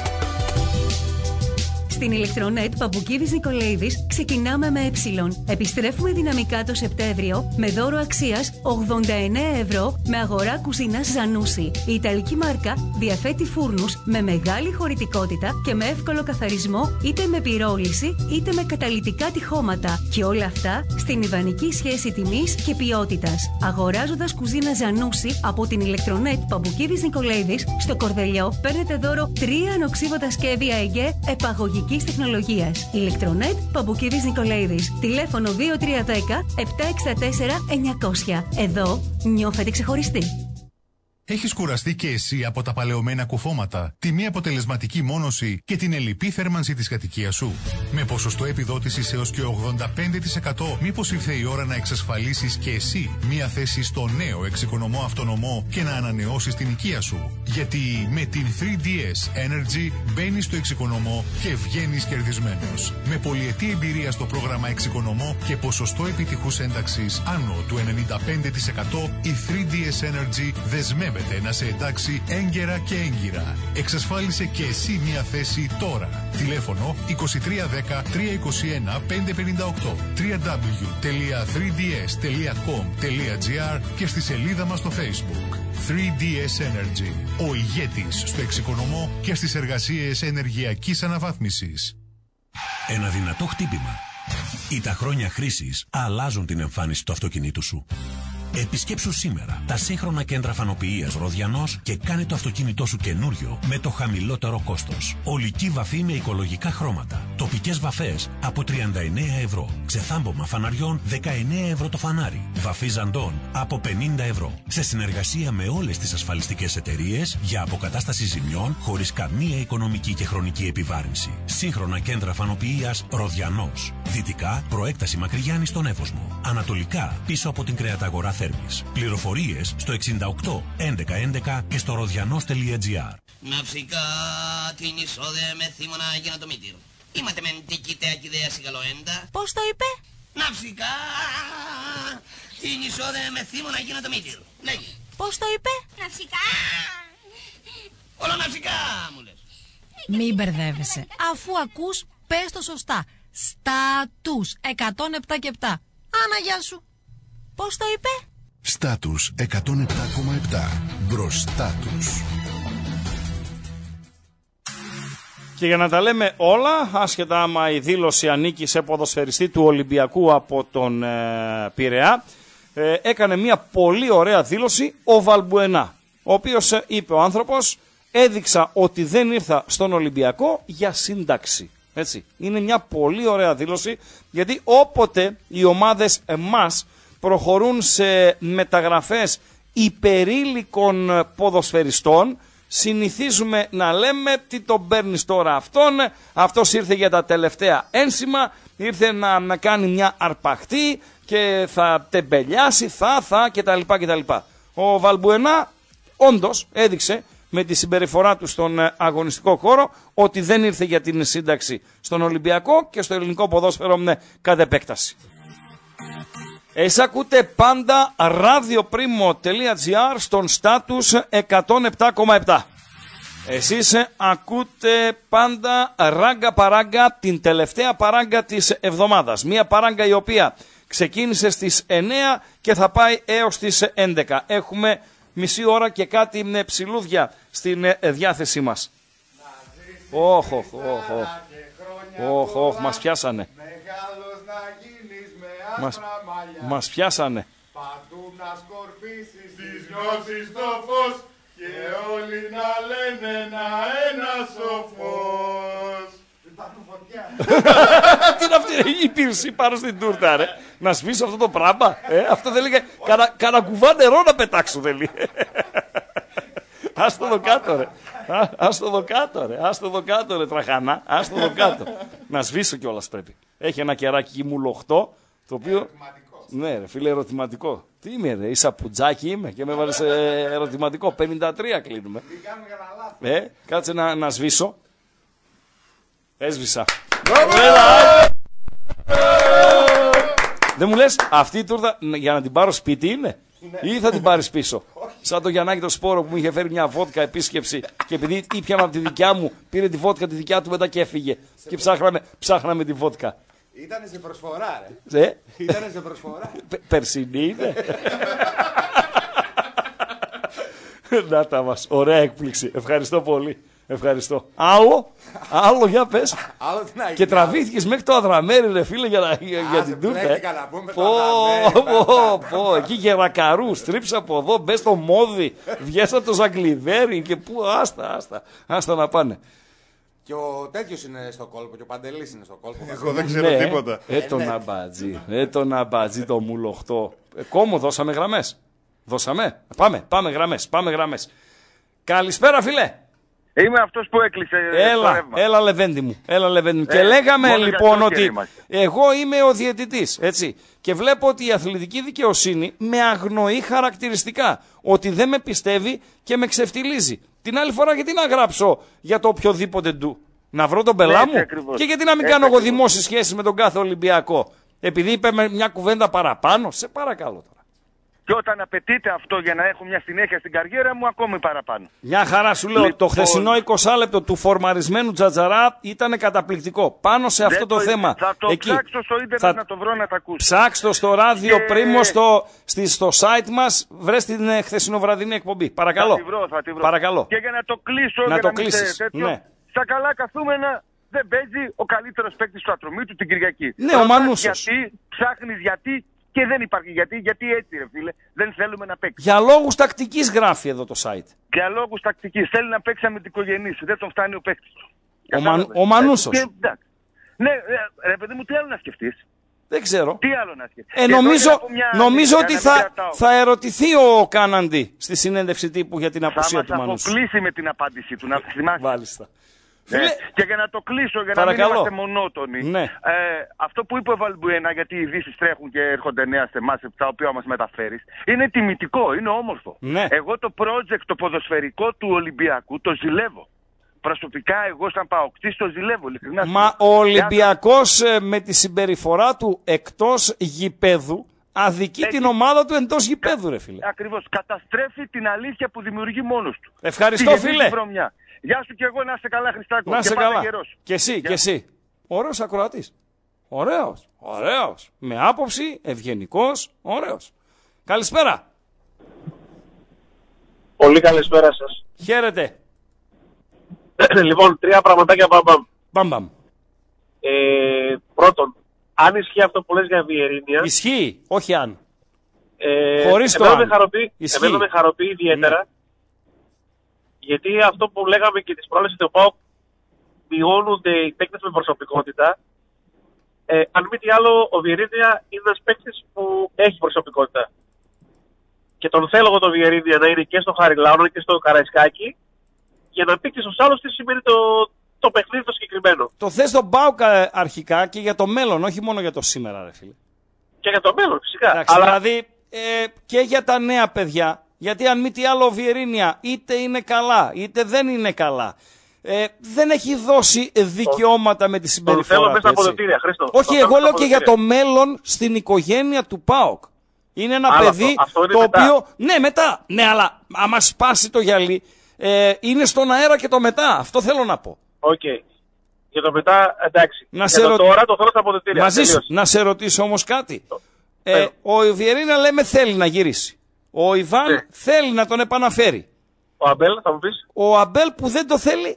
Στην Ηλεκτρονέτ Παμπουκίδης Νικολαίδης ξεκινάμε με ε. Επιστρέφουμε δυναμικά το Σεπτέμβριο με δώρο αξίας ογδόντα εννέα ευρώ με αγορά κουζίνας Ζανούσι. Η Ιταλική μάρκα διαθέτει φούρνους με μεγάλη χωρητικότητα και με εύκολο καθαρισμό είτε με πυρόληση είτε με καταλυτικά τυχώματα. Και όλα αυτά στην ιδανική σχέση τιμής και ποιότητας. Αγοράζοντας κουζίνα Ζανούσι από την Ηλεκτρονέτ Παμπουκίδης Νικολαίδης στο Κορδελιό παίρνετε δώρο τρία ανοξίβωτα σκεύη ΑΕΓΕ επαγωγική τεχνολογίας. Ηλεκτρονέτ Παμπουκίδης Νικολαίδης. Τηλέφωνο δύο τρία ένα μηδέν επτά έξι τέσσερα εννιακόσια. Εδώ νιώθετε ξεχωριστοί. Έχεις κουραστεί και εσύ από τα παλαιωμένα κουφώματα, τη μη αποτελεσματική μόνωση και την ελλειπή θέρμανση της κατοικίας σου? Με ποσοστό επιδότησης έως και ογδόντα πέντε τοις εκατό, μήπως ήρθε η ώρα να εξασφαλίσεις και εσύ μία θέση στο νέο εξοικονομώ αυτονομό και να ανανεώσεις την οικία σου? Γιατί με την θρι ντι ες Energy μπαίνεις στο εξοικονομώ και βγαίνεις κερδισμένος. Με πολυετή εμπειρία στο πρόγραμμα εξοικονομώ και ποσοστό επιτυχούς ένταξης άνω του ενενήντα πέντε τοις εκατό, η θρι ντι ες Energy δεσμεύεται να σε εντάξει έγκαιρα και έγκυρα. Εξασφάλισε και εσύ μία θέση τώρα. Τηλέφωνο είκοσι τρία δέκα τριακόσια είκοσι ένα πεντακόσια πενήντα οκτώ, double-u double-u double-u τελεία θρι ντι ες τελεία κομ τελεία τζι άρ και στη σελίδα μας στο Facebook. θρι ντι ες Energy, ο ηγέτης στο εξοικονομώ και στις εργασίες ενεργειακής αναβάθμισης. Ένα δυνατό χτύπημα ή τα χρόνια χρήσης αλλάζουν την εμφάνιση του αυτοκινήτου σου. Επισκέψου σήμερα τα σύγχρονα κέντρα φανοποιίας Ροδιανός και κάνε το αυτοκίνητό σου καινούριο με το χαμηλότερο κόστος. Ολική βαφή με οικολογικά χρώματα. Τοπικές βαφές από τριάντα εννέα ευρώ. Ξεθάμπομα φαναριών δεκαεννέα ευρώ το φανάρι. Βαφή ζαντών από πενήντα ευρώ. Σε συνεργασία με όλες τις ασφαλιστικές εταιρείες για αποκατάσταση ζημιών χωρίς καμία οικονομική και χρονική επιβάρυνση. Σύγχρονα κέντρα φανοποιίας Ροδιανός. Δυτικά προέκταση Μακρυγιάννη στον Εύωσμο. Ανατολικά πίσω από την κρεαταγορά Θέρμης. Πληροφορίες στο εξήντα οκτώ έντεκα έντεκα και στο ροδιανός τελεία τζι άρ. Ναυσικά την εισόδε με θύμωνα για να το μήτυρ. Είμαστε μεν τικητέα και ιδέα σιγαλοέντα. Πώς το είπε? Ναυσικά την εισόδε με θύμωνα για να το μήτυρ. Λέγε. Πώς το είπε? Ναυσικά. Όλο ναυσικά μου λες. Μην μπερδεύεσαι. Αφού ακούς, πες το σωστά. Στάτους εκατόν επτά και επτά. Άνα, γεια σου. Πώς το είπε? Στάτους εκατόν επτά κόμμα επτά. Μπροστά τους. Και για να τα λέμε όλα, άσχετα άμα η δήλωση ανήκει σε ποδοσφαιριστή του Ολυμπιακού από τον ε, Πειραιά, ε, έκανε μια πολύ ωραία δήλωση ο Βαλμπουενά, ο οποίος ε, είπε ο άνθρωπος, έδειξα ότι δεν ήρθα στον Ολυμπιακό για σύνταξη. Έτσι. Είναι μια πολύ ωραία δήλωση, γιατί όποτε οι ομάδες εμάς προχωρούν σε μεταγραφές υπερήλικων ποδοσφαιριστών, συνηθίζουμε να λέμε τι τον παίρνεις τώρα αυτόν, αυτός ήρθε για τα τελευταία ένσημα, ήρθε να, να κάνει μια αρπαχτή και θα τεμπελιάσει, θα, θα κτλ. κτλ. Ο Βαλμπουενά όντως έδειξε με τη συμπεριφορά του στον αγωνιστικό χώρο ότι δεν ήρθε για την σύνταξη στον Ολυμπιακό και στο ελληνικό ποδόσφαιρο με κατ' επέκταση. Εσείς ακούτε πάντα radioprimo τελεία τζι άρ στον στάτους εκατόν επτά κόμμα επτά. Εσείς ακούτε πάντα ράγκα παράγκα, την τελευταία παράγκα της εβδομάδας. Μία παράγκα η οποία ξεκίνησε στις εννέα και θα πάει έως τις έντεκα. Έχουμε μισή ώρα και κάτι με ψιλούδια στην διάθεσή μας. Όχ, όχ, όχ, όχ, όχ, μας πιάσανε. Μας, μας πιάσανε. Παντού να σκορπίσεις τις γνώσεις στο φως και όλοι να λένε ένα ένα σοφός. Υπάρχουν φωτιά. Τι είναι αυτή η πύρση πάνω στην τούρτα, ρε. Να σβήσω αυτό το πράγμα. Ε, αυτό δεν λέγε. Κανα, κανα κουβά νερό να πετάξω δεν λέει. Ας το δω κάτω ρε. Α, ας το δω κάτω ρε. Ας το δω κάτω ρε τραχανά. Ας το δω κάτω. Να σβήσω κιόλας πρέπει. Έχει ένα κεράκι μου λοχτό. Το οποίο. Ναι, ρε φίλε, ερωτηματικό. Τι είμαι, ρε, ίσα πουτζάκι είμαι και με βάλε σε ερωτηματικό. πενήντα τρία κλείνουμε. Ε, κάτσε να, να σβήσω. Έσβησα. Δεν μου λες, αυτή η τούρτα για να την πάρω σπίτι είναι ή θα την πάρεις πίσω? Σαν το Γιαννάκη το Σπόρο που μου είχε φέρει μια βότκα επίσκεψη και επειδή ήπιανα από τη δικιά μου, πήρε τη βότκα τη δικιά του μετά και έφυγε. Και ψάχναμε, ψάχναμε τη βότκα. Ήτανε σε προσφορά, ρε. Ε? Ήτανε σε προσφορά. Περσινή είναι. Να τα μας. Ωραία έκπληξη. Ευχαριστώ πολύ. Ευχαριστώ. Άλλο, άλλο για πες. Άλλο τι να και τραβήθηκες μέχρι το Αδραμέρι ρε φίλε για, να, για, για την τούρτα. Ε. Να πούμε πω, το πω, πω, εκεί γερακαρού, στρίψε από εδώ, μπες στο Μόδι, βγες από το Ζαγκλιβέρι και πού, άστα, άστα, άστα να πάνε. Και ο τέτοιος είναι στο κόλπο και ο Παντελής είναι στο κόλπο. Εγώ δεν ξέρω ναι, τίποτα. Ε, το ναμπατζί, ε, το ναμπατζί το μουλοχτό. Ε, κόμμο δώσαμε γραμμές. Δώσαμε. Πάμε, πάμε γραμμές, πάμε γραμμές. Καλησπέρα φίλε. Είμαι αυτός που έκλεισε έλα, το ρεύμα. Έλα Λεβέντη μου, έλα Λεβέντη μου. Ε, και λέγαμε λοιπόν ότι είμαστε. εγώ είμαι ο διαιτητής, έτσι. Και βλέπω ότι η αθλητική δικαιοσύνη με αγνοεί χαρακτηριστικά. Ότι δεν με πιστεύει και με ξεφτιλίζει. Την άλλη φορά γιατί να γράψω για το οποιοδήποτε ντου. Να βρω τον πελά μου και γιατί να μην έτσι κάνω εγώ ακριβώς. δημόσιες σχέσεις με τον κάθε Ολυμπιακό. Επειδή είπε με μια κουβέντα παραπάνω, σε παρακαλώ τώρα. Και όταν απαιτείται αυτό για να έχω μια συνέχεια στην καριέρα μου, ακόμη παραπάνω. Μια χαρά σου λέω, Λοιπόν, το χθεσινό είκοσι λεπτό του φορμαρισμένου Τζατζαρά ήταν καταπληκτικό. Πάνω σε αυτό το, το θέμα. Θα το εκεί, ψάξω στο ίντερνετ θα... να το βρω να τα ακούσω. Ψάξ' το στο ράδιο και... Πρίμο στο, στη, στο site μας, βρες την ε, χθεσινοβραδινή εκπομπή. Παρακαλώ. Θα τη βρω, θα τη βρω. Παρακαλώ. Και για να το κλείσω, να για το να μην κλείσεις. τέτοιο, Ναι. στα καλά καθούμενα δεν παίζει ο καλύτερος παίκτης του Ατρωμίτου την Κυριακή. Ναι, ο Μανούσος. Γιατί, ψάχνεις γιατί και δεν υπάρχει γιατί. Γιατί έτσι ρε φίλε, δεν θέλουμε να παίξει. Για λόγους τακτικής γράφει εδώ το site. Για λόγους τακτικής. Θέλει να παίξει με την οικογένεια. Δεν τον φτάνει ο παίκτης του. Ο, Μα, ο Μανούσος. Και, ναι, ρε παιδί μου, τι άλλο να σκεφτείς. Δεν ξέρω. Τι άλλο να σκεφτείς. Ε, νομίζω νομίζω ότι θα, θα ερωτηθεί ο Κάναντι στη συνέντευξη τύπου για την απουσία του Μανούσου. Θα μας αποκλείσει με την απάντησή του, να θυμάσαι. Μάλιστα. Ναι. Φίλε... Και για να το κλείσω, για Παρακαλώ. να μην είμαστε μονότονοι. Ναι. Ε, αυτό που είπε ο Βαλμπουένα, γιατί οι ειδήσεις τρέχουν και έρχονται νέα σε εμάς, τα οποία μας μεταφέρεις, είναι τιμητικό, είναι όμορφο. Ναι. Εγώ το project, το ποδοσφαιρικό του Ολυμπιακού, το ζηλεύω. Προσωπικά, εγώ σαν παοκτής το ζηλεύω. Ειλικρινά. Μα ο Ολυμπιακός ε, με τη συμπεριφορά του εκτός γηπέδου αδικεί Έτσι. την ομάδα του εντός γηπέδου, ρε φίλε. Ακριβώς. Καταστρέφει την αλήθεια που δημιουργεί μόνος του. Ευχαριστώ, φίλε. Βρωμιά. Γεια σου και εγώ, να είσαι καλά, Χριστάκο. Να είσαι και καλά. Γερός. Και εσύ, Γεια. και εσύ. Ωραίος ακροατής. Ωραίος, ωραίος. Με άποψη, ευγενικός, ωραίος. Καλησπέρα. Πολύ καλησπέρα σας. Χαίρετε. Λοιπόν, τρία πραγματάκια μπαμπαμ. Μπαμπαμ. Ε, πρώτον, αν ισχύει αυτό που λες για Βιερίνια... Ισχύει, όχι αν. Ε, Χωρίς το εμένα αν. Με χαροποιεί, Ισχύει. εμένα με χαροποιεί ιδιαίτερα. Ναι. Γιατί αυτό που λέγαμε και τις προάλλες του ΠΑΟΚ, μειώνονται οι παίκτες με προσωπικότητα. Ε, αν μη τι άλλο, ο Βιερίνια είναι ένας παίκτης που έχει προσωπικότητα. Και τον θέλω εγώ τον Βιερίνια να είναι και στο Χαριλάουνα και στο Καραϊσκάκι, για να πει και στους άλλους τι σημαίνει το, το παιχνίδι το συγκεκριμένο. Το θες τον ΠΑΟΚ αρχικά και για το μέλλον, όχι μόνο για το σήμερα, ρε φίλε. Και για το μέλλον, φυσικά. Εντάξει, αλλά... Δηλαδή ε, και για τα νέα παιδιά, γιατί αν μη τι άλλο ο Βιερίνια είτε είναι καλά είτε δεν είναι καλά. Ε, δεν έχει δώσει δικαιώματα με τη συμπεριφορά του. Τον θέλω μέσα από Χρήστο. Όχι, εγώ λέω και για το μέλλον στην οικογένεια του ΠΑΟΚ. Είναι ένα Άλλο παιδί αυτό, αυτό το μετά. οποίο... Ναι, μετά. Ναι, αλλά άμα σπάσει το γυαλί, ε, είναι στον αέρα και το μετά. Αυτό θέλω να πω. Οκ. Okay. Για το μετά, εντάξει. Να για σε το ρω... τώρα το θέλω στα αποδυτήρια. Μαζί σου. Να σε ρωτήσω όμως κάτι. Ε, ο Βιερίνια λέμε θέλει να γυρίσει. Ο Ιβάν ναι. θέλει να τον επαναφέρει. Ο Αμπέλ θα μου πεις. Ο Αμπέλ που δεν το θέλει.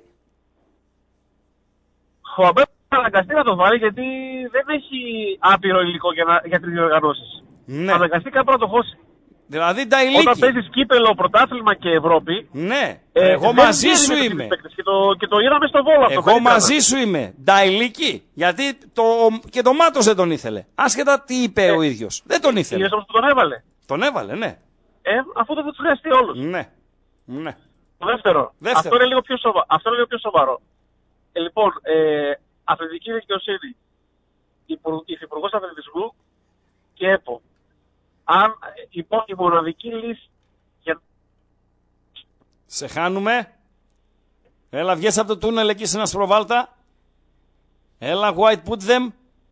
Ο Αμπέλ θα αναγκαστεί να το βάλει γιατί δεν έχει άπειρο υλικό για, να, για τις διοργανώσεις. Ναι. Θα αναγκαστεί κάπου να το χώσει. Δηλαδή τα ηλίκη. Όταν παίζεις κύπελο, πρωτάθλημα και Ευρώπη. Ναι. Ε, εγώ μαζί σου είμαι. Και το, και το είδαμε στο Βόλο αυτό. Εγώ μαζί σου είμαι. Νταϊλίκη. Γιατί το, και το Μάτος δεν τον ήθελε. Άσχετα τι είπε ε, ο ίδιος. Δεν τον ήθελε. Όμως τον έβαλε. Τον έβαλε, ναι. Ε, αφού δεν θα τους χρειαστεί όλους. Ναι. ναι. Το δεύτερο. δεύτερο. Αυτό είναι λίγο πιο, σοβα... αυτό είναι λίγο πιο σοβαρό. Ε, λοιπόν, ε, αθλητική δικαιοσύνη, υφυπουργός αθλητισμού και ΕΠΟ. Αν υπάρχει η μοναδική λύση για... Σε χάνουμε. Έλα, βγες από το τούνελ εκεί σε ένα σπροβάλτα. Έλα, white put them.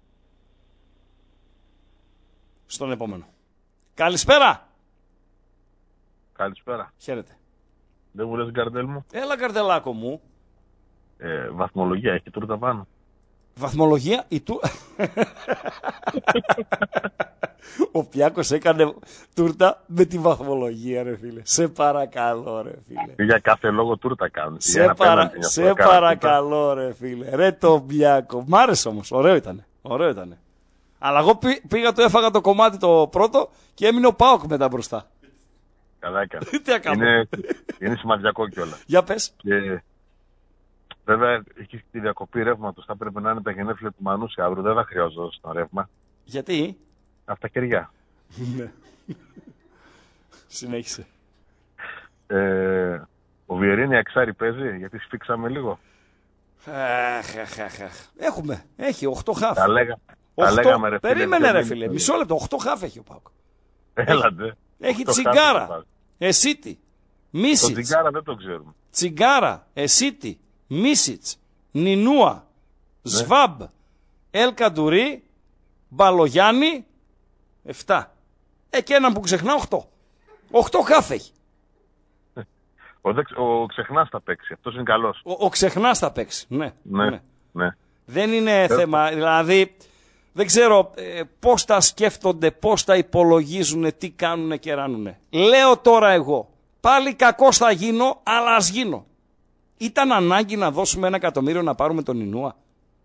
Στον επόμενο. Καλησπέρα. Καλησπέρα. Χαίρετε. Δεν μου λες γκαρντέλ μου. Έλα, καρτελάκο μου. Ε, βαθμολογία, έχει τούρτα πάνω. Βαθμολογία, η του... Ο Πιάκος έκανε τούρτα με τη βαθμολογία, ρε φίλε. Σε παρακαλώ, ρε φίλε. Για κάθε λόγο τούρτα κάνουν. Σε, παρα... σε παρακαλώ, ρε φίλε. Ρε το Πιάκο. Μ' άρεσε όμως. Ωραίο ήταν. Ωραίο ήταν. Αλλά εγώ πή... πήγα, το έφαγα το κομμάτι το πρώτο και έμεινε ο Πάοκ μετά μπροστά. Καλά έκανε. Τι είναι, είναι σημαντικό κιόλα. Για πες. Και... Βέβαια, έχει τη διακοπή ρεύματος. Θα πρέπει να είναι τα γενέθλια του Μανούση αύριο. Δεν θα χρειαζόταν το ρεύμα. Γιατί? Από τα κεριά. Ναι. Συνέχισε. Ε, ο Βιερίνια εξάρι παίζει, γιατί σφίξαμε λίγο. Αχ, αχ, αχ, αχ. Έχουμε, έχει οκτώ χαφ. Τα, λέγα, οχτώ... τα λέγαμε ρε φίλε. Περίμενε ρε φίλε, μισό λεπτό, οκτώ χαφ έχει ο ΠΑΟΚ. Έλατε. Έχει Τσιγκάρα, Εσίτη, Μίσιτς. Το Τσιγκάρα δεν το ξέρουμε. Τσιγκάρα, Εσίτη, Μίσιτς, Νινούα, ναι. Σβάμπ, Ελ Καντουρί, Μπαλογιάννη, εφτά. Ε, και έναν που ξεχνά, οκτώ. οκτώ χαφ έχει. Ο, δεξ, ο Ξεχνάς θα παίξει, αυτός είναι καλός. Ο, ο Ξεχνάς θα παίξει, ναι. Ναι, ναι. ναι. Δεν είναι Φέρ... θέμα, δηλαδή δεν ξέρω ε, πώς τα σκέφτονται, πώς τα υπολογίζουν, τι κάνουν και ράνουνε. Λέω τώρα εγώ, πάλι κακός θα γίνω, αλλά ας γίνω. Ήταν ανάγκη να δώσουμε ένα εκατομμύριο να πάρουμε τον Ινούα.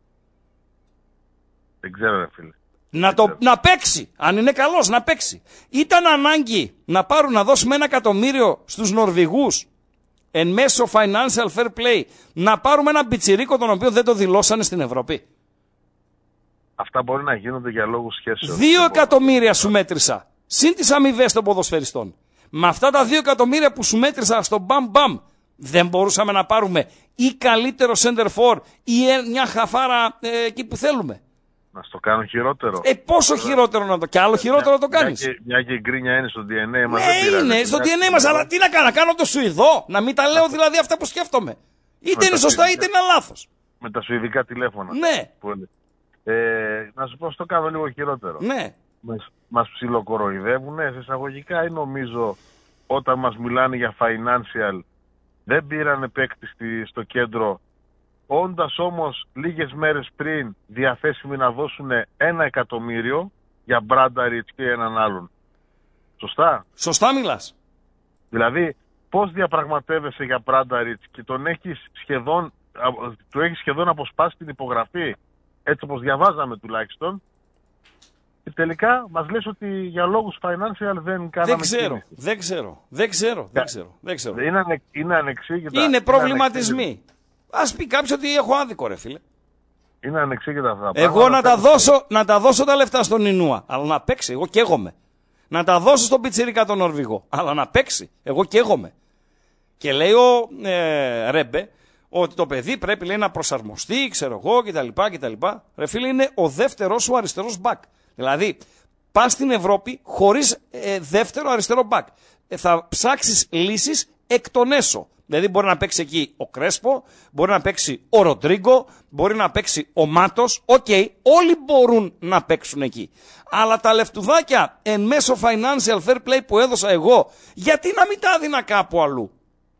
Δεν ξέρω ρε φίλε. Να, το, να παίξει, αν είναι καλός να παίξει. Ήταν ανάγκη να πάρουν να δώσουμε ένα εκατομμύριο στους Νορβηγούς εν μέσω financial fair play, να πάρουμε ένα πιτσιρίκο τον οποίο δεν το δηλώσανε στην Ευρώπη. Αυτά μπορεί να γίνονται για λόγους σχέσεων. Δύο εκατομμύρια σου μέτρησα, συν τις αμοιβές των ποδοσφαιριστών. Με αυτά τα δύο εκατομμύρια που σου μέτρησα στο μπαμ μπαμ, δεν μπορούσαμε να πάρουμε ή καλύτερο center for ή μια χαφάρα ε, εκεί που θέλουμε. Να στο κάνω χειρότερο. Ε, πόσο χειρότερο να το κι άλλο χειρότερο να το κάνεις. Μια, μια και η γκρίνια είναι στο ντι εν έι μας. Ναι, είναι στο ντι εν έι μας, αλλά τι να κάνω, να κάνω το Σουηδό, να μην τα λέω δηλαδή αυτά που σκέφτομαι. Είτε είναι σωστά είτε είναι λάθος. Με τα σουηδικά τηλέφωνα. Ναι. Ε, να σου πω, στο κάνω λίγο χειρότερο. Ναι. Μας, μας ψιλοκοροϊδεύουνε σε εισαγωγικά ή νομίζω όταν μας μιλάνε για financial δεν πήρανε παίκτη στο κέντρο, όντας όμως λίγες μέρες πριν διαθέσιμοι να δώσουν ένα εκατομμύριο για Μπράνταριτς και έναν άλλον. Σωστά. Σωστά μιλάς. Δηλαδή, πώς διαπραγματεύεσαι για Μπράνταριτς και τον έχεις σχεδόν, του έχεις σχεδόν αποσπάσει την υπογραφή, έτσι όπως διαβάζαμε τουλάχιστον, και τελικά μας λες ότι για λόγους financial δεν κάναμε δεν ξέρω, κίνηση. Δεν ξέρω, δεν ξέρω, δεν ξέρω, δεν ξέρω. Είναι, ανε, είναι ανεξήγητα. Είναι προβληματισμοί. Ας πει κάποιος ότι έχω άδικο ρε φίλε. Είναι ανεξήγητα αυτά. Εγώ να τα, δώσω, να τα δώσω τα λεφτά στον Ινούα, αλλά να παίξει, εγώ καίγομαι. Να τα δώσω στον πιτσιρίκα τον Νορβηγό, αλλά να παίξει, εγώ καίγομαι. Και λέει ο ε, Ρέμπε ότι το παιδί πρέπει λέει, να προσαρμοστεί, ξέρω εγώ κτλ. κτλ. Ρε φίλε, είναι ο δεύτερος σου αριστερός μπακ. Δηλαδή, πας στην Ευρώπη χωρίς ε, δεύτερο αριστερό μπακ. Ε, θα ψάξεις λύσεις εκ των έσω. Δηλαδή μπορεί να παίξει εκεί ο Κρέσπο, μπορεί να παίξει ο Ροντρίγκο, μπορεί να παίξει ο Μάτος. Οκ, okay, όλοι μπορούν να παίξουν εκεί. Αλλά τα λεφτουδάκια εν μέσω financial fair play που έδωσα εγώ, γιατί να μην τα έδινα κάπου αλλού.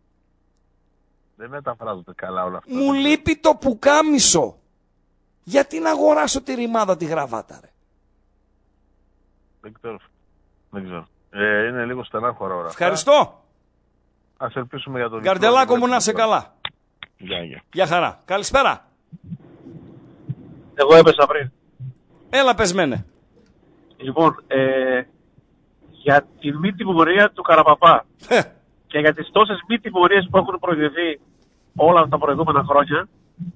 Δεν μεταφράζονται καλά όλα αυτά. Μου λείπει το πουκάμισο. Γιατί να αγοράσω τη ρημάδα τη γραβάτα ρε. Δεν ξέρω. Δεν ξέρω. Ε, είναι λίγο στενάχωρα ώρα. Ευχαριστώ. Ας ελπίσουμε για τον Καρτελάκο μου να είσαι καλά. Γεια, γεια. Γεια χαρά. Καλησπέρα. Εγώ έπεσα πριν. Έλα πεσμένε. Λοιπόν, ε, για τη μη τιμωρία του Καραπαπά και για τις τόσες μη τιμωρίες που έχουν προηγηθεί όλα τα προηγούμενα χρόνια,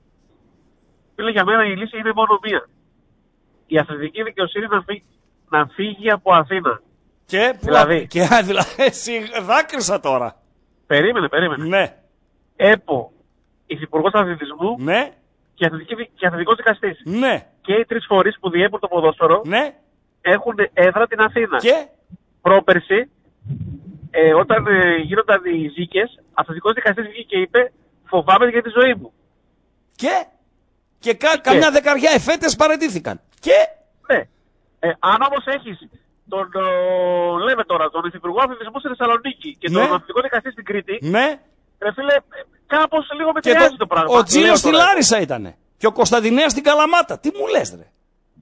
φίλε, για μένα η λύση είναι μόνο μία. Η αθλητική δικαιοσύνη να φύγει, να φύγει από Αθήνα. Και, δηλαδή, και, δηλαδή εσύ δάκρυσα τώρα. Περίμενε, περίμενε. Ναι. ΕΠΟ, Υφυπουργός Αθλητισμού ναι. και, και Αθλητικός Δικαστής. Ναι. Και οι τρεις φορείς που διέπουν το ποδόσφαιρο ναι. έχουν έδρα την Αθήνα. Και πρόπερση, ε, όταν ε, γίνονταν οι ζήκες, Αθλητικός Δικαστής βγήκε και είπε φοβάμαι για τη ζωή μου. Και, και, κα, και. καμιά δεκαριά εφέτες παραιτήθηκαν. Και ναι. ε, αν όμως έχεις τον, ο, λέμε τώρα, τον Υφυπουργό Αθλητισμού στη Θεσσαλονίκη και ναι. τον Αθλητικό Δικαστή στην Κρήτη, ναι. ρε φίλε, κάπως λίγο μετριάζει το, το πράγμα. Ο Τζίλος στη Λάρισα ήτανε και ο Κωνσταντινέας στην Καλαμάτα. Τι μου λες ρε.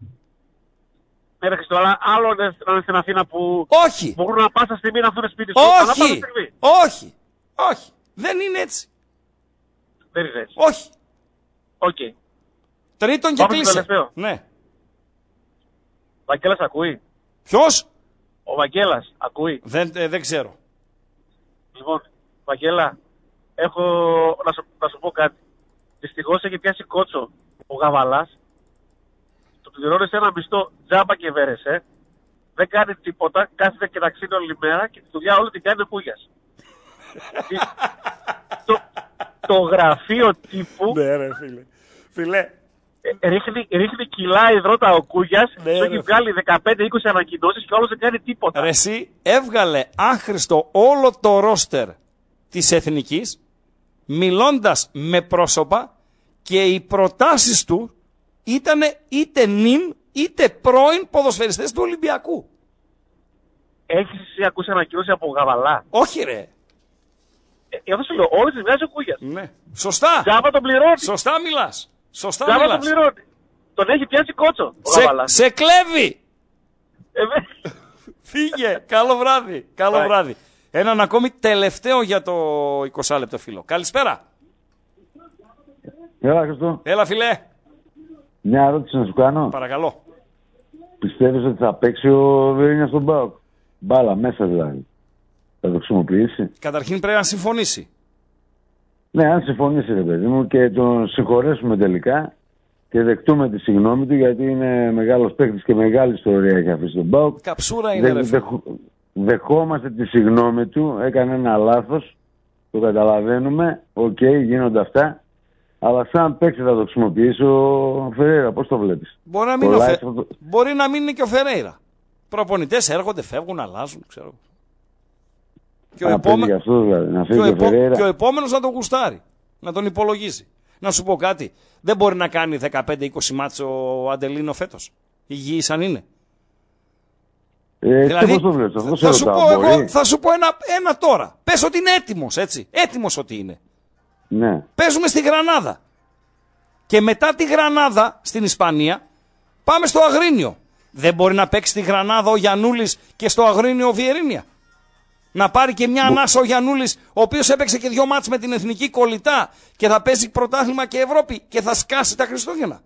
Ναι ρε Χριστό, αλλά άλλο να είναι στην Αθήνα που όχι. μπορούν να πάσα στιγμή να έρθουν σπίτι σου. Όχι, όχι, όχι. Δεν είναι έτσι. Δεν είναι έτσι. Όχι. Οκ. Okay. Τρίτον και κλείσε. Ναι. Βαγγέλας ακούει. Ποιος? Ο Βαγγέλας ακούει. Δεν, ε, δεν ξέρω. Λοιπόν, Βαγγέλα, έχω να σου, να σου πω κάτι. Δυστυχώς έχει πιάσει κότσο ο Γαβαλάς. Του πληρώνεις ένα μισθό τζάμπα και βέρεσαι. δεν κάνει τίποτα, κάθεται και ταξίνει όλη μέρα και τη δουλειά όλη την κάνει ο Κούγιας. το, το γραφείο τύπου. Ναι, ρε φίλε. Φίλε. Ρίχνει, ρίχνει κιλά υδρότα ο Κούγιας, ναι, του έχει βγάλει δεκαπέντε είκοσι ανακοινώσεις και όλος δεν κάνει τίποτα. Ρε εσύ, έβγαλε άχρηστο όλο το ρόστερ της Εθνικής, μιλώντας με πρόσωπα, και οι προτάσεις του ήταν είτε νυν είτε πρώην ποδοσφαιριστές του Ολυμπιακού. Έχεις εσύ ακούσει ανακοινώσεις από Γαβαλά? Όχι ρε. Ε, εδώ σου λέω, όλες τις βγάζει ο Κούγιας. Ναι. Σωστά. Τζάμπα τον πληρώνει. Σωστά μιλάς. Σωστά Τζάμπα μιλάς. τον πληρώνει. Τον έχει πιάσει κότσο. Σε, σε κλέβει. Ε, Φύγε. Καλό βράδυ. Καλό βράδυ. Έναν ακόμη τελευταίο για το είκοσι λεπτό φίλο. Καλησπέρα. Έλα, Χριστό. Έλα, φιλέ. Μια ερώτηση να σου κάνω. Παρακαλώ. Πιστεύεις ότι θα παίξει ο Βιερίνια στον ΠΑΟΚ? Μπάλα, μέσα δηλαδή. Θα το χρησιμοποιήσει? Καταρχήν πρέπει να συμφωνήσει. Ναι, αν συμφωνήσει, ρε παιδί μου, και τον συγχωρέσουμε τελικά και δεκτούμε τη συγγνώμη του, γιατί είναι μεγάλος παίκτης και μεγάλη ιστορία έχει αφήσει τον ΠΑΟΚ. Καψούρα είναι, ρε φίλε. Δεχόμαστε τη συγγνώμη του, έκανε ένα λάθος, το καταλαβαίνουμε, οκ, okay, γίνονται αυτά. Αλλά σαν παίκτη θα το χρησιμοποιήσει ο Φερέιρα, πώς το βλέπεις? Μπορεί να μην, ο Φε... το... Μπορεί να μην είναι και ο Φερέιρα. Προπονητές έρχονται, φεύγουν, αλλάζουν, ξέρω. Και ο, επόμε... αυτό, δηλαδή, να και, ο επό... και ο επόμενος να τον γουστάρει, να τον υπολογίζει. Να σου πω κάτι, δεν μπορεί να κάνει δεκαπέντε είκοσι μάτς ο Αντελίνο φέτος, υγιής σαν είναι. Ε, δηλαδή, πώς το βλέπεις, αυτό θα, σου ρωτάω, πω εγώ, θα σου πω ένα, ένα τώρα. Πες ότι είναι έτοιμος, έτσι. Έτοιμος ότι είναι. Ναι. Παίζουμε στη Γρανάδα. Και μετά τη Γρανάδα, στην Ισπανία, πάμε στο Αγρίνιο. Δεν μπορεί να παίξει στη Γρανάδα ο Γιαννούλης και στο Αγρίνιο ο Βιερίνια? Να πάρει και μια ανάσα ο Γιαννούλης, ο οποίος έπαιξε και δυο μάτς με την Εθνική κολλητά και θα παίζει πρωτάθλημα και Ευρώπη και θα σκάσει τα Χριστούγεννα.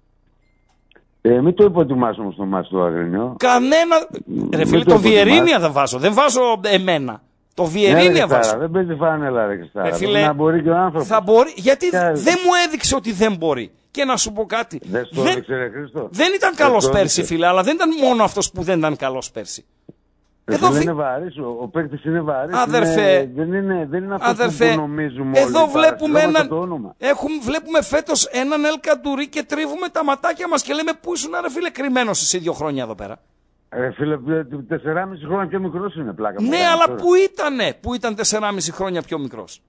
Ε, μην το υποτιμάσουμε στο μάτς του Αγρίνιο. Κανένα. Ρε φίλε, το, το Βιερίνια θα βάζω. Δεν βάζω εμένα. Το Βιερίνια ναι, βάζω. Δεν παίζει φάνελα, ρε Χριστάρα. Ε, φίλε, να μπορεί και ο άνθρωπος. Θα μπορεί, γιατί Κάνε. δεν μου έδειξε ότι δεν μπορεί. Και να σου πω κάτι. Δεν στο δεν, έδειξε, ρε Χριστό. Δεν ήταν καλός πέρσι, φίλε, αλλά δεν ήταν μόνο αυτός που δεν ήταν καλός πέρσι. Εδώ φίλε, είναι βαρύς, ο, ο παίκτης είναι βαρύς. Αδερφέ, είναι, δεν, είναι, δεν είναι αυτό αδερφέ, που νομίζουμε εδώ όλοι. Βλέπουμε, έναν, έχουμε, βλέπουμε φέτος έναν Ελ Καντουρί και τρίβουμε τα ματάκια μας και λέμε πού ήσουν, ρε φίλε, κρυμμένος εσύ δύο χρόνια εδώ πέρα. Ρε φίλε, τεσσεράμισι χρόνια πιο μικρός είναι, πλάκα. Ναι, αλλά τώρα. Πού ήτανε, πού ήταν τεσσεράμισι χρόνια πιο μικρός?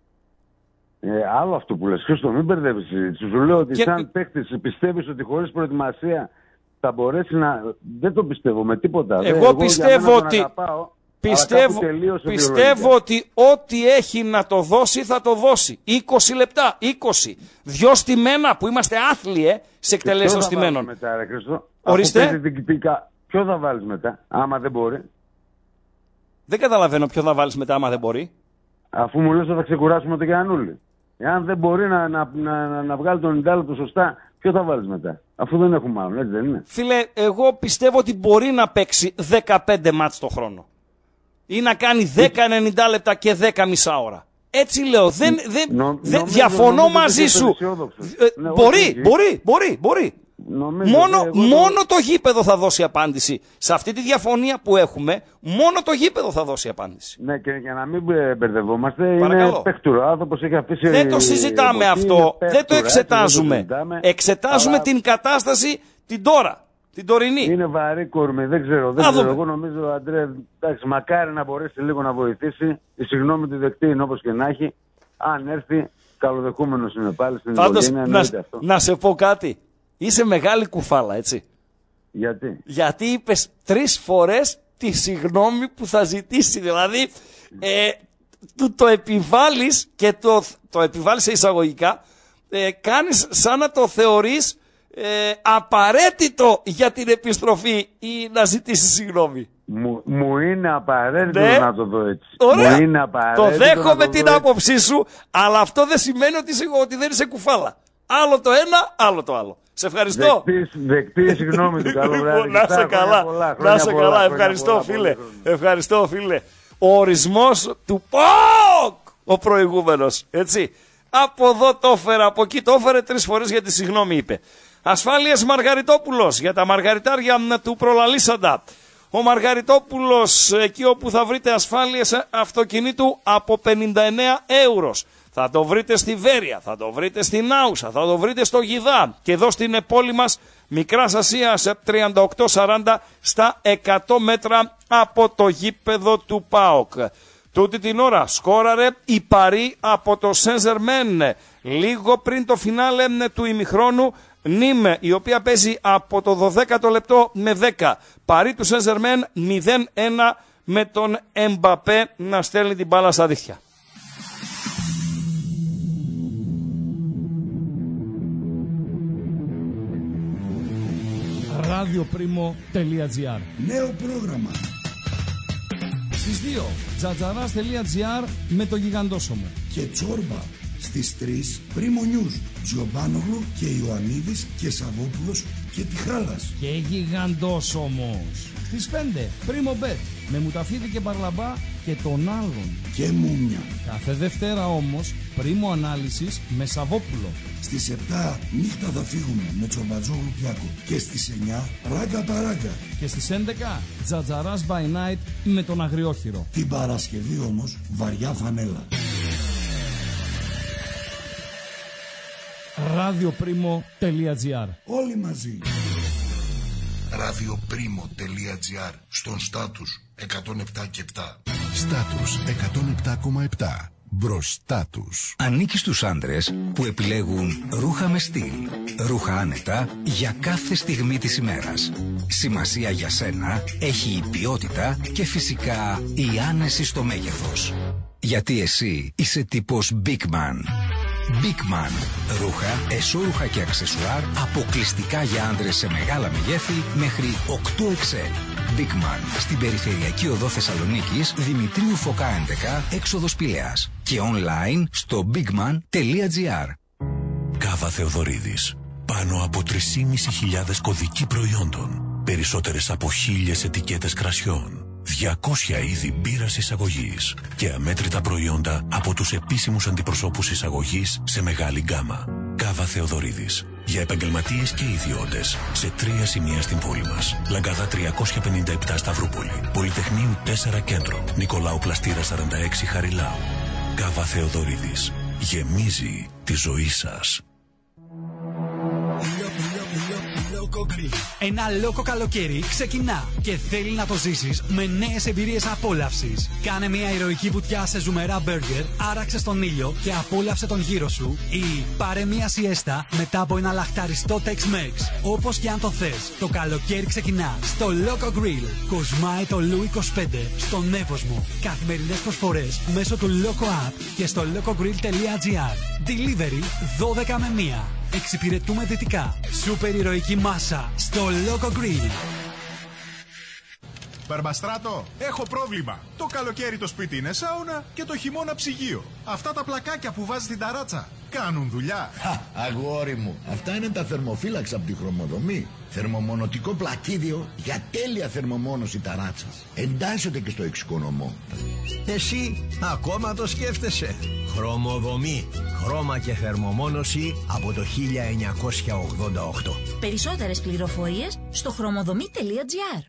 Ε, άλλο αυτό που λες, Χρήστο, μην μπερδεύεις. Σου λέω ότι και... σαν παίκτης πιστεύεις ότι χωρίς προετοιμασία θα μπορέσει να... Δεν το πιστεύω με τίποτα. Εγώ, εγώ πιστεύω ότι... Αγαπάω, πιστεύω, πιστεύω ότι ό,τι έχει να το δώσει θα το δώσει. είκοσι λεπτά, είκοσι. Δυο στημένα που είμαστε άθλιε σε εκτελέσεις των στημένων. Μετά, ρε, Χρήστο, ορίστε. Ποιο θα βάλεις μετά, άμα δεν μπορεί? Δεν καταλαβαίνω ποιο θα βάλεις μετά, άμα δεν μπορεί. Αφού μου λες ότι θα ξεκουράσουμε το Γιαννούλη. Εάν δεν μπορεί να, να, να, να, να βγάλει τον ενενήντα λεπτό σωστά, ποιο θα βάλεις μετά? Αφού δεν έχουμε άλλο, έτσι δεν είναι? Φίλε, εγώ πιστεύω ότι μπορεί να παίξει δεκαπέντε μάτς το χρόνο. Ή να κάνει δέκα ενενήντα λεπτά και δέκα μισά ώρα. Έτσι λέω. Δεν, δεν, Νο, δεν, νομίζω, διαφωνώ νομίζω μαζί σου. Ε, ναι, μπορεί, όχι, μπορεί, μπορεί, μπορεί. Νομίζω, μόνο, εγώ μόνο το... το γήπεδο θα δώσει απάντηση. Σε αυτή τη διαφωνία που έχουμε, μόνο το γήπεδο θα δώσει απάντηση. Ναι, και για να μην μπερδευόμαστε, είναι παίκτουρα. Άνθρωπος έχει αφήσει. Δεν το συζητάμε εποχή, αυτό. Δεν το εξετάζουμε. Το εξετάζουμε αλλά... την κατάσταση την τώρα. Την τωρινή. Είναι βαρύ κορμί, δεν ξέρω. Δεν ξέρω. Εγώ νομίζω, Αντρέ, εντάξει, μακάρι να μπορέσει λίγο να βοηθήσει. Η συγγνώμη του δεκτή είναι όπως και να έχει. Αν έρθει, καλοδεχούμενος είναι πάλι στην οικογένεια. Να, να σε πω κάτι. Είσαι μεγάλη κουφάλα, έτσι. Γιατί? Γιατί είπες τρεις φορές τη συγγνώμη που θα ζητήσει. Δηλαδή, ε, του το επιβάλλεις και το, το επιβάλλεις σε εισαγωγικά, ε, κάνεις σαν να το θεωρείς ε, απαραίτητο για την επιστροφή ή να ζητήσεις συγγνώμη. Μου, μου είναι απαραίτητο ναι. να το δω έτσι. Ωραία. Μου είναι απαραίτητο. Το δέχομαι το την άποψή έτσι. Σου, αλλά αυτό δεν σημαίνει ότι, ότι δεν είσαι κουφάλα. Άλλο το ένα, άλλο το άλλο. Σε ευχαριστώ. Δεκτή συγγνώμη του. Καλό βράδυ. Να σε καλά. Να σε καλά. Ευχαριστώ φίλε. Ευχαριστώ φίλε. Ο ορισμός του ΠΑΟΚ ο προηγούμενος. Έτσι. Από εδώ το έφερα, από εκεί το έφερε τρεις φορές για τη συγγνώμη είπε. Ασφάλειες Μαργαριτόπουλος για τα μαργαριτάρια του προλαλήσαντα. Ο Μαργαριτόπουλος, εκεί όπου θα βρείτε ασφάλειες αυτοκινήτου από πενήντα εννέα ευρώ. Θα το βρείτε στη Βέρεια, θα το βρείτε στην Άουσα, θα το βρείτε στο Γιδά και εδώ στην πόλη μας Μικράς Ασίας τριάντα οκτώ σαράντα στα εκατό μέτρα από το γήπεδο του ΠΑΟΚ. Τούτη την ώρα σκόραρε η Παρί από το Σεν-Ζερμέν λίγο πριν το φινάλε του ημιχρόνου. Νίμε, η οποία παίζει από το δωδέκατο λεπτό με δέκα. Παρί του Σεν-Ζερμέν μηδέν ένα με τον Εμπαπέ να στέλνει την μπάλα στα δίχτυα. Radioprimo.gr. Νέο πρόγραμμα. Στις δύο τζατζαράς.gr με το γιγαντόσωμο. Και Τσόρμπα. Στις τρεις Primo News. Τζιομπάνογλου και Ιωαννίδης και Σαββόπουλος και Τιχράλας. Και γιγαντόσωμος. Στις πέντε Primo Bet με Μουταφίδη και Παρλαμπά και τον άλλον. Και Μούμια. Κάθε Δευτέρα όμως Primo Ανάλυσης με Σαββόπουλο. Στις επτά Νύχτα θα φύγουμε με Τσομπατζόγλου Πιάκο. Και στις εννιά Ράγκα Παράγκα. Και στις έντεκα Τζατζαράς by Night με τον Αγριόχειρο. Την Παρασκευή όμως βαριά φανέλα. Radioprimo.gr. Όλοι μαζί. Radioprimo.gr. Στον Στάτους εκατόν επτά και επτά. Στάτους εκατόν επτά κόμμα επτά. Μπροστά τους. Ανήκει στους άντρες που επιλέγουν ρούχα με στυλ. Ρούχα άνετα για κάθε στιγμή της ημέρας. Σημασία για σένα έχει η ποιότητα και φυσικά η άνεση στο μέγεθος. Γιατί εσύ είσαι τύπος Big Man. Big Man. Ρούχα, εσώρουχα και αξεσουάρ αποκλειστικά για άντρες σε μεγάλα μεγέθη μέχρι οκτώ εξ ελ. Big Man. Στην περιφερειακή οδό Θεσσαλονίκης, Δημητρίου Φωκά έντεκα, έξοδος Πηλαίας. Και online στο bigman.gr. Κάβα Θεοδωρίδης. Πάνω από τρεις χιλιάδες πεντακόσιοι κωδικοί προϊόντων. Περισσότερες από χίλιες ετικέτες κρασιών. διακόσια είδη μπύρας εισαγωγής και αμέτρητα προϊόντα από τους επίσημους αντιπροσώπους εισαγωγής σε μεγάλη γκάμα. Κάβα Θεοδωρίδης. Για επαγγελματίες και ιδιώτες σε τρία σημεία στην πόλη μας. Λαγκαδά τριακόσια πενήντα επτά Σταυρούπολη. Πολυτεχνείου τέσσερα Κέντρο. Νικολάου Πλαστήρα σαράντα έξι Χαριλάου. Κάβα Θεοδωρίδης. Γεμίζει τη ζωή σας. Ένα λόκο καλοκαίρι ξεκινά και θέλει να το ζήσεις με νέες εμπειρίες απόλαυσης. Κάνε μια ηρωική βουτιά σε ζουμερά μπέργκερ, άραξε στον ήλιο και απόλαυσε τον γύρο σου ή πάρε μια σιέστα μετά από ένα λαχταριστό Tex-Mex. Όπως και αν το θες, το καλοκαίρι ξεκινά στο Loco Grill. Κοσμάει το Λου είκοσι πέντε στον Εύωσμο. Καθημερινές προσφορές μέσω του Loco App και στο locogrill.gr. Delivery δώδεκα με μία. Εξυπηρετούμε δυτικά. Σούπερ ηρωική μάσα στο Loco Grill. Μπαρμπαστράτο, έχω πρόβλημα. Το καλοκαίρι το σπίτι είναι σάουνα και το χειμώνα ψυγείο. Αυτά τα πλακάκια που βάζει στην ταράτσα κάνουν δουλειά. Χα, αγόρι μου, αυτά είναι τα θερμοφύλαξα από τη χρωμοδομή. Θερμομονωτικό πλακίδιο για τέλεια θερμομόνωση ταράτσας. Εντάσσεται και στο εξοικονομώ. Εσύ ακόμα το σκέφτεσαι. Χρωμοδομή, χρώμα και θερμομόνωση από το χίλια εννιακόσια ογδόντα οκτώ. Περισσότερες πληροφορίες στο χρωμοδομή.gr.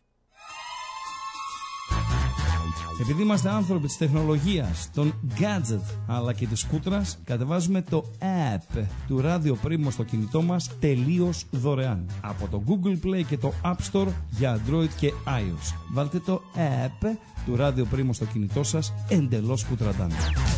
Επειδή είμαστε άνθρωποι της τεχνολογίας, των gadget αλλά και της σκούτρας, κατεβάζουμε το app του Radio Primo στο κινητό μας τελείως δωρεάν από το Google Play και το App Store για Android και iOS. Βάλτε το app του Radio Primo στο κινητό σας εντελώς κουτραντάν.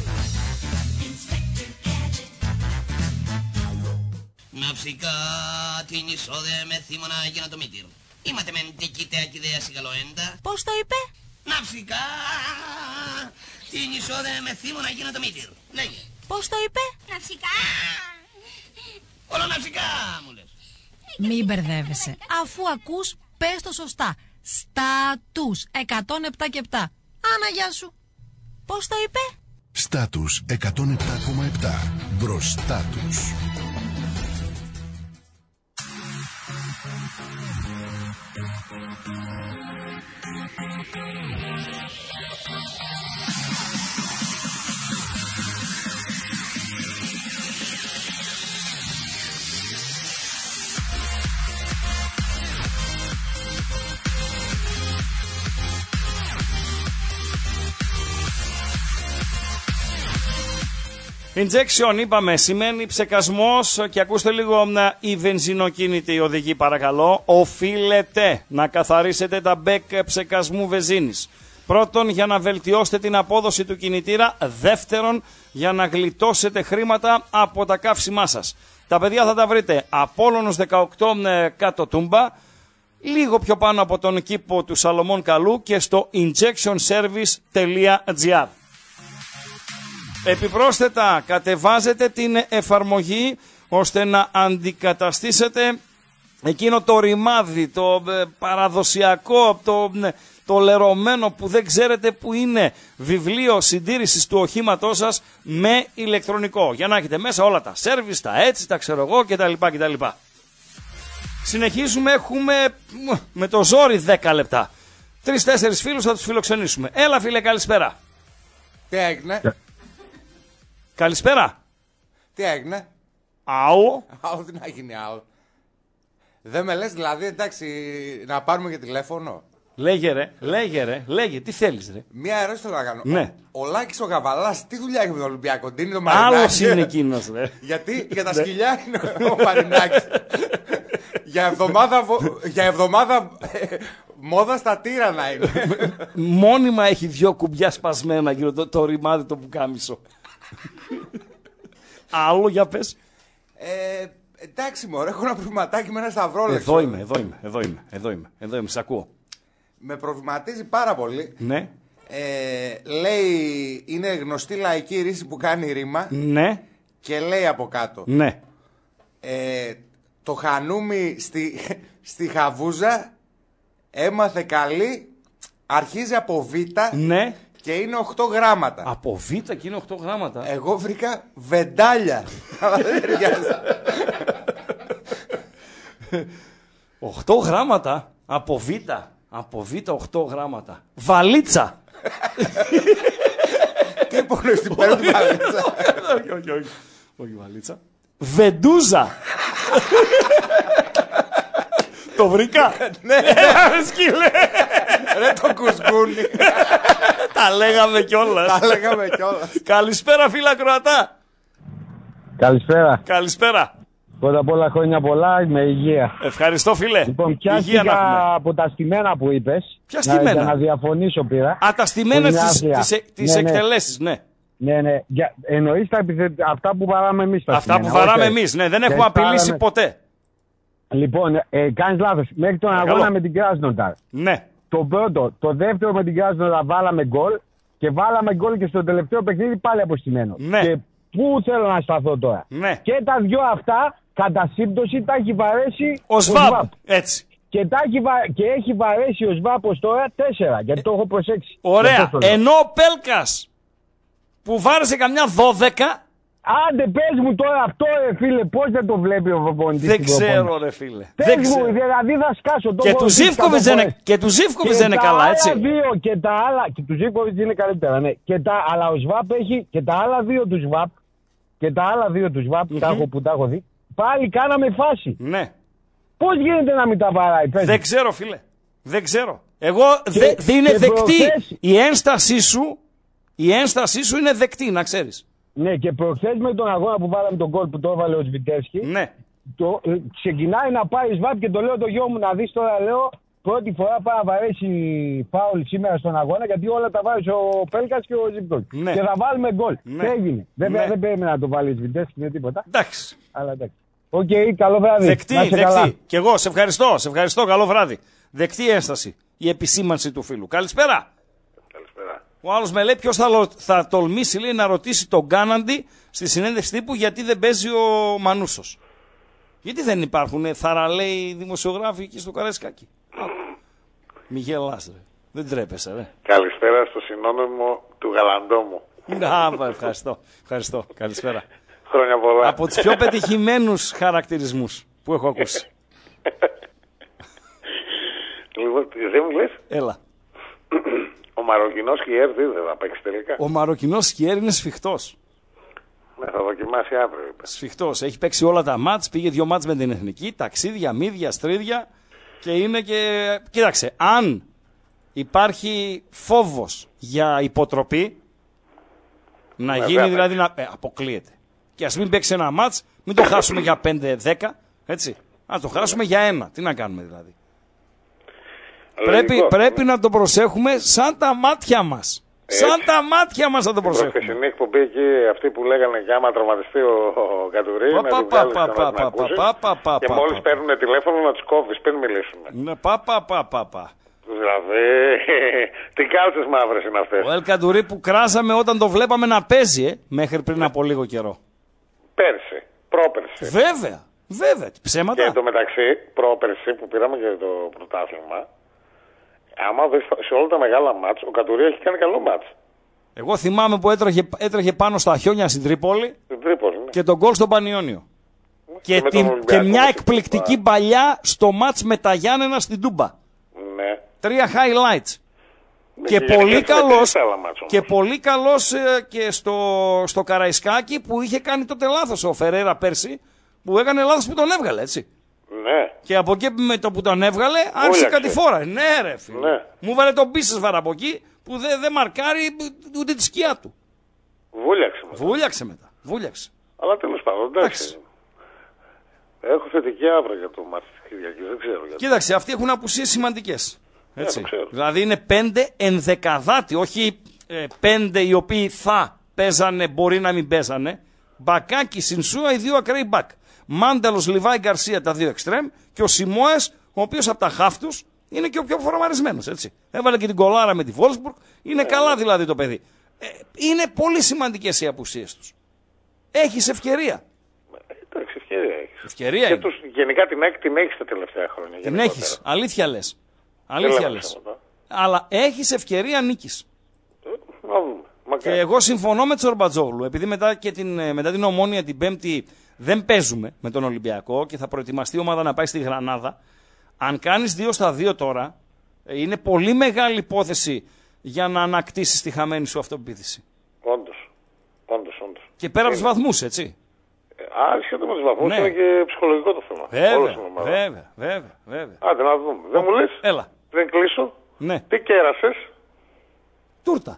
Ναυσικά την εισόδε με θύμωνα για να το μήτυρ. Είμαστε μεν τεκίτε ακιδέα σιγαλοέντα. Πώς το είπε? Ναυσικά την εισόδε με θύμωνα για να το μήτυρ. Λέγε. Πώς το είπε? Ναυσικά. Όλο ναυσικά μου λες. Μην μπερδεύεσαι. Αφού ακούς, πες το σωστά. Στάτους εκατόν επτά και επτά. Άνα, γεια σου. Πώς το είπε? Στάτους εκατόν επτά κόμμα επτά. Μπροστά τους. Injection, είπαμε, σημαίνει ψεκασμός και ακούστε λίγο οι βενζινοκίνητοι οδηγοί παρακαλώ. Οφείλετε να καθαρίσετε τα μπέκ ψεκασμού βενζίνης. Πρώτον, για να βελτιώσετε την απόδοση του κινητήρα. Δεύτερον, για να γλιτώσετε χρήματα από τα καύσιμά σας. Τα παιδιά θα τα βρείτε Απόλλωνος δεκαοκτώ κάτω Τούμπα, λίγο πιο πάνω από τον κήπο του Σαλωμών Καλού και στο injection service τελεία τζι άρ. Επιπρόσθετα, κατεβάζετε την εφαρμογή ώστε να αντικαταστήσετε εκείνο το ρημάδι, το παραδοσιακό, το, το λερωμένο που δεν ξέρετε που είναι βιβλίο συντήρησης του οχήματός σας με ηλεκτρονικό. Για να έχετε μέσα όλα τα σέρβις, τα έτσι, τα ξέρω εγώ κτλ. κτλ. Συνεχίζουμε, έχουμε με το ζόρι δέκα λεπτά. Τρεις-τέσσερις φίλους θα τους φιλοξενήσουμε. Έλα φίλε, καλησπέρα. Τι έγινε? Καλησπέρα. Τι έγινε? Αου. Αου, τι να γίνει αου. Δεν με λες δηλαδή, εντάξει, να πάρουμε και τηλέφωνο. Λέγε ρε, λέγε ρε, λέγε, τι θέλεις ρε. Μια ερώτηση θέλω να κάνω. Ναι. Ο, ο Λάκης ο Γαβαλάς τι δουλειά έχει με τον Ολυμπιακό? Τι είναι το Μαρινάκη? Άλλος είναι εκείνος ρε. Γιατί για τα σκυλιά είναι ο Μαρινάκης. για εβδομάδα, για εβδομάδα μόδα στα τύρανα είναι. Μόνιμα έχει δυο κουμπιά σπασμένα γύρω το, το ρημάδι το πουκάμισο. Άλλο για πες. Ε, εντάξει μωρέ, έχω ένα προβληματάκι με ένα σταυρόλεξο. Εδώ είμαι, εδώ είμαι, εδώ είμαι, εδώ είμαι, εδώ είμαι, σ' ακούω. Με προβληματίζει πάρα πολύ. Ναι. Ε, λέει, είναι γνωστή λαϊκή ρίση που κάνει ρήμα. Ναι. Και λέει από κάτω. Ναι. Ε, το χανούμι στη, στη Χαβούζα έμαθε καλή, αρχίζει από Β. Ναι. Και είναι οκτώ γράμματα. Από Β και είναι οκτώ γράμματα. Εγώ βρήκα βεντάλια. Αλλά δεν ταιριάζει. οκτώ γράμματα. Από Β. Από Β οκτώ γράμματα. Βαλίτσα. Τι υπονοείς την παίρνει βαλίτσα? Όχι, όχι, όχι. Όχι βαλίτσα. Βεντούζα. Το βρήκα. Ναι, σκύλε. Ρε το κουσκούνι. Τα λέγαμε κιόλας. Τα λέγαμε κιόλας. Καλησπέρα φίλα Κροατά. Καλησπέρα. Καλησπέρα. Πρώτα απ' όλα χρόνια πολλά με υγεία. Ευχαριστώ φίλε. Λοιπόν, πιάστηκα από τα στημένα που είπες. Ποια στημένα? Για να διαφωνήσω πήρα. Α, τα στημένα τις εκτελέσεις, ναι. Ναι, ναι. Για, εννοείς τα επιθε... αυτά που βαράμε εμείς τα Αυτά στημένα. που βαράμε okay. εμείς, ναι. Δεν έχουμε απειλήσει πάραμε... ποτέ. Λοιπόν, ε, κάνεις λάθος. Μέχρι τον Καλό. αγώνα με την Κράσνονταρ. Ναι. Το πρώτο, το δεύτερο με την Κράσνονταρ βάλαμε γκολ. Και βάλαμε γκολ και στο τελευταίο παιχνίδι πάλι αποστημένο. Ναι. Και πού θέλω να σταθώ τώρα. Ναι. Και τα δυο αυτά, κατά σύμπτωση, τα έχει βαρέσει ο ΣΒΑΠ. Έτσι. Και, τα έχει, βα... και έχει βαρέσει ο ΣΒΑΠ ως τώρα τέσσερα. Γιατί το έχω προσέξει. Ωραία. Ενώ ο Πέλκας που βάρεσε καμιά δώδεκα. Άντε πες μου τώρα αυτό ρε φίλε, πώς δεν το βλέπει ο προπονητής? Δεν ξέρω ρε φίλε. Πες δεν μου, ξέρω. δηλαδή θα σκάσω. Το και του Ζίβκοβιτς δεν είναι, και του Ζίβκοβιτς δεν είναι καλά, έτσι. Δύο, και τα άλλα, και του Ζίβκοβιτς είναι καλύτερα, ναι. Και τα, αλλά ο ΣΒΑΠ έχει και τα άλλα δύο του ΣΒΑΠ, και τα άλλα δύο του ΣΒΑΠ, mm-hmm. τα έχω, που τα έχω δει, πάλι κάναμε φάση. Ναι. Πώς γίνεται να μην τα βαράει, πες. Δεν ξέρω φίλε. Δεν ξέρω. Εγώ και, δε, είναι δεκτή προχθές... η ένστασή σου, η ένστασή σου είναι δεκτή, να ξέρεις. Ναι, και προχθές με τον αγώνα που βάλαμε τον γκολ που το έβαλε ο Σβιτεύσκι, ναι. το, ε, ξεκινάει να πάει ΣΒΑΠ και το λέω το γιο μου να δεις τώρα, λέω, πρώτη φορά πάει να βαρέσει φάουλ σήμερα στον αγώνα, γιατί όλα τα βάζει ο Πέλκας και ο Ζιμπτόκ. Ναι. Και θα βάλουμε γκολ. Ναι. Τι έγινε. Βέβαια ναι. δεν περίμενα να το βάλει ο Σβιτεύσκι με τίποτα. Εντάξει. Αλλά εντάξει. Οκ, okay, καλό βράδυ. Δεκτή, δεκτή. Και εγώ σε ευχαριστώ, σε ευχαριστώ, καλό βράδυ. Δεκτή ένσταση. Η επισήμανση του φίλου. Καλησπέρα. Καλησπέρα. Ο άλλος με λέει ποιος θα, θα τολμήσει λέει, να ρωτήσει τον Γκάναντι στη συνέντευξη τύπου γιατί δεν παίζει ο Μανούσος. Γιατί δεν υπάρχουν θαραλέοι δημοσιογράφοι εκεί στο Καραϊσκάκι. Μη γελάς ρε. Δεν τρέπεσαι ρε. Καλησπέρα στο συνώνυμο του Γαλαντόμου. Να, ευχαριστώ. Ευχαριστώ. Καλησπέρα. Χρόνια πολλά. Από τους πιο πετυχημένους χαρακτηρισμούς που έχω ακούσει. Λοιπόν, δεν μου λες. Έλα. Ο Μαροκινός Σκιέρ δεν θα παίξει τελικά. Ο Μαροκινός Σκιέρ είναι σφιχτός. Ναι, θα δοκιμάσει αύριο. Είπε. Σφιχτός. Έχει παίξει όλα τα μάτς, πήγε δύο μάτς με την Εθνική, ταξίδια, μύδια, στρίδια και είναι και... Κοίταξε, αν υπάρχει φόβος για υποτροπή, Να ναι, γίνει βέβαια. δηλαδή να ε, αποκλείεται. Και ας μην παίξει ένα μάτς, μην το χάσουμε για πέντε δέκα, έτσι. Ας το χάσουμε για ένα. Τι να κάνουμε δηλαδή. Πρέπει, πρέπει να το προσέχουμε σαν τα μάτια μας. Έτσι. Σαν τα μάτια μας να το προσέχουμε. Στην χθεσινή εκπομπή εκεί αυτοί που λέγανε και άμα τραυματιστεί ο, ο Κατουρί να την βγάλεις και να την ακούσεις και μόλις παίρνουν τηλέφωνο να τους κόβεις πριν μιλήσουμε. Ναι, πα, πα, πα, πα, πα. Δηλαδή, τι κάλτσες μαύρες είναι αυτές. Ο Ελ Καντουρί που κράζαμε όταν το βλέπαμε να παίζει, ε, μέχρι πριν από λίγο καιρό. Πέρσι, πρόπερσι. Βέβαια, βέβαια, ψέματα. Και εντωμεταξύ, πρόπερσι που πήραμε και το πρωτάθλημα, άμα δεις σε όλα τα μεγάλα μάτς, ο Κατουρί έχει κάνει καλό μάτς. Εγώ θυμάμαι που έτρεχε, έτρεχε πάνω στα χιόνια στην Τρίπολη, στην Τρίπολη ναι. Και τον γκολ στον Πανιόνιο. Και, και, την, και μια εκπληκτική παλιά στο μάτς με τα Γιάννενα στην Τούμπα. Ναι. Τρία highlights. Ναι, και, και, πολύ καλός, μάτς, και πολύ καλός ε, και στο, στο Καραϊσκάκι που είχε κάνει τότε λάθος ο Φερέρα πέρσι, που έκανε λάθος που τον έβγαλε, έτσι. Ναι. Και από εκεί με το που τον έβγαλε άρχισε κάτι φόρα. Ναι ρε φίλε. Ναι. Μου βάλε τον Μπίσεσβαρ από εκεί που δεν δε μαρκάρει ούτε τη σκιά του. Βούλιαξε μετά. Βούλιαξε μετά. Βούλιαξε. Αλλά τέλος πάντων, εντάξει. Έχω θετική αύριο για το μάτι της Κυριακής, δεν ξέρω γιατί. Κοίταξε, αυτοί έχουν απουσίες σημαντικές. Έτσι. Ναι, δηλαδή είναι πέντε ενδεκαδάτοι, όχι ε, πέντε οι οποίοι θα παίζανε, μπορεί να μην παίζανε. Μπακάκι, Σινσούα, οι δύο ακραίοι μπακ. Μάνταλος, Λιβάη, Γκαρσία, τα δύο εξτρέμ. Και ο Σιμόες, ο οποίος από τα χαφ τους είναι και ο πιο φορμαρισμένος. Έτσι. Έβαλε και την κολάρα με τη Βόλσμπουργκ. Είναι καλά δηλαδή το παιδί. Ε, είναι πολύ σημαντικές οι απουσίες τους. Έχεις ευκαιρία. Εντάξει, ευκαιρία έχεις. Ευκαιρία και είναι. τους, γενικά την, την έχεις τα τελευταία χρόνια. Την έχεις. Αλήθεια λες. Αλήθεια λες. Αλλά έχεις ευκαιρία νίκης. Να δούμε. Και εγώ συμφωνώ με Τσορμπατζόγλου. Επειδή μετά, και την, μετά την Ομόνια την Πέμπτη δεν παίζουμε με τον Ολυμπιακό και θα προετοιμαστεί η ομάδα να πάει στη Γρανάδα. Αν κάνεις δύο στα δύο τώρα, είναι πολύ μεγάλη υπόθεση για να ανακτήσεις τη χαμένη σου αυτοπεποίθηση. Όντως. Όντως, όντως. Και πέρα από τους βαθμούς, έτσι. Άσχετο με τους βαθμούς, ναι. Είναι και ψυχολογικό το θέμα. Βέβαια, βέβαια, βέβαια, βέβαια. Άντε να δούμε. Δεν μου λες. Έλα. Δεν κλείσω. Ναι. Τι κέρασες. Τούρτα.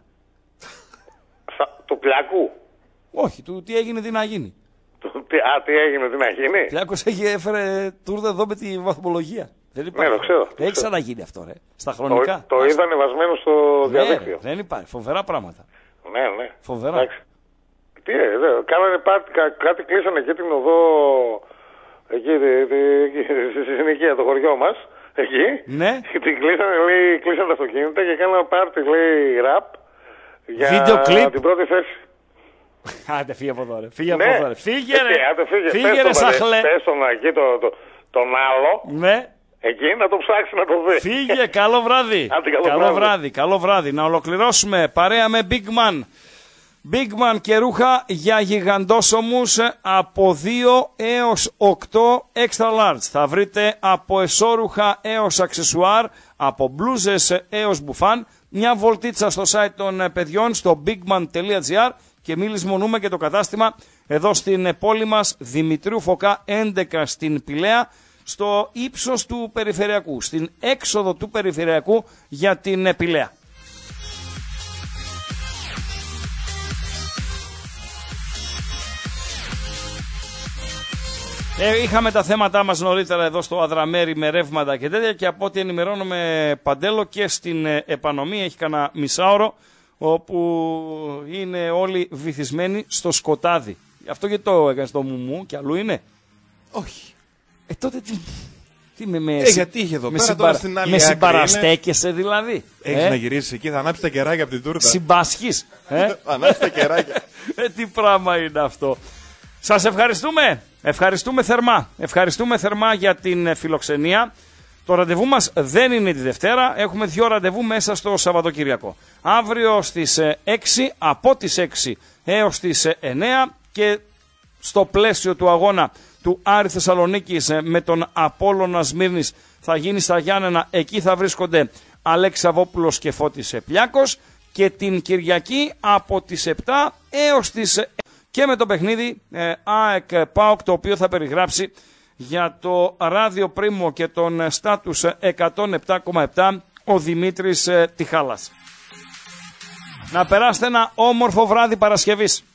Σα... Του Πλιακού. Όχι, του τι έγινε, τι να γίνει. Τι, α, τι έγινε, τι να γίνει. Πλιάκος έχει έφερε τούρτα εδώ με τη βαθμολογία. Δεν υπάρχει. Ναι, το ξέρω. Δεν έχει ξαναγίνει αυτό, ρε. Στα χρονικά. Το, το είδα ανεβασμένο στο ναι, διαδίκτυο. Δεν υπάρχει. Φοβερά πράγματα. Ναι, ναι. Φοβερά. Εντάξει. Τι έγινε, κάνανε πάτη, κά, κάτι κλείσανε εκεί την οδό, εκεί, στη συνοικία, το χωριό μας, εκεί. Ναι. Την κλείσανε, λέει, κλείσανε τα αυτοκίνητα και κάνανε πάρτι, λέει, ραπ, για βίντεο κλιπ. την πρώτη θέση. Άντε, φύγε από εδώ, ρε. Φύγε ναι. από εδώ, ρε. Φύγε, ρε. Άντε, φύγε, φύγε ρε, σαχλέ. Πες τον εκεί, το, το, τον άλλο. Ναι. Εκεί να το ψάξει να το δει. Φύγε, καλό βράδυ. Άντε, καλό, καλό βράδυ. βράδυ. Καλό βράδυ. Να ολοκληρώσουμε παρέα με Big Man. Big Man και ρούχα για γιγαντόσωμους από δύο έως οκτώ extra large. Θα βρείτε από εσώρουχα έως αξεσουάρ, από μπλούζες έως μπουφάν. Μια βολτίτσα στο site των παιδιών στο bigman τελεία gr και μη λησμονούμε και το κατάστημα εδώ στην πόλη μας Δημητρίου Φωκά έντεκα στην Πηλαία, στο ύψος του Περιφερειακού, στην έξοδο του Περιφερειακού για την Πηλαία. Ε, είχαμε τα θέματά μας νωρίτερα εδώ στο Αδραμέρι με ρεύματα και τέτοια και από ό,τι ενημερώνουμε, Παντέλο, και στην ε, επανομή έχει κανένα μισάωρο όπου είναι όλοι βυθισμένοι στο σκοτάδι. Αυτό γιατί το έκανες το μουμού και αλλού είναι. Όχι. Ε, τότε τι... τι με, με, ε, γιατί είχε εδώ με, πέρα, συμπαρα... τώρα στην άλλη με συμπαραστέκεσαι δηλαδή. Έχεις ε? να γυρίσεις εκεί, θα ανάψεις τα κεράκια από την τούρτα. Συμπάσχεις. Ε? Ανάψεις τα κεράκια. ε, τι πράγμα είναι αυτό. Σας ευχαριστούμε. Ευχαριστούμε θερμά. Ευχαριστούμε θερμά για την φιλοξενία. Το ραντεβού μας δεν είναι τη Δευτέρα. Έχουμε δύο ραντεβού μέσα στο Σαββατοκυριακό. Αύριο στις έξι, από τις έξι έως τις εννέα και στο πλαίσιο του αγώνα του Άρη Θεσσαλονίκης με τον Απόλλωνα Σμύρνης θα γίνει στα Γιάννενα. Εκεί θα βρίσκονται Αλέξη Σαββόπουλος και Φώτης Πλιάκος και την Κυριακή από τις επτά έως τις και με το παιχνίδι ε, ΑΕΚ ΠΑΟΚ, το οποίο θα περιγράψει για το Ράδιο Πρίμο και τον Στάτους εκατόν επτά κόμμα επτά ο Δημήτρης ε, Τιχάλας. Να περάσετε ένα όμορφο βράδυ Παρασκευής.